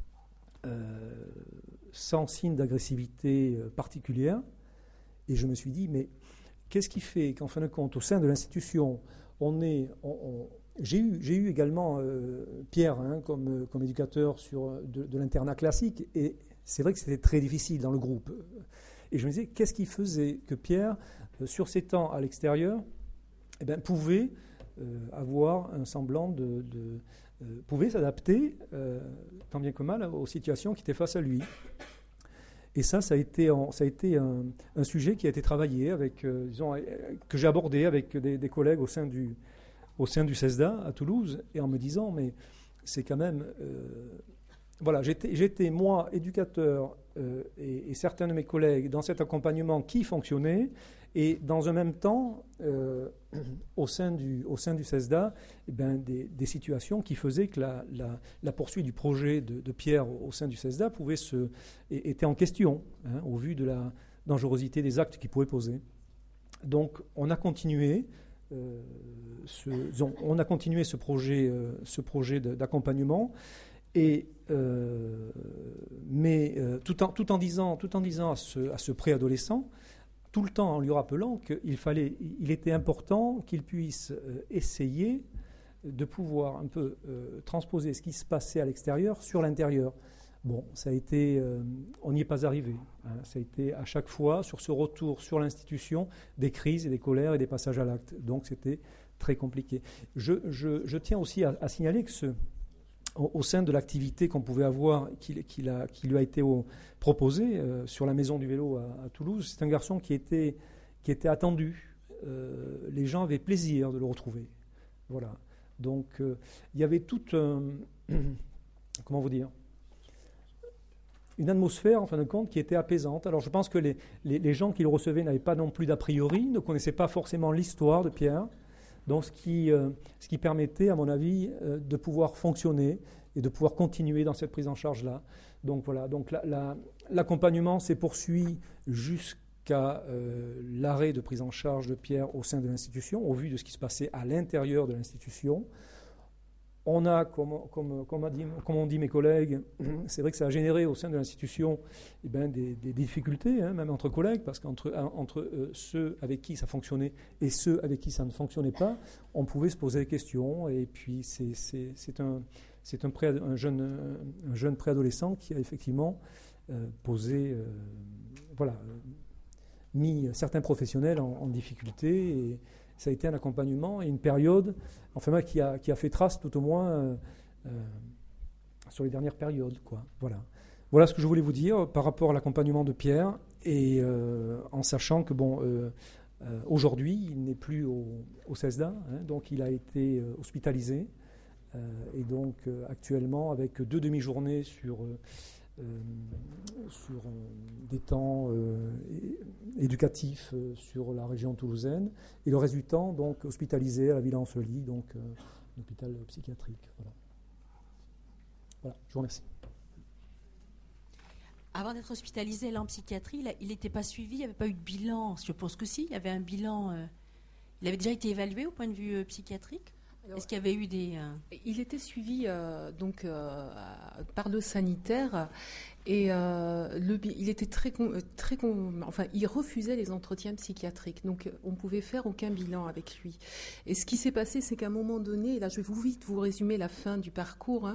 sans signe d'agressivité particulière. Et je me suis dit, mais qu'est-ce qui fait qu'en fin de compte, au sein de l'institution, j'ai eu également Pierre comme éducateur sur de l'internat classique, et c'est vrai que c'était très difficile dans le groupe. Et je me disais, qu'est-ce qui faisait que Pierre, sur ses temps à l'extérieur, pouvait avoir un semblant pouvait s'adapter, tant bien que mal, aux situations qui étaient face à lui. Et ça a été un sujet qui a été travaillé avec, que j'ai abordé avec des collègues au sein du CESDA à Toulouse, et en me disant, mais c'est quand même voilà, j'étais, moi, éducateur et certains de mes collègues dans cet accompagnement qui fonctionnait, et dans un même temps, au sein du CESDA, des situations qui faisaient que la poursuite du projet de Pierre au sein du CESDA était en question, au vu de la dangerosité des actes qu'il pouvait poser. Donc on a continué ce projet d'accompagnement, mais tout en disant à ce préadolescent, tout le temps en lui rappelant qu'il était important qu'il puisse essayer de pouvoir un peu transposer ce qui se passait à l'extérieur sur l'intérieur. Bon, ça a été, on n'y est pas arrivé. Ça a été à chaque fois, sur ce retour sur l'institution, des crises et des colères et des passages à l'acte. Donc c'était très compliqué. Je tiens aussi à signaler que au sein de l'activité qu'on pouvait avoir, qui lui a été proposée sur la Maison du Vélo à Toulouse, c'est un garçon qui était attendu. Les gens avaient plaisir de le retrouver. Voilà. Donc il y avait toute, comment vous dire, une atmosphère, en fin de compte, qui était apaisante. Alors je pense que les gens qui le recevaient n'avaient pas non plus d'a priori, ne connaissaient pas forcément l'histoire de Pierre. Donc ce qui permettait, à mon avis, de pouvoir fonctionner et de pouvoir continuer dans cette prise en charge-là. Donc voilà, donc l'accompagnement s'est poursuivi jusqu'à l'arrêt de prise en charge de Pierre au sein de l'institution, au vu de ce qui se passait à l'intérieur de l'institution. On a, comme ont dit mes collègues, c'est vrai que ça a généré au sein de l'institution des difficultés, même entre collègues, parce qu'entre ceux avec qui ça fonctionnait et ceux avec qui ça ne fonctionnait pas, on pouvait se poser des questions. Et puis c'est un jeune préadolescent qui a effectivement mis certains professionnels en difficulté. Et ça a été un accompagnement et une période, enfin qui a fait trace tout au moins sur les dernières périodes, quoi. Voilà ce que je voulais vous dire par rapport à l'accompagnement de Pierre, et en sachant que aujourd'hui il n'est plus au CESDA, donc il a été hospitalisé, et donc actuellement avec 2 demi-journées sur des temps éducatifs sur la région toulousaine, et le reste du temps donc hospitalisé à la Villa-en-Sully, donc un hôpital psychiatrique. Voilà, je vous remercie. Avant d'être hospitalisé là en psychiatrie, il n'était pas suivi, il n'y avait pas eu de bilan. Je pense que si, il y avait un bilan. Il avait déjà été évalué au point de vue psychiatrique. Est-ce qu'il y avait eu des... Il était suivi par le sanitaire, et il était il refusait les entretiens psychiatriques, donc on ne pouvait faire aucun bilan avec lui. Et ce qui s'est passé, c'est qu'à un moment donné, et là je vais vite vous résumer la fin du parcours,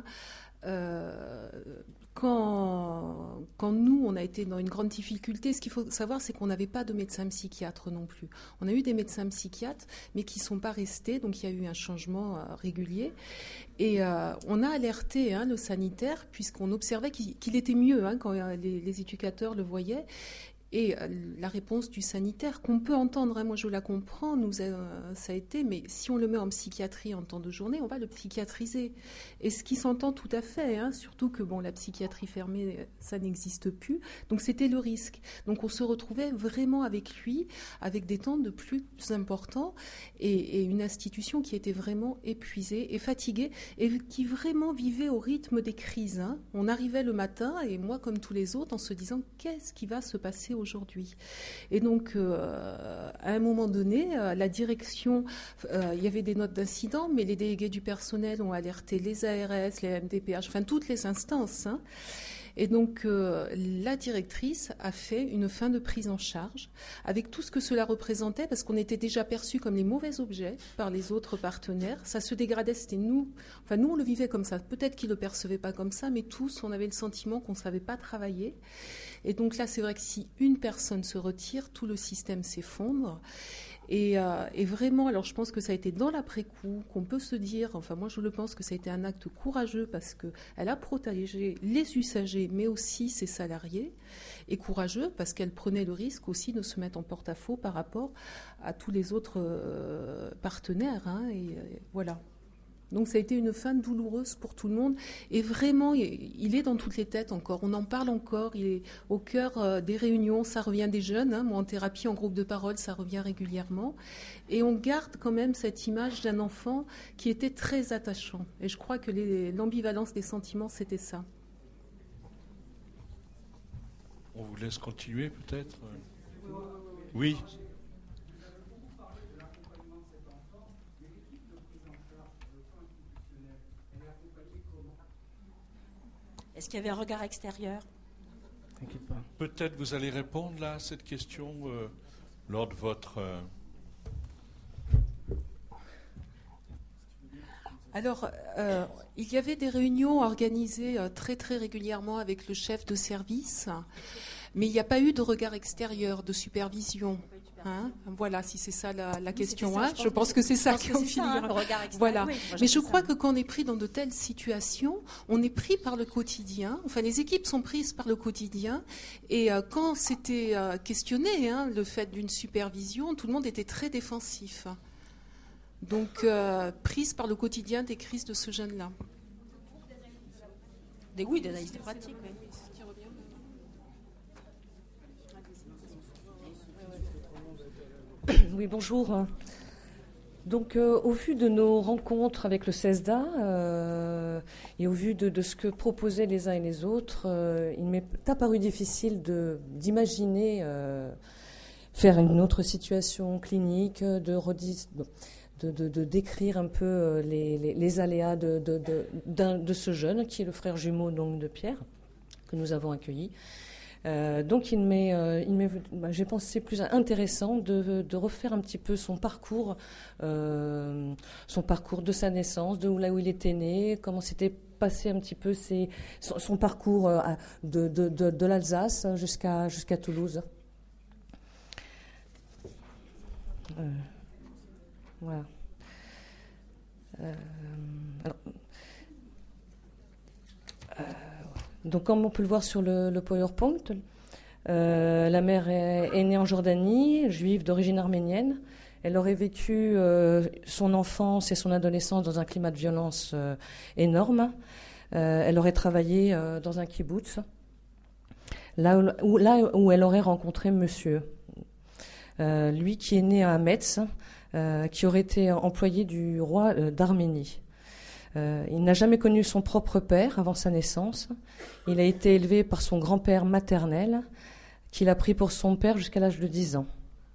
quand nous, on a été dans une grande difficulté, ce qu'il faut savoir, c'est qu'on n'avait pas de médecin psychiatre non plus. On a eu des médecins psychiatres, mais qui ne sont pas restés, donc il y a eu un changement régulier. Et on a alerté le sanitaire, puisqu'on observait qu'il était mieux quand les éducateurs le voyaient. Et la réponse du sanitaire, qu'on peut entendre, moi je la comprends, ça a été, mais si on le met en psychiatrie en temps de journée, on va le psychiatriser. Et ce qui s'entend tout à fait, surtout que la psychiatrie fermée, ça n'existe plus. Donc c'était le risque. Donc on se retrouvait vraiment avec lui, avec des temps de plus importants, et une institution qui était vraiment épuisée et fatiguée, et qui vraiment vivait au rythme des crises. On arrivait le matin, et moi comme tous les autres, en se disant qu'est-ce qui va se passer aujourd'hui. Et donc, à un moment donné, la direction, il y avait des notes d'incident, mais les délégués du personnel ont alerté les ARS, les MDPH, enfin toutes les instances. Et donc, la directrice a fait une fin de prise en charge avec tout ce que cela représentait, parce qu'on était déjà perçus comme les mauvais objets par les autres partenaires. Ça se dégradait, c'était nous. Enfin, nous, on le vivait comme ça. Peut-être qu'ils ne le percevaient pas comme ça, mais tous, on avait le sentiment qu'on ne savait pas travailler. Et donc là, c'est vrai que si une personne se retire, tout le système s'effondre. Et vraiment, alors je pense que ça a été dans l'après-coup qu'on peut se dire, enfin moi je le pense que ça a été un acte courageux, parce qu'elle a protégé les usagers mais aussi ses salariés, et courageux parce qu'elle prenait le risque aussi de se mettre en porte-à-faux par rapport à tous les autres partenaires. Et voilà. Donc ça a été une fin douloureuse pour tout le monde. Et vraiment, il est dans toutes les têtes encore. On en parle encore. Il est au cœur des réunions. Ça revient des jeunes. Hein. Moi, en thérapie, en groupe de parole, ça revient régulièrement. Et on garde quand même cette image d'un enfant qui était très attachant. Et je crois que l'ambivalence des sentiments, c'était ça. On vous laisse continuer peut-être ? Oui. Est-ce qu'il y avait un regard extérieur ? T'inquiète pas. Peut-être vous allez répondre là à cette question lors de votre... Alors, il y avait des réunions organisées très très régulièrement avec le chef de service, mais il n'y a pas eu de regard extérieur, de supervision. Hein, voilà, si c'est ça la question. Ça, je pense que c'est ça qui en finira. Le regard extérieur. Voilà. Oui, mais je crois que quand on est pris dans de telles situations, on est pris par le quotidien. Enfin, les équipes sont prises par le quotidien. Et quand c'était questionné, hein, le fait d'une supervision, tout le monde était très défensif. Donc, prise par le quotidien des crises de ce jeune-là. Des analyses pratiques, oui. Oui, bonjour. Donc, au vu de nos rencontres avec le CESDA et au vu de ce que proposaient les uns et les autres, il m'est apparu difficile d'imaginer faire une autre situation clinique, de décrire un peu les aléas de ce jeune, qui est le frère jumeau donc, de Pierre, que nous avons accueilli. Donc j'ai pensé plus intéressant de refaire un petit peu son parcours de sa naissance, de là où il était né, comment s'était passé un petit peu son parcours de l'Alsace jusqu'à Toulouse. Voilà. Donc, comme on peut le voir sur le PowerPoint, la mère est née en Jordanie, juive d'origine arménienne. Elle aurait vécu son enfance et son adolescence dans un climat de violence énorme. Elle aurait travaillé dans un kibbutz, là où elle aurait rencontré monsieur. Lui qui est né à Metz, qui aurait été employé du roi d'Arménie. Il n'a jamais connu son propre père avant sa naissance. Il a été élevé par son grand-père maternel, qu'il a pris pour son père jusqu'à l'âge de 10 ans.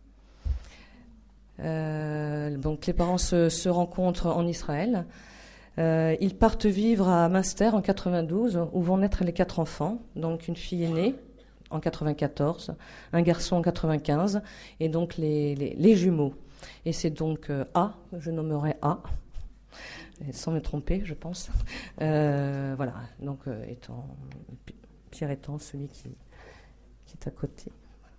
Donc les parents se rencontrent en Israël. Ils partent vivre à Münster en 92, où vont naître les 4 enfants. Donc une fille est née en 94, un garçon en 95, et donc les jumeaux. Et c'est donc A, je nommerai A, sans me tromper, je pense. Voilà, donc Pierre étant celui qui est à côté.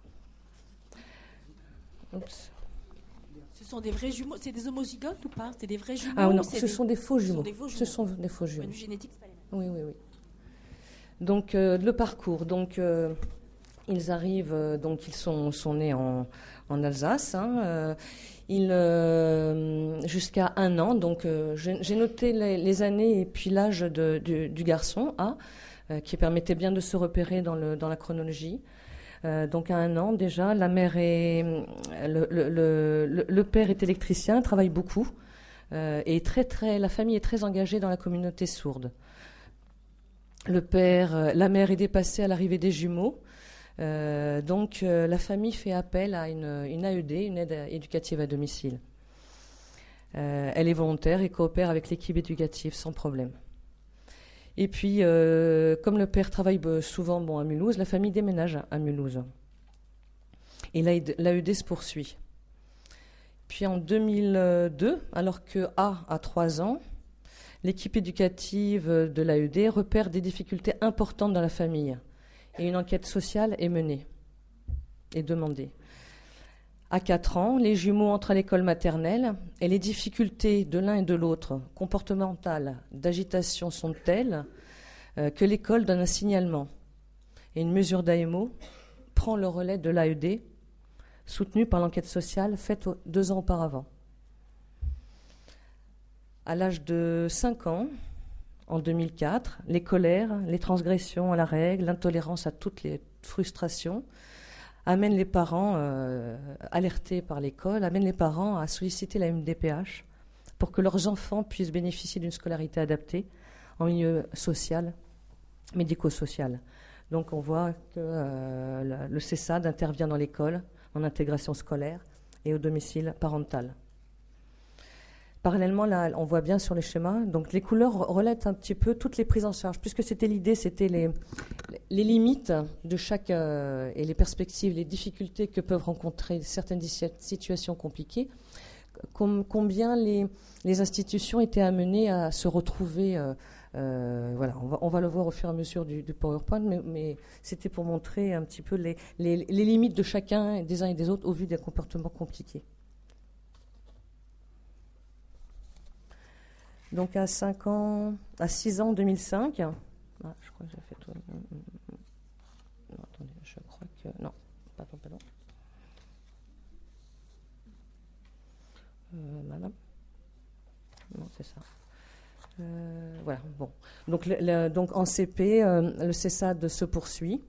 Oups. Ce sont des vrais jumeaux, c'est des homozygotes ou pas ? C'est des vrais jumeaux ? Ah non, ce sont des faux jumeaux. Ce sont des faux jumeaux. Point de vue génétique, c'est pas les mêmes. Oui. Donc le parcours, donc ils arrivent, donc ils sont nés en Alsace. Hein, jusqu'à 1 an, donc j'ai noté les années et puis l'âge du garçon A, qui permettait bien de se repérer dans la chronologie. Donc à 1 an déjà, la mère le père est électricien, travaille beaucoup, et la famille est très engagée dans la communauté sourde. La mère est dépassée à l'arrivée des jumeaux. Donc la famille fait appel à une AED, une aide éducative à domicile. Elle est volontaire et coopère avec l'équipe éducative sans problème. Et puis, comme le père travaille souvent à Mulhouse, la famille déménage à Mulhouse. Et l'AED se poursuit. Puis en 2002, alors que A a 3 ans, l'équipe éducative de l'AED repère des difficultés importantes dans la famille. Et une enquête sociale est menée et demandée. À 4 ans, les jumeaux entrent à l'école maternelle et les difficultés de l'un et de l'autre, comportementales, d'agitation, sont telles que l'école donne un signalement. Et une mesure d'AMO prend le relais de l'AED, soutenue par l'enquête sociale faite 2 ans auparavant. À l'âge de 5 ans, en 2004, les colères, les transgressions à la règle, l'intolérance à toutes les frustrations amènent les parents, alertés par l'école, amènent les parents à solliciter la MDPH pour que leurs enfants puissent bénéficier d'une scolarité adaptée en milieu social, médico-social. Donc on voit que le CESAD intervient dans l'école, en intégration scolaire et au domicile parental. Parallèlement, là, on voit bien sur les schémas, donc les couleurs relatent un petit peu toutes les prises en charge, puisque c'était l'idée, c'était les limites de chaque, et les perspectives, les difficultés que peuvent rencontrer certaines situations compliquées, combien les institutions étaient amenées à se retrouver. Voilà, on va le voir au fur et à mesure du PowerPoint, mais c'était pour montrer un petit peu les limites de chacun, des uns et des autres, au vu des comportements compliqués. Donc à 6 ans, en 2005, je crois que j'ai fait tout. Non, attendez, je crois que non, pardon. Madame, non, c'est ça. Voilà, bon. Donc, donc en CP, le CESAD se poursuit.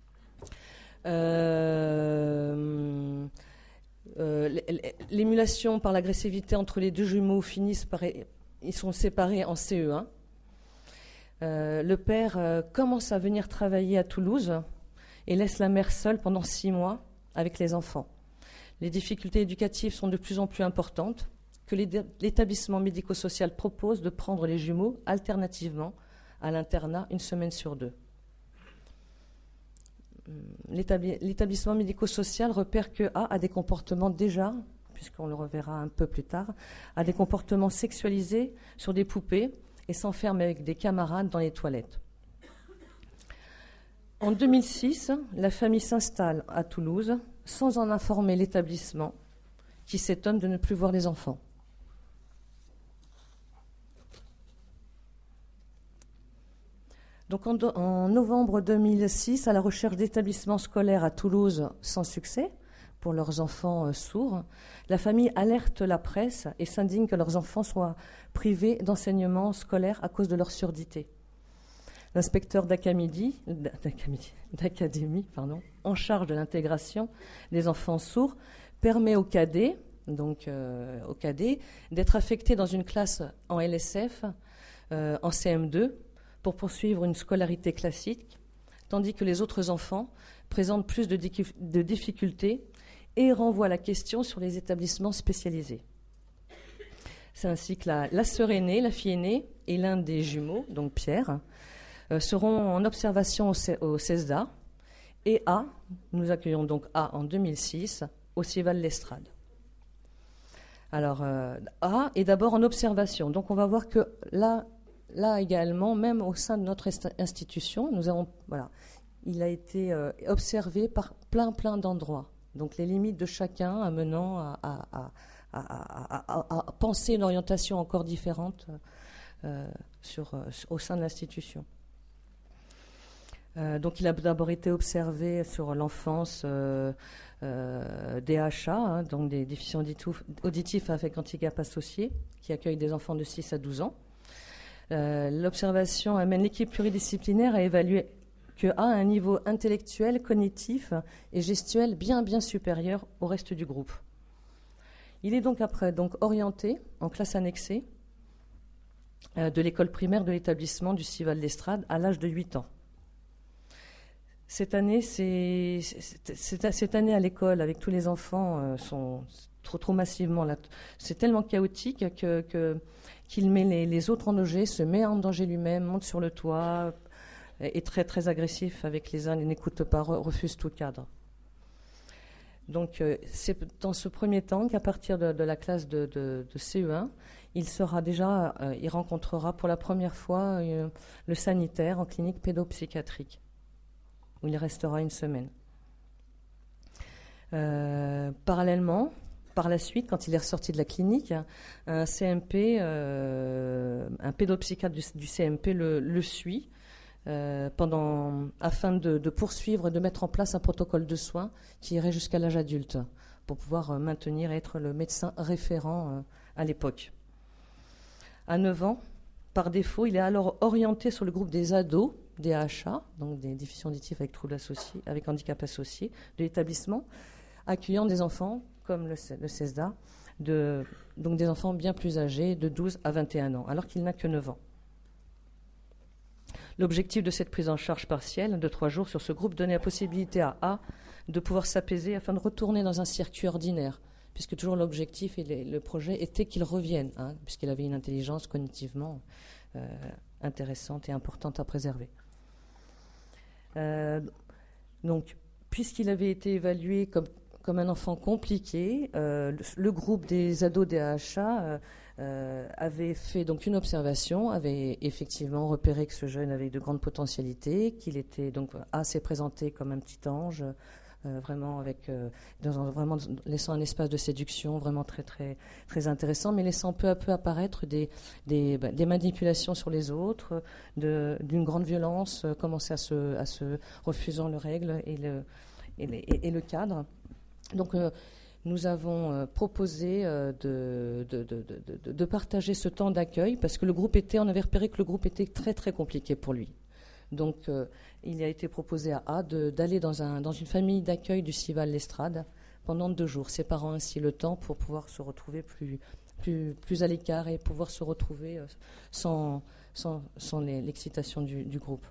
L'émulation par l'agressivité entre les deux jumeaux ils sont séparés en CE1. Le père commence à venir travailler à Toulouse et laisse la mère seule pendant 6 mois avec les enfants. Les difficultés éducatives sont de plus en plus importantes, que l'établissement médico-social propose de prendre les jumeaux alternativement à l'internat 1 semaine sur 2. L'établissement médico-social repère que A a des comportements déjà, puisqu'on le reverra un peu plus tard, a des comportements sexualisés sur des poupées et s'enferme avec des camarades dans les toilettes. En 2006, la famille s'installe à Toulouse sans en informer l'établissement qui s'étonne de ne plus voir les enfants. Donc en novembre 2006, à la recherche d'établissements scolaires à Toulouse sans succès pour leurs enfants sourds, la famille alerte la presse et s'indigne que leurs enfants soient privés d'enseignement scolaire à cause de leur surdité. L'inspecteur d'académie, en charge de l'intégration des enfants sourds, permet aux cadets, d'être affectés dans une classe en LSF, en CM2, pour poursuivre une scolarité classique, tandis que les autres enfants présentent plus de difficultés et renvoient la question sur les établissements spécialisés. C'est ainsi que la sœur aînée, la fille aînée et l'un des jumeaux, donc Pierre, seront en observation au CESDA et nous accueillons donc A en 2006 au Cival Lestrade. Alors A est d'abord en observation, donc on va voir que là également, même au sein de notre institution, il a été observé par plein d'endroits. Donc les limites de chacun amenant à penser une orientation encore différente au sein de l'institution. Donc il a d'abord été observé sur l'enfance DHA, donc des déficients auditifs avec handicap associé, qui accueillent des enfants de 6 à 12 ans. L'observation amène l'équipe pluridisciplinaire à évaluer que A a un niveau intellectuel, cognitif et gestuel bien supérieur au reste du groupe. Il est donc après orienté en classe annexée de l'école primaire de l'établissement du Cival Lestrade à l'âge de 8 ans. Cette année à l'école avec tous les enfants sont trop massivement là. C'est tellement chaotique qu'il met les autres en danger, se met en danger lui-même, monte sur le toit, est très agressif avec les uns, il n'écoute pas, refuse tout cadre. Donc c'est dans ce premier temps qu'à partir de la classe de CE1, il rencontrera pour la première fois le sanitaire en clinique pédopsychiatrique, où il restera 1 semaine. Parallèlement, par la suite, quand il est ressorti de la clinique, un CMP, un pédopsychiatre du CMP le suit afin de poursuivre, de mettre en place un protocole de soins qui irait jusqu'à l'âge adulte pour pouvoir maintenir et être le médecin référent à l'époque. À 9 ans, par défaut, il est alors orienté sur le groupe des ados, des AHA, donc des déficients auditifs avec troubles associés, avec handicap associé, de l'établissement, accueillant des enfants, comme le CESDA, donc des enfants bien plus âgés, de 12 à 21 ans, alors qu'il n'a que 9 ans. L'objectif de cette prise en charge partielle de 3 jours sur ce groupe donnait la possibilité à A de pouvoir s'apaiser afin de retourner dans un circuit ordinaire, puisque toujours l'objectif et le projet était qu'il revienne, puisqu'il avait une intelligence cognitivement intéressante et importante à préserver. Donc, puisqu'il avait été évalué comme un enfant compliqué, le groupe des ados des AHA avait fait donc une observation, avait effectivement repéré que ce jeune avait de grandes potentialités, qu'il était donc assez présenté comme un petit ange, vraiment vraiment laissant un espace de séduction vraiment très très très intéressant, mais laissant peu à peu apparaître des manipulations sur les autres, d'une grande violence, commencer à se refusant les règles et le cadre. Donc nous avons proposé de partager ce temps d'accueil parce que on avait repéré que le groupe était très très compliqué pour lui. Donc il a été proposé à A d'aller dans une famille d'accueil du Cival L'Estrade pendant 2 jours, séparant ainsi le temps pour pouvoir se retrouver plus à l'écart et pouvoir se retrouver sans l'excitation du groupe.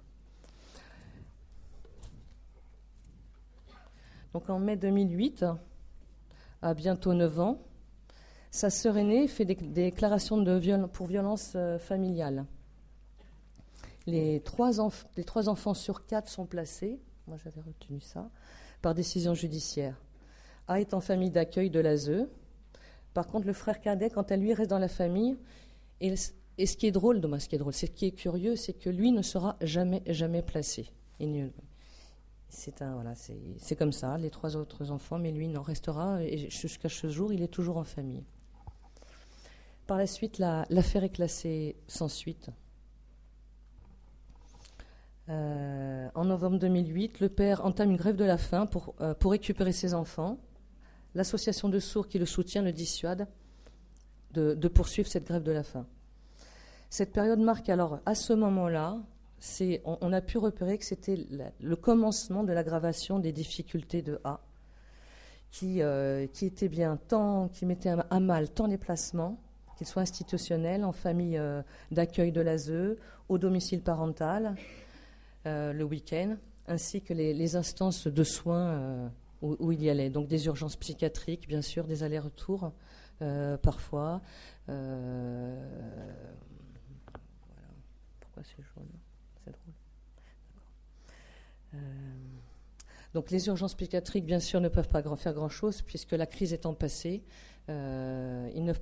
Donc en mai 2008, à bientôt 9 ans, sa sœur aînée fait des déclarations pour violence familiale. Les 3 enfants sur 4 sont placés, moi j'avais retenu ça, par décision judiciaire. A est en famille d'accueil de l'ASE. Par contre, le frère cadet, quant à lui, reste dans la famille. Et ce qui est drôle, ce qui est curieux, c'est que lui ne sera jamais placé. C'est comme ça, les 3 autres enfants, mais lui n'en restera, et jusqu'à ce jour, il est toujours en famille. Par la suite, l'affaire est classée sans suite. En novembre 2008, le père entame une grève de la faim pour récupérer ses enfants. L'association de sourds qui le soutient le dissuade de poursuivre cette grève de la faim. Cette période marque alors, à ce moment-là, on a pu repérer que c'était le commencement de l'aggravation des difficultés de A, qui était bien qui mettait à mal tant les placements, qu'ils soient institutionnels, en famille d'accueil de l'ASE, au domicile parental, le week-end, ainsi que les instances de soins où il y allait. Donc des urgences psychiatriques, bien sûr, des allers-retours parfois. Voilà. Pourquoi c'est jaune ? C'est drôle. Donc les urgences psychiatriques, bien sûr, ne peuvent pas faire grand-chose puisque la crise étant passée, ils ne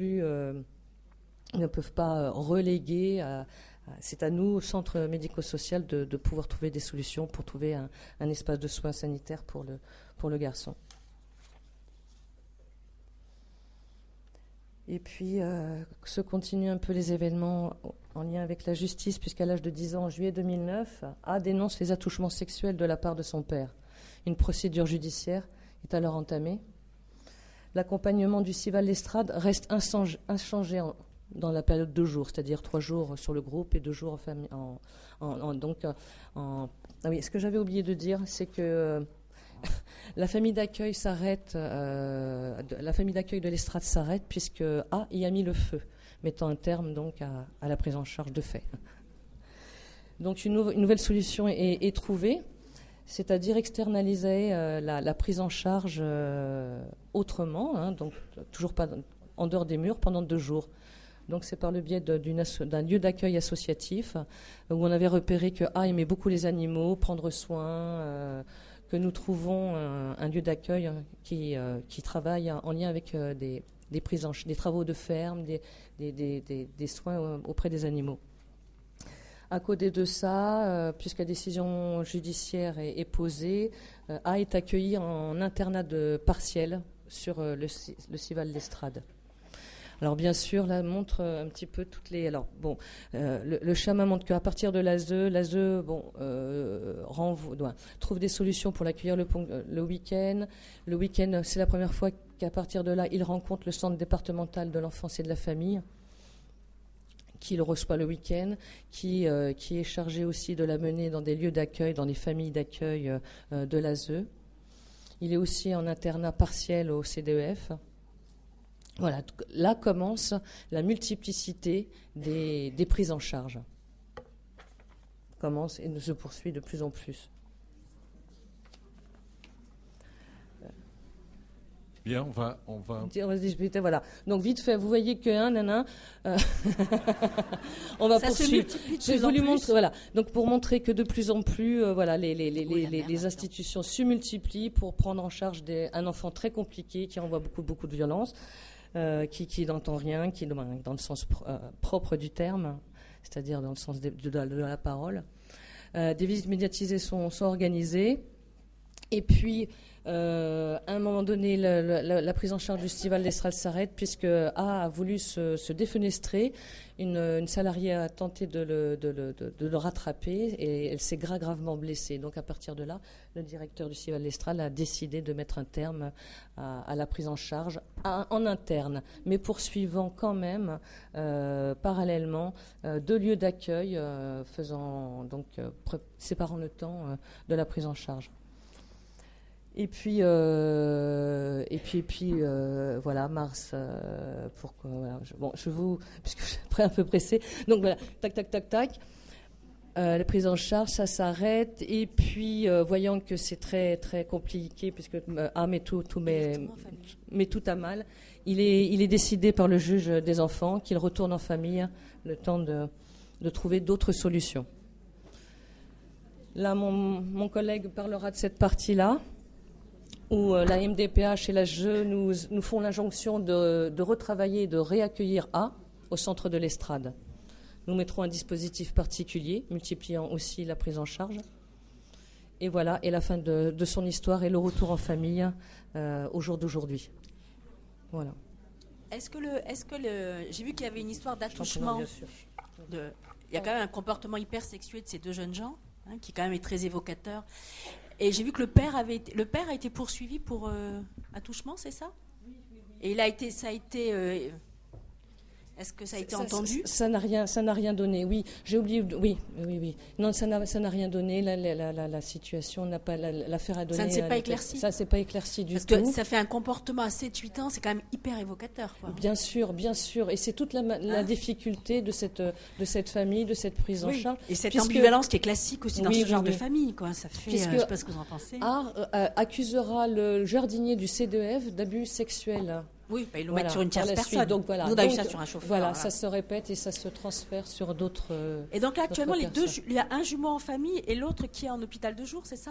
peuvent pas reléguer. C'est à nous, au centre médico-social, de pouvoir trouver des solutions pour trouver un espace de soins sanitaires pour le garçon. Et puis, se continuent un peu les événements en lien avec la justice, puisqu'à l'âge de 10 ans, en juillet 2009, A dénonce les attouchements sexuels de la part de son père. Une procédure judiciaire est alors entamée. L'accompagnement du Cival L'Estrade reste inchangé dans la période de 2 jours, c'est-à-dire 3 jours sur le groupe et 2 jours en famille. Ce que j'avais oublié de dire, c'est que la famille d'accueil s'arrête, la famille d'accueil de l'Estrade s'arrête puisque A y a mis le feu, mettant un terme donc à la prise en charge de fait. Donc une nouvelle solution est trouvée, c'est-à-dire externaliser la prise en charge autrement, donc toujours pas en dehors des murs pendant 2 jours. Donc c'est par le biais d'un lieu d'accueil associatif où on avait repéré que A aimait beaucoup les animaux, prendre soin, que nous trouvons un lieu d'accueil qui travaille en lien avec des travaux de ferme, des soins auprès des animaux. À côté de ça, puisque la décision judiciaire est posée, A est accueilli en internat partiel sur le Cival L'Estrade. Alors bien sûr, là montre un petit peu toutes les. Alors bon, le schéma montre qu'à partir de l'ASE trouve des solutions pour l'accueillir le week-end. Le week-end, c'est la première fois qu'à partir de là, il rencontre le centre départemental de l'enfance et de la famille. qu'il reçoit le week-end, qui est chargé aussi de l'amener dans des lieux d'accueil, dans des familles d'accueil de l'ASE. Il est aussi en internat partiel au CDEF. Voilà, là commence la multiplicité des prises en charge. Commence et se poursuit de plus en plus. Bien, on va se disputer, voilà. Donc vite fait, vous voyez que on va poursuivre. J'ai voulu montrer, voilà. Donc pour montrer que de plus en plus, voilà, les institutions se multiplient pour prendre en charge un enfant très compliqué qui envoie beaucoup de violence, qui n'entend rien, qui dans le sens propre du terme, c'est-à-dire dans le sens de la parole. Des visites médiatisées sont organisées, et puis. À un moment donné, la prise en charge du Festival d'Estrade s'arrête puisque A voulu se défenestrer. Une salariée a tenté de le rattraper et elle s'est gravement blessée. Donc à partir de là, le directeur du Festival d'Estrade a décidé de mettre un terme à la prise en charge en interne, mais poursuivant quand même parallèlement 2 lieux d'accueil, séparant le temps de la prise en charge. Et puis, voilà, mars, puisque je suis un peu pressée. Donc voilà, tac. La prise en charge, ça s'arrête. Et puis, voyant que c'est très, très compliqué, puisque met tout à mal, il est décidé par le juge des enfants qu'il retourne en famille le temps de trouver d'autres solutions. Là, mon collègue parlera de cette partie-là, où la MDPH et l'ASE nous font l'injonction de retravailler et de réaccueillir A au centre de l'Estrade. Nous mettrons un dispositif particulier, multipliant aussi la prise en charge. Et voilà, et la fin de son histoire et le retour en famille au jour d'aujourd'hui. Voilà. Est-ce que j'ai vu qu'il y avait une histoire d'attouchement. Bien sûr. Il y a quand même un comportement hyper sexué de ces 2 jeunes gens, qui quand même est très évocateur. Et j'ai vu que le père a été poursuivi pour attouchement, c'est ça ? Oui. Et est-ce que ça a été entendu ? Ça n'a rien donné. Oui, j'ai oublié. Oui. Non, ça n'a rien donné. La situation n'a pas. L'affaire a donné. Ça ne s'est pas éclairci. Ça ne s'est pas éclairci du tout. Parce que ça fait un comportement à 7-8 ans, c'est quand même hyper évocateur, quoi. Bien sûr. Et c'est toute la difficulté de cette famille, de cette prise en charge. Et cette ambivalence qui est classique aussi dans ce genre de famille, quoi. Ça fait. Je ne sais pas ce que vous en pensez. Accusera le jardinier du CDEF d'abus sexuels. Oui, ils le mettent sur une tierce personne. Donc, voilà. Nous, on a eu ça sur un chauffeur. Voilà, ça se répète et ça se transfère sur d'autres. Et donc là, actuellement, il y a un jumeau en famille et l'autre qui est en hôpital de jour, c'est ça ?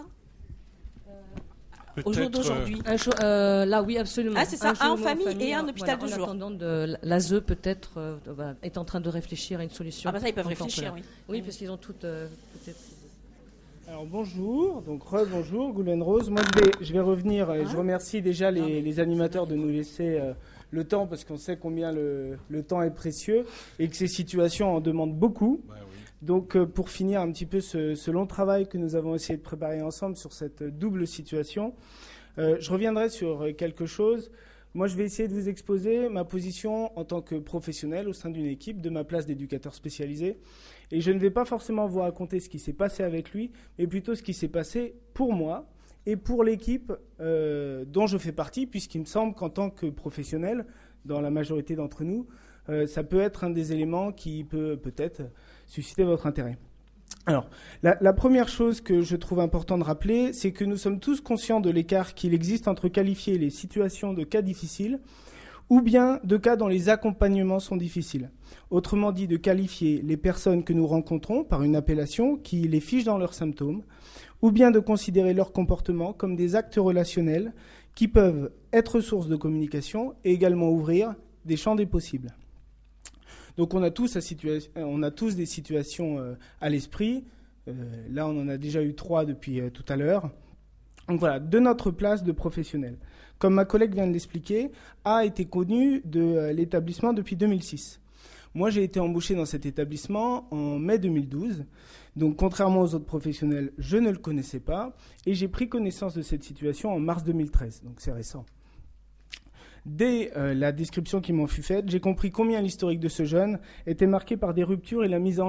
Au jour d'aujourd'hui. Là, oui, absolument. Ah, c'est ça, un en famille et un hôpital de jour. En attendant, l'ASE peut-être est en train de réfléchir à une solution. Ah, bah ça, ils peuvent réfléchir, oui. Oui, parce qu'ils ont toutes. Alors bonjour, donc rebonjour, Goulen Rose. Moi je vais revenir, je remercie déjà les animateurs de nous laisser le temps parce qu'on sait combien le temps est précieux et que ces situations en demandent beaucoup. Bah oui. Donc pour finir un petit peu ce long travail que nous avons essayé de préparer ensemble sur cette double situation, je reviendrai sur quelque chose. Moi, je vais essayer de vous exposer ma position en tant que professionnel au sein d'une équipe, de ma place d'éducateur spécialisé. Et je ne vais pas forcément vous raconter ce qui s'est passé avec lui, mais plutôt ce qui s'est passé pour moi et pour l'équipe dont je fais partie, puisqu'il me semble qu'en tant que professionnel, dans la majorité d'entre nous, ça peut être un des éléments qui peut peut-être susciter votre intérêt. Alors, la première chose que je trouve important de rappeler, c'est que nous sommes tous conscients de l'écart qu'il existe entre qualifier les situations de cas difficiles ou bien de cas dont les accompagnements sont difficiles. Autrement dit, de qualifier les personnes que nous rencontrons par une appellation qui les fiche dans leurs symptômes, ou bien de considérer leur comportement comme des actes relationnels qui peuvent être source de communication et également ouvrir des champs des possibles. Donc on a tous des situations à l'esprit. Là, on en a déjà eu 3 depuis tout à l'heure. Donc voilà, de notre place de professionnel. Comme ma collègue vient de l'expliquer, A été connu de l'établissement depuis 2006. Moi, j'ai été embauché dans cet établissement en mai 2012. Donc, contrairement aux autres professionnels, je ne le connaissais pas. Et j'ai pris connaissance de cette situation en mars 2013. Donc, c'est récent. Dès la description qui m'en fut faite, j'ai compris combien l'historique de ce jeune était marqué par des ruptures et la mise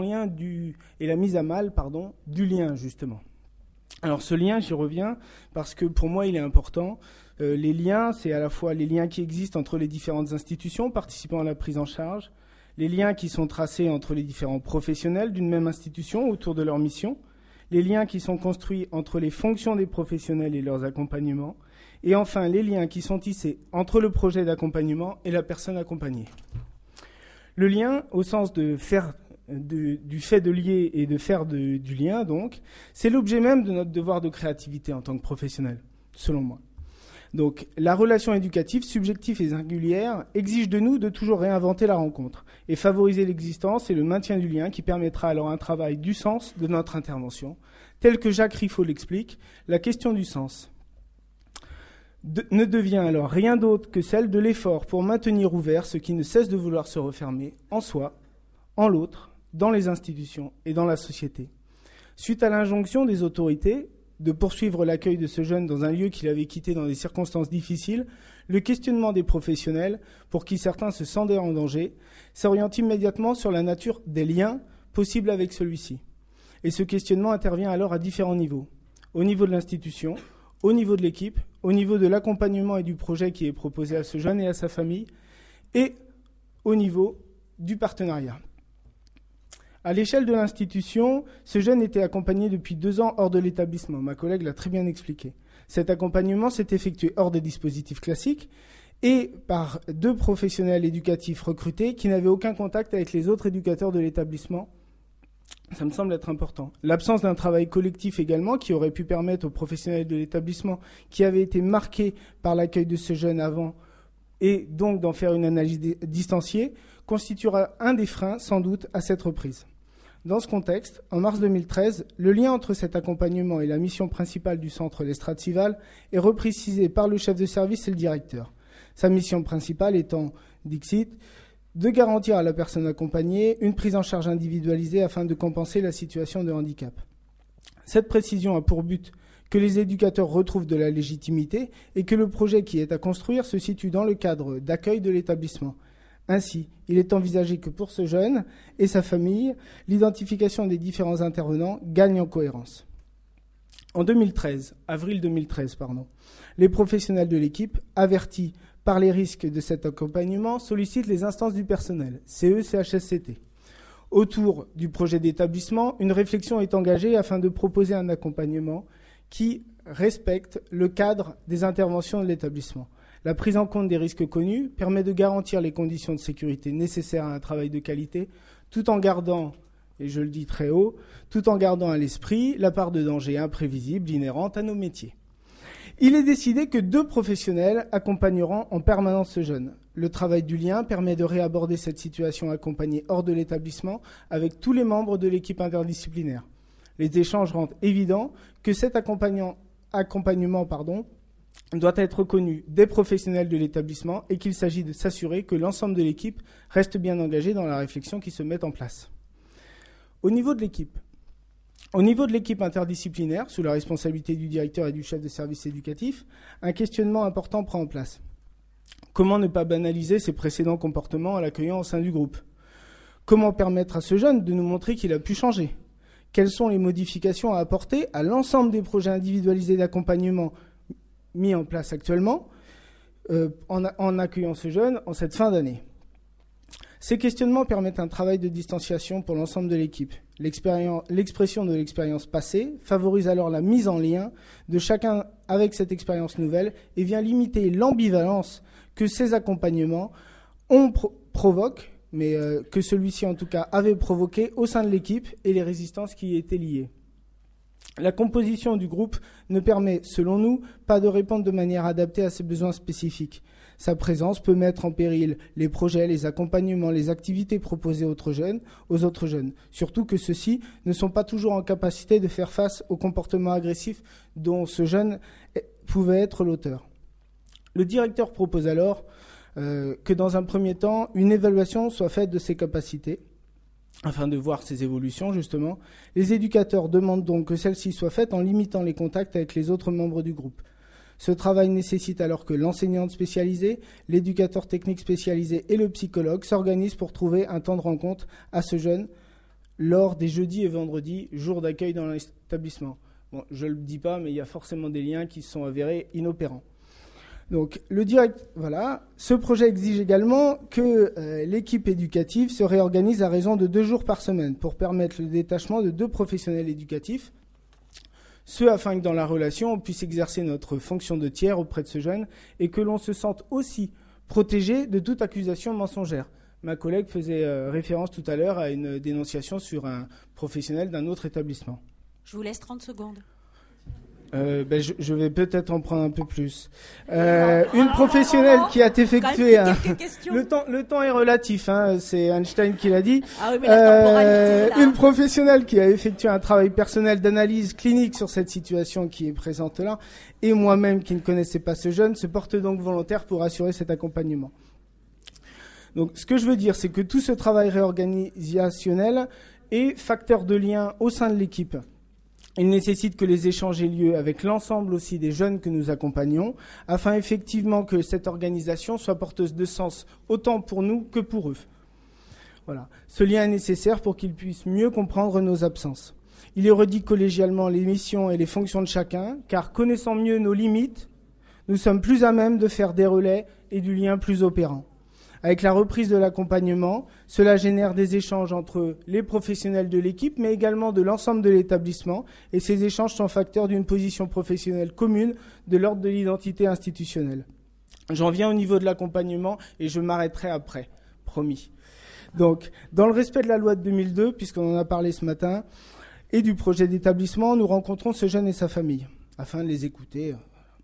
à mal du lien, justement. Alors ce lien, j'y reviens, parce que pour moi, il est important. Les liens, c'est à la fois les liens qui existent entre les différentes institutions participant à la prise en charge, les liens qui sont tracés entre les différents professionnels d'une même institution autour de leur mission, les liens qui sont construits entre les fonctions des professionnels et leurs accompagnements, et enfin les liens qui sont tissés entre le projet d'accompagnement et la personne accompagnée. Le lien, au sens du fait de lier et de faire du lien, donc, c'est l'objet même de notre devoir de créativité en tant que professionnel, selon moi. Donc, la relation éducative, subjective et singulière, exige de nous de toujours réinventer la rencontre et favoriser l'existence et le maintien du lien qui permettra alors un travail du sens de notre intervention. Tel que Jacques Riffaut l'explique, la question du sens ne devient alors rien d'autre que celle de l'effort pour maintenir ouvert ce qui ne cesse de vouloir se refermer en soi, en l'autre, dans les institutions et dans la société. Suite à l'injonction des autorités de poursuivre l'accueil de ce jeune dans un lieu qu'il avait quitté dans des circonstances difficiles, le questionnement des professionnels, pour qui certains se sentaient en danger, s'oriente immédiatement sur la nature des liens possibles avec celui-ci. Et ce questionnement intervient alors à différents niveaux. Au niveau de l'institution, au niveau de l'équipe, au niveau de l'accompagnement et du projet qui est proposé à ce jeune et à sa famille, et au niveau du partenariat. À l'échelle de l'institution, ce jeune était accompagné depuis 2 ans hors de l'établissement. Ma collègue l'a très bien expliqué. Cet accompagnement s'est effectué hors des dispositifs classiques et par 2 professionnels éducatifs recrutés qui n'avaient aucun contact avec les autres éducateurs de l'établissement. Ça me semble être important. L'absence d'un travail collectif également qui aurait pu permettre aux professionnels de l'établissement qui avaient été marqués par l'accueil de ce jeune avant et donc d'en faire une analyse distanciée constituera un des freins sans doute à cette reprise. Dans ce contexte, en mars 2013, le lien entre cet accompagnement et la mission principale du centre L'Estrade Civale est reprécisé par le chef de service et le directeur. Sa mission principale étant, dixit, de garantir à la personne accompagnée une prise en charge individualisée afin de compenser la situation de handicap. Cette précision a pour but que les éducateurs retrouvent de la légitimité et que le projet qui est à construire se situe dans le cadre d'accueil de l'établissement. Ainsi, il est envisagé que pour ce jeune et sa famille, l'identification des différents intervenants gagne en cohérence. En avril 2013, les professionnels de l'équipe, avertis par les risques de cet accompagnement, sollicitent les instances du personnel, CE, CHSCT. Autour du projet d'établissement, une réflexion est engagée afin de proposer un accompagnement qui respecte le cadre des interventions de l'établissement. La prise en compte des risques connus permet de garantir les conditions de sécurité nécessaires à un travail de qualité, tout en gardant, et je le dis très haut, tout en gardant à l'esprit la part de danger imprévisible inhérente à nos métiers. Il est décidé que 2 professionnels accompagneront en permanence ce jeune. Le travail du lien permet de réaborder cette situation accompagnée hors de l'établissement avec tous les membres de l'équipe interdisciplinaire. Les échanges rendent évident que cet accompagnement doit être reconnu des professionnels de l'établissement et qu'il s'agit de s'assurer que l'ensemble de l'équipe reste bien engagé dans la réflexion qui se met en place. Au niveau de l'équipe interdisciplinaire, sous la responsabilité du directeur et du chef de service éducatif, un questionnement important prend en place. Comment ne pas banaliser ses précédents comportements en l'accueillant au sein du groupe ? Comment permettre à ce jeune de nous montrer qu'il a pu changer ? Quelles sont les modifications à apporter à l'ensemble des projets individualisés d'accompagnement mis en place actuellement en accueillant ce jeune en cette fin d'année ? Ces questionnements permettent un travail de distanciation pour l'ensemble de l'équipe. L'expression de l'expérience passée favorise alors la mise en lien de chacun avec cette expérience nouvelle et vient limiter l'ambivalence que ces accompagnements provoquent, mais que celui-ci en tout cas avait provoqué au sein de l'équipe et les résistances qui y étaient liées. La composition du groupe ne permet, selon nous, pas de répondre de manière adaptée à ses besoins spécifiques. Sa présence peut mettre en péril les projets, les accompagnements, les activités proposées aux autres jeunes, surtout que ceux-ci ne sont pas toujours en capacité de faire face aux comportements agressifs dont ce jeune pouvait être l'auteur. Le directeur propose alors que dans un premier temps, une évaluation soit faite de ses capacités, afin de voir ces évolutions, justement. Les éducateurs demandent donc que celle-ci soit faite en limitant les contacts avec les autres membres du groupe. Ce travail nécessite alors que l'enseignante spécialisée, l'éducateur technique spécialisé et le psychologue s'organisent pour trouver un temps de rencontre à ce jeune lors des jeudis et vendredis, jours d'accueil dans l'établissement. Bon, je ne le dis pas, mais il y a forcément des liens qui se sont avérés inopérants. Donc, ce projet exige également que l'équipe éducative se réorganise à raison de 2 jours par semaine pour permettre le détachement de 2 professionnels éducatifs, ce afin que dans la relation, on puisse exercer notre fonction de tiers auprès de ce jeune et que l'on se sente aussi protégé de toute accusation mensongère. Ma collègue faisait référence tout à l'heure à une dénonciation sur un professionnel d'un autre établissement. Je vous laisse 30 secondes. Je vais peut-être en prendre un peu plus. Une professionnelle qui a effectué le temps est relatif, hein, c'est Einstein qui l'a dit. Ah oui, mais la temporalité, là. Une professionnelle qui a effectué un travail personnel d'analyse clinique sur cette situation qui est présente là, et moi-même qui ne connaissais pas ce jeune, se porte donc volontaire pour assurer cet accompagnement. Donc, ce que je veux dire, c'est que tout ce travail réorganisationnel est facteur de lien au sein de l'équipe. Il nécessite que les échanges aient lieu avec l'ensemble aussi des jeunes que nous accompagnons, afin effectivement que cette organisation soit porteuse de sens autant pour nous que pour eux. Voilà. Ce lien est nécessaire pour qu'ils puissent mieux comprendre nos absences. Il érudit collégialement les missions et les fonctions de chacun, car connaissant mieux nos limites, nous sommes plus à même de faire des relais et du lien plus opérant. Avec la reprise de l'accompagnement, cela génère des échanges entre les professionnels de l'équipe, mais également de l'ensemble de l'établissement, et ces échanges sont facteurs d'une position professionnelle commune de l'ordre de l'identité institutionnelle. J'en viens au niveau de l'accompagnement et je m'arrêterai après, promis. Donc, dans le respect de la loi de 2002, puisqu'on en a parlé ce matin, et du projet d'établissement, nous rencontrons ce jeune et sa famille, afin de les écouter.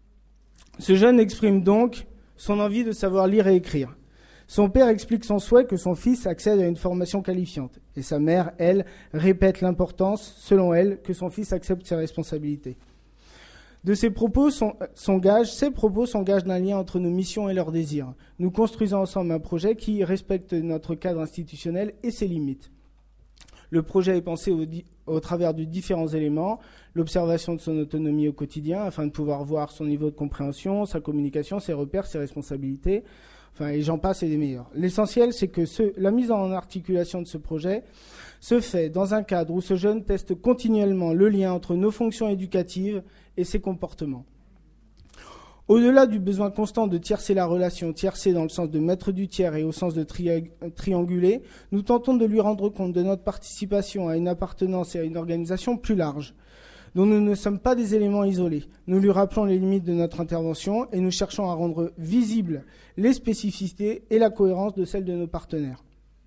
Ce jeune exprime donc son envie de savoir lire et écrire. Son père explique son souhait que son fils accède à une formation qualifiante. Et sa mère, elle, répète l'importance, selon elle, que son fils accepte ses responsabilités. Ces propos s'engagent d'un lien entre nos missions et leurs désirs. Nous construisons ensemble un projet qui respecte notre cadre institutionnel et ses limites. Le projet est pensé au travers de différents éléments, l'observation de son autonomie au quotidien, afin de pouvoir voir son niveau de compréhension, sa communication, ses repères, ses responsabilités, et j'en passe et des meilleurs. L'essentiel, c'est que la mise en articulation de ce projet se fait dans un cadre où ce jeune teste continuellement le lien entre nos fonctions éducatives et ses comportements. Au-delà du besoin constant de tiercer la relation, tiercer dans le sens de mettre du tiers et au sens de trianguler, nous tentons de lui rendre compte de notre participation à une appartenance et à une organisation plus large, dont nous ne sommes pas des éléments isolés. Nous lui rappelons les limites de notre intervention et nous cherchons à rendre visibles les spécificités et la cohérence de celles de nos partenaires.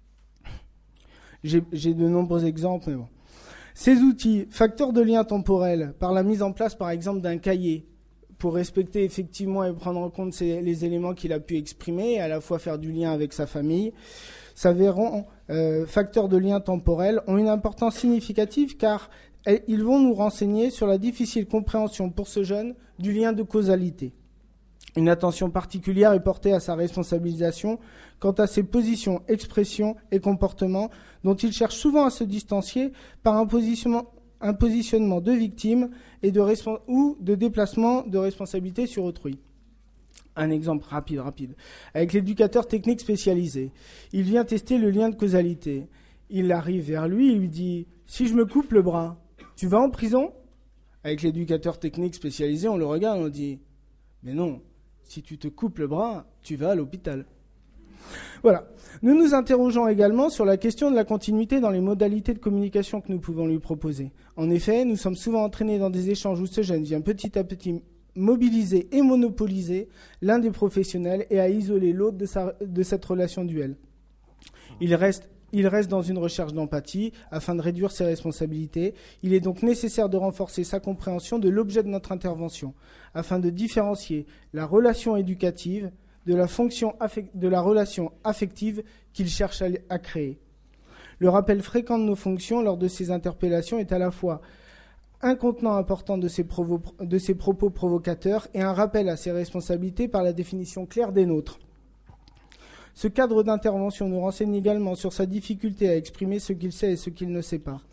J'ai de nombreux exemples, mais bon. Ces outils, facteurs de lien temporel, par la mise en place par exemple d'un cahier, pour respecter effectivement et prendre en compte les éléments qu'il a pu exprimer et à la fois faire du lien avec sa famille, s'avérant facteurs de lien temporel, ont une importance significative car ils vont nous renseigner sur la difficile compréhension pour ce jeune du lien de causalité. Une attention particulière est portée à sa responsabilisation quant à ses positions, expressions et comportements dont il cherche souvent à se distancier par un positionnement de victime et ou de déplacement de responsabilité sur autrui. Un exemple rapide. Avec l'éducateur technique spécialisé, il vient tester le lien de causalité. Il arrive vers lui, il lui dit « Si je me coupe le bras, tu vas en prison ?» Avec l'éducateur technique spécialisé, on le regarde et on dit « Mais non, si tu te coupes le bras, tu vas à l'hôpital. » Voilà. Nous nous interrogeons également sur la question de la continuité dans les modalités de communication que nous pouvons lui proposer. En effet, nous sommes souvent entraînés dans des échanges où ce jeune vient petit à petit mobiliser et monopoliser l'un des professionnels et à isoler l'autre de cette relation duel. Il reste dans une recherche d'empathie afin de réduire ses responsabilités. Il est donc nécessaire de renforcer sa compréhension de l'objet de notre intervention afin de différencier la relation éducative de la relation affective qu'il cherche à créer. Le rappel fréquent de nos fonctions lors de ces interpellations est à la fois un contenant important de ces propos provocateurs et un rappel à ses responsabilités par la définition claire des nôtres. Ce cadre d'intervention nous renseigne également sur sa difficulté à exprimer ce qu'il sait et ce qu'il ne sait pas,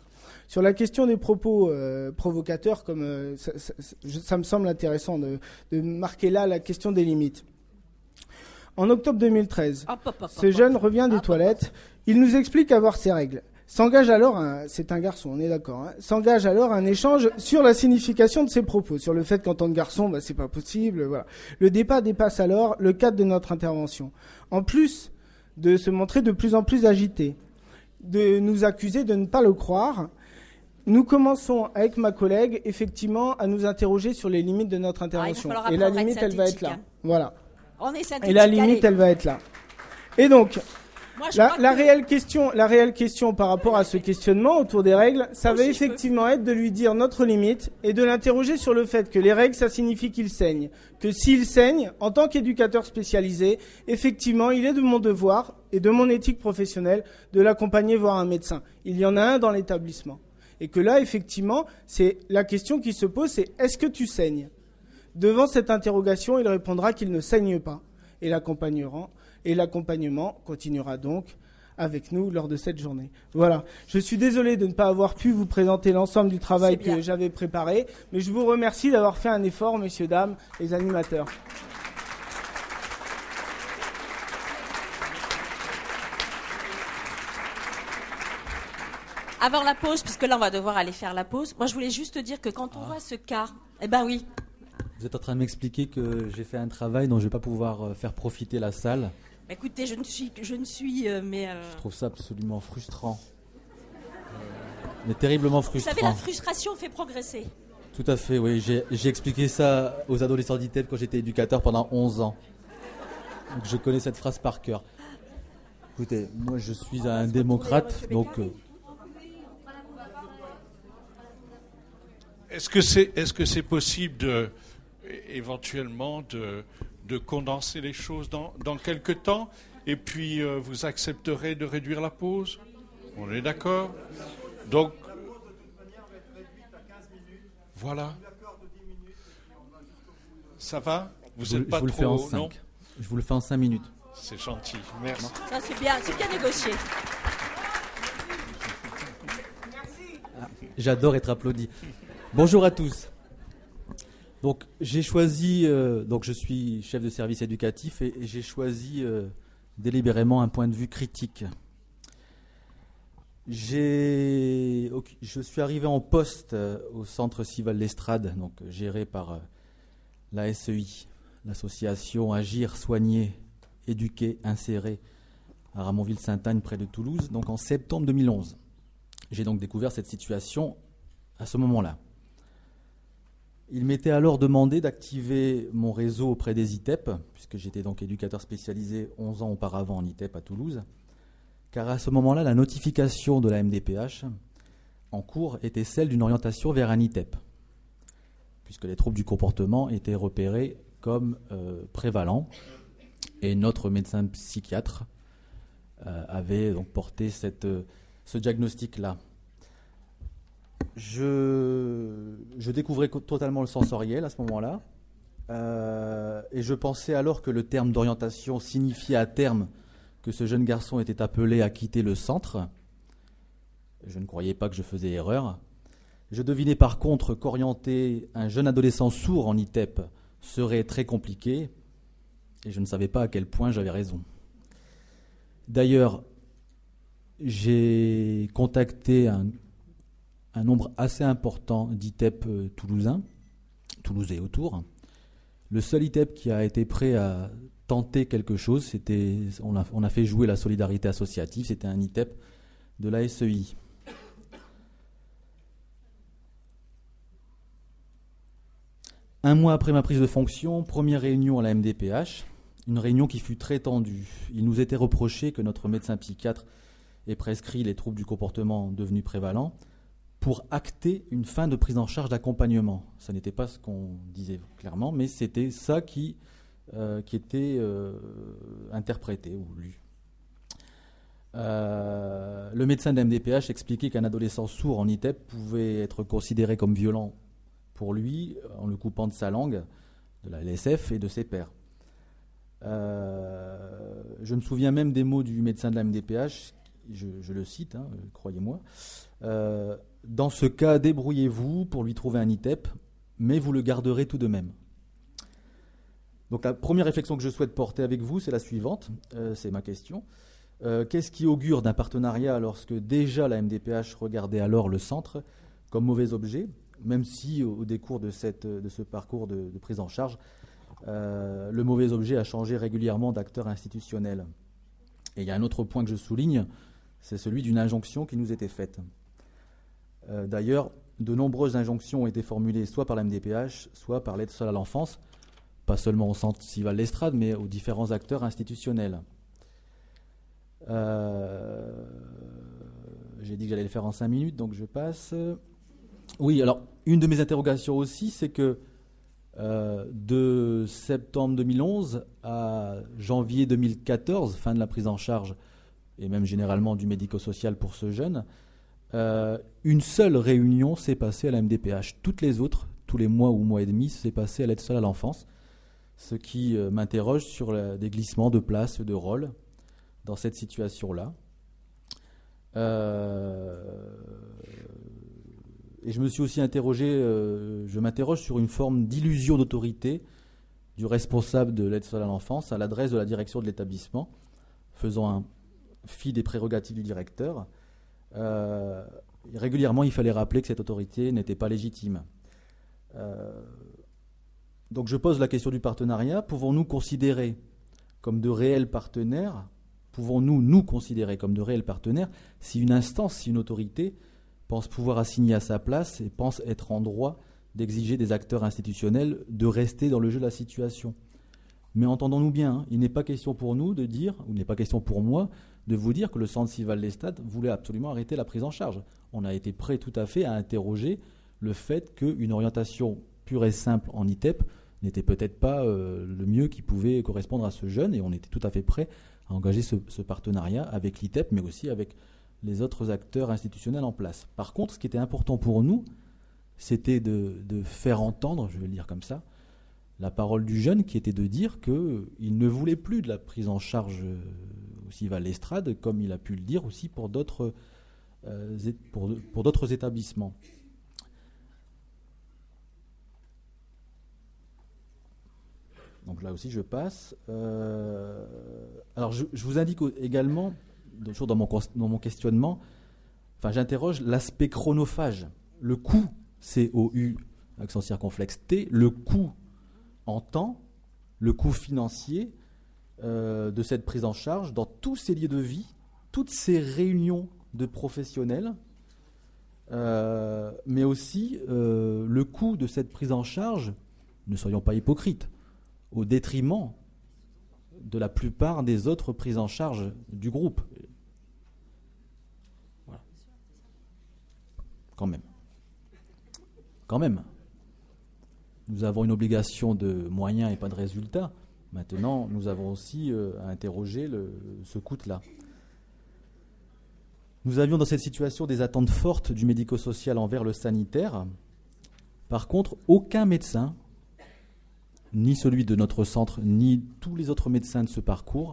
Sur la question des propos provocateurs, comme ça me semble intéressant de marquer là la question des limites. En octobre 2013, ce jeune revient des toilettes. Il nous explique avoir ses règles. S'engage alors, c'est un garçon, on est d'accord, hein, s'engage alors un échange sur la signification de ses propos, sur le fait qu'en tant que garçon, c'est pas possible, voilà. Le débat dépasse alors le cadre de notre intervention. En plus de se montrer de plus en plus agité, de nous accuser de ne pas le croire, nous commençons avec ma collègue, effectivement, à nous interroger sur les limites de notre intervention. Et la limite, elle va être là. Hein. Voilà. On est synthétique. Et la limite, elle va être là. Et donc, la réelle question par rapport à ce questionnement autour des règles, ça va effectivement être de lui dire notre limite et de l'interroger sur le fait que les règles, ça signifie qu'il saigne. Que s'il saigne, en tant qu'éducateur spécialisé, effectivement, il est de mon devoir et de mon éthique professionnelle de l'accompagner voir un médecin. Il y en a un dans l'établissement. Et que là, effectivement, c'est la question qui se pose, c'est est-ce que tu saignes ? Devant cette interrogation, il répondra qu'il ne saigne pas. Et l'accompagnement continuera donc avec nous lors de cette journée. Voilà. Je suis désolé de ne pas avoir pu vous présenter l'ensemble du travail que j'avais préparé, mais je vous remercie d'avoir fait un effort, messieurs, dames, les animateurs. Avant la pause, puisque là on va devoir aller faire la pause, moi je voulais juste dire que quand on voit ce cas, oui. Vous êtes en train de m'expliquer que j'ai fait un travail dont je ne vais pas pouvoir faire profiter la salle. Écoutez, je trouve ça absolument frustrant. Mais terriblement frustrant. Vous savez, la frustration fait progresser. Tout à fait, oui. J'ai expliqué ça aux adolescents d'ITEP quand j'étais éducateur pendant 11 ans. Donc je connais cette phrase par cœur. Écoutez, moi je suis un démocrate, donc... Est-ce que c'est possible éventuellement de condenser les choses dans quelques temps et puis vous accepterez de réduire la pause? On est d'accord? Donc, voilà. Ça va? Vous n'êtes pas trop... Non? Je vous le fais en 5 minutes. C'est gentil, merci. Ça, c'est bien négocié. J'adore être applaudi. Bonjour à tous. Donc j'ai choisi, je suis chef de service éducatif et j'ai choisi délibérément un point de vue critique. Je suis arrivé en poste au centre Sival l'Estrade, donc géré par la SEI, l'association Agir, Soigner, Éduquer, Insérer, à Ramonville-Sainte-Agne près de Toulouse, donc en septembre 2011. J'ai donc découvert cette situation à ce moment-là. Il m'était alors demandé d'activer mon réseau auprès des ITEP, puisque j'étais donc éducateur spécialisé 11 ans auparavant en ITEP à Toulouse, car à ce moment-là, la notification de la MDPH en cours était celle d'une orientation vers un ITEP, puisque les troubles du comportement étaient repérés comme prévalents, et notre médecin psychiatre avait donc porté ce diagnostic-là. Je découvrais totalement le sensoriel à ce moment-là, et je pensais alors que le terme d'orientation signifiait à terme que ce jeune garçon était appelé à quitter le centre. Je ne croyais pas que je faisais erreur. Je devinais par contre qu'orienter un jeune adolescent sourd en ITEP serait très compliqué, et je ne savais pas à quel point j'avais raison. D'ailleurs, j'ai contacté un nombre assez important d'ITEP toulousains, Toulouse et autour. Le seul ITEP qui a été prêt à tenter quelque chose, on a fait jouer la solidarité associative, c'était un ITEP de la SEI. Un mois après ma prise de fonction, première réunion à la MDPH, une réunion qui fut très tendue. Il nous était reproché que notre médecin psychiatre ait prescrit les troubles du comportement devenus prévalents pour acter une fin de prise en charge d'accompagnement. Ce n'était pas ce qu'on disait clairement, mais c'était ça qui était interprété ou lu. Le médecin de la MDPH expliquait qu'un adolescent sourd en ITEP pouvait être considéré comme violent pour lui en le coupant de sa langue, de la LSF et de ses pairs. Je me souviens même des mots du médecin de la MDPH, je le cite, croyez-moi. Dans ce cas, débrouillez-vous pour lui trouver un ITEP, mais vous le garderez tout de même. Donc la première réflexion que je souhaite porter avec vous, c'est la suivante, c'est ma question. Qu'est-ce qui augure d'un partenariat lorsque déjà la MDPH regardait alors le centre comme mauvais objet, même si au décours de ce parcours de prise en charge, le mauvais objet a changé régulièrement d'acteur institutionnel. Et il y a un autre point que je souligne, c'est celui d'une injonction qui nous était faite. D'ailleurs, de nombreuses injonctions ont été formulées soit par la MDPH, soit par l'aide sociale à l'enfance, pas seulement au centre Sival Lestrade, mais aux différents acteurs institutionnels. J'ai dit que j'allais le faire en 5 minutes, donc je passe. Oui, alors, une de mes interrogations aussi, c'est que de septembre 2011 à janvier 2014, fin de la prise en charge, et même généralement du médico-social pour ce jeune, une seule réunion s'est passée à la MDPH. Toutes les autres, tous les mois ou mois et demi, s'est passé à l'aide sociale à l'enfance, ce qui m'interroge sur des glissements de place, de rôle dans cette situation-là. Et je me suis aussi je m'interroge sur une forme d'illusion d'autorité du responsable de l'aide sociale à l'enfance à l'adresse de la direction de l'établissement, faisant un fi des prérogatives du directeur. Régulièrement, il fallait rappeler que cette autorité n'était pas légitime. Donc je pose la question du partenariat. Pouvons-nous considérer comme de réels partenaires, nous considérer comme de réels partenaires si une instance, si une autorité pense pouvoir assigner à sa place et pense être en droit d'exiger des acteurs institutionnels de rester dans le jeu de la situation. Mais entendons-nous bien, il n'est pas question pour nous de dire, ou il n'est pas question pour moi, de vous dire que le centre Sival Lestrade voulait absolument arrêter la prise en charge. On a été prêt tout à fait à interroger le fait qu'une orientation pure et simple en ITEP n'était peut-être pas le mieux qui pouvait correspondre à ce jeune, et on était tout à fait prêt à engager ce partenariat avec l'ITEP, mais aussi avec les autres acteurs institutionnels en place. Par contre, ce qui était important pour nous, c'était de faire entendre, je vais le dire comme ça, la parole du jeune, qui était de dire qu'il ne voulait plus de la prise en charge au Sival Lestrade, comme il a pu le dire aussi pour d'autres établissements. Donc là aussi, je passe. Alors, je vous indique également, toujours dans mon questionnement, j'interroge l'aspect chronophage. Le coût, COU, accent circonflexe T, le coût en temps, le coût financier de cette prise en charge dans tous ces lieux de vie, toutes ces réunions de professionnels, mais aussi le coût de cette prise en charge, ne soyons pas hypocrites, au détriment de la plupart des autres prises en charge du groupe. Voilà. Quand même. Nous avons une obligation de moyens et pas de résultats. Maintenant, nous avons aussi à interroger ce coût-là. Nous avions dans cette situation des attentes fortes du médico-social envers le sanitaire. Par contre, aucun médecin, ni celui de notre centre, ni tous les autres médecins de ce parcours,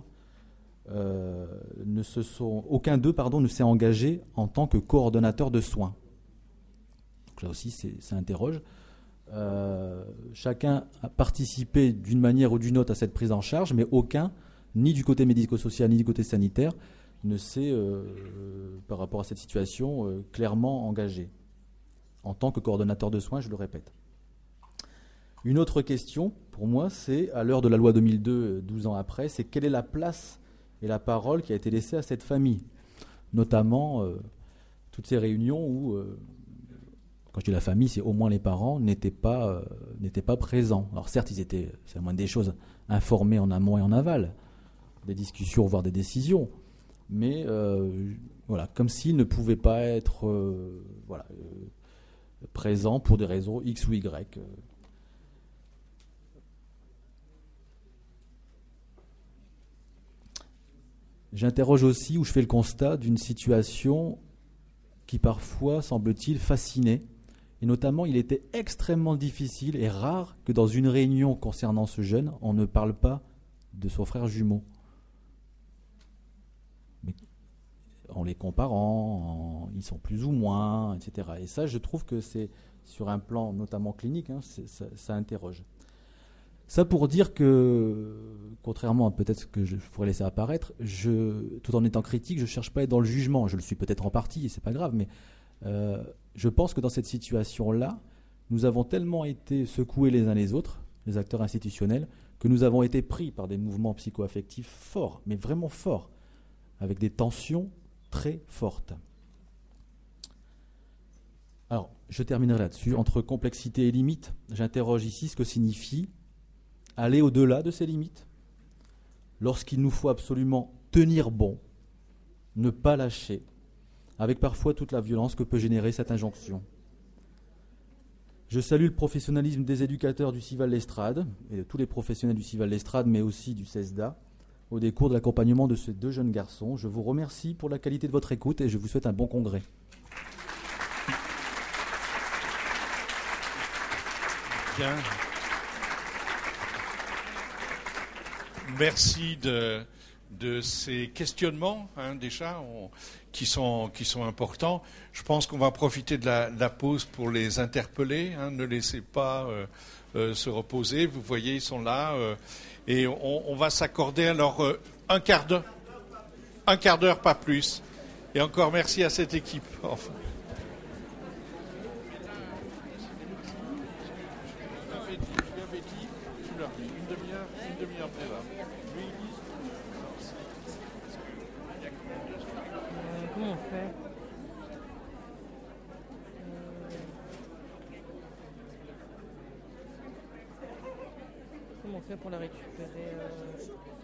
aucun d'eux ne s'est engagé en tant que coordonnateur de soins. Donc là aussi, ça interroge. Chacun a participé d'une manière ou d'une autre à cette prise en charge, mais aucun, ni du côté médico-social, ni du côté sanitaire, ne s'est, par rapport à cette situation, clairement engagé. En tant que coordonnateur de soins, je le répète. Une autre question, pour moi, c'est, à l'heure de la loi 2002, 12 ans après, c'est quelle est la place et la parole qui a été laissée à cette famille, notamment toutes ces réunions où, quand je dis la famille, c'est au moins les parents n'étaient pas présents. Alors certes, ils étaient, c'est la moindre des choses, informés en amont et en aval, des discussions, voire des décisions, mais voilà, comme s'ils ne pouvaient pas être présents pour des raisons X ou Y. J'interroge aussi, ou je fais le constat d'une situation qui parfois, semble-t-il, fascinait. Et notamment, il était extrêmement difficile et rare que dans une réunion concernant ce jeune, on ne parle pas de son frère jumeau. Mais en les comparant, ils sont plus ou moins, etc. Et ça, je trouve que c'est, sur un plan notamment clinique, ça interroge. Ça pour dire que, contrairement à peut-être ce que je pourrais laisser apparaître, tout en étant critique, je ne cherche pas à être dans le jugement. Je le suis peut-être en partie, et c'est pas grave, mais je pense que dans cette situation-là, nous avons tellement été secoués les uns les autres, les acteurs institutionnels, que nous avons été pris par des mouvements psychoaffectifs forts, mais vraiment forts, avec des tensions très fortes. Alors, je terminerai là-dessus. Entre complexité et limite, j'interroge ici ce que signifie aller au-delà de ces limites, lorsqu'il nous faut absolument tenir bon, ne pas lâcher, avec parfois toute la violence que peut générer cette injonction. Je salue le professionnalisme des éducateurs du CIVAL Lestrade et de tous les professionnels du CIVAL Lestrade, mais aussi du CESDA, au décours de l'accompagnement de ces 2 jeunes garçons. Je vous remercie pour la qualité de votre écoute et je vous souhaite un bon congrès. Bien. Merci de ces questionnements, déjà, qui sont importants. Je pense qu'on va profiter de la pause pour les interpeller. Ne laissez pas se reposer. Vous voyez, ils sont là. Et on va s'accorder alors un quart d'heure, pas plus. Et encore merci à cette équipe. Enfin. Une demi-heure après là. Comment on fait? Comment on fait pour la récupérer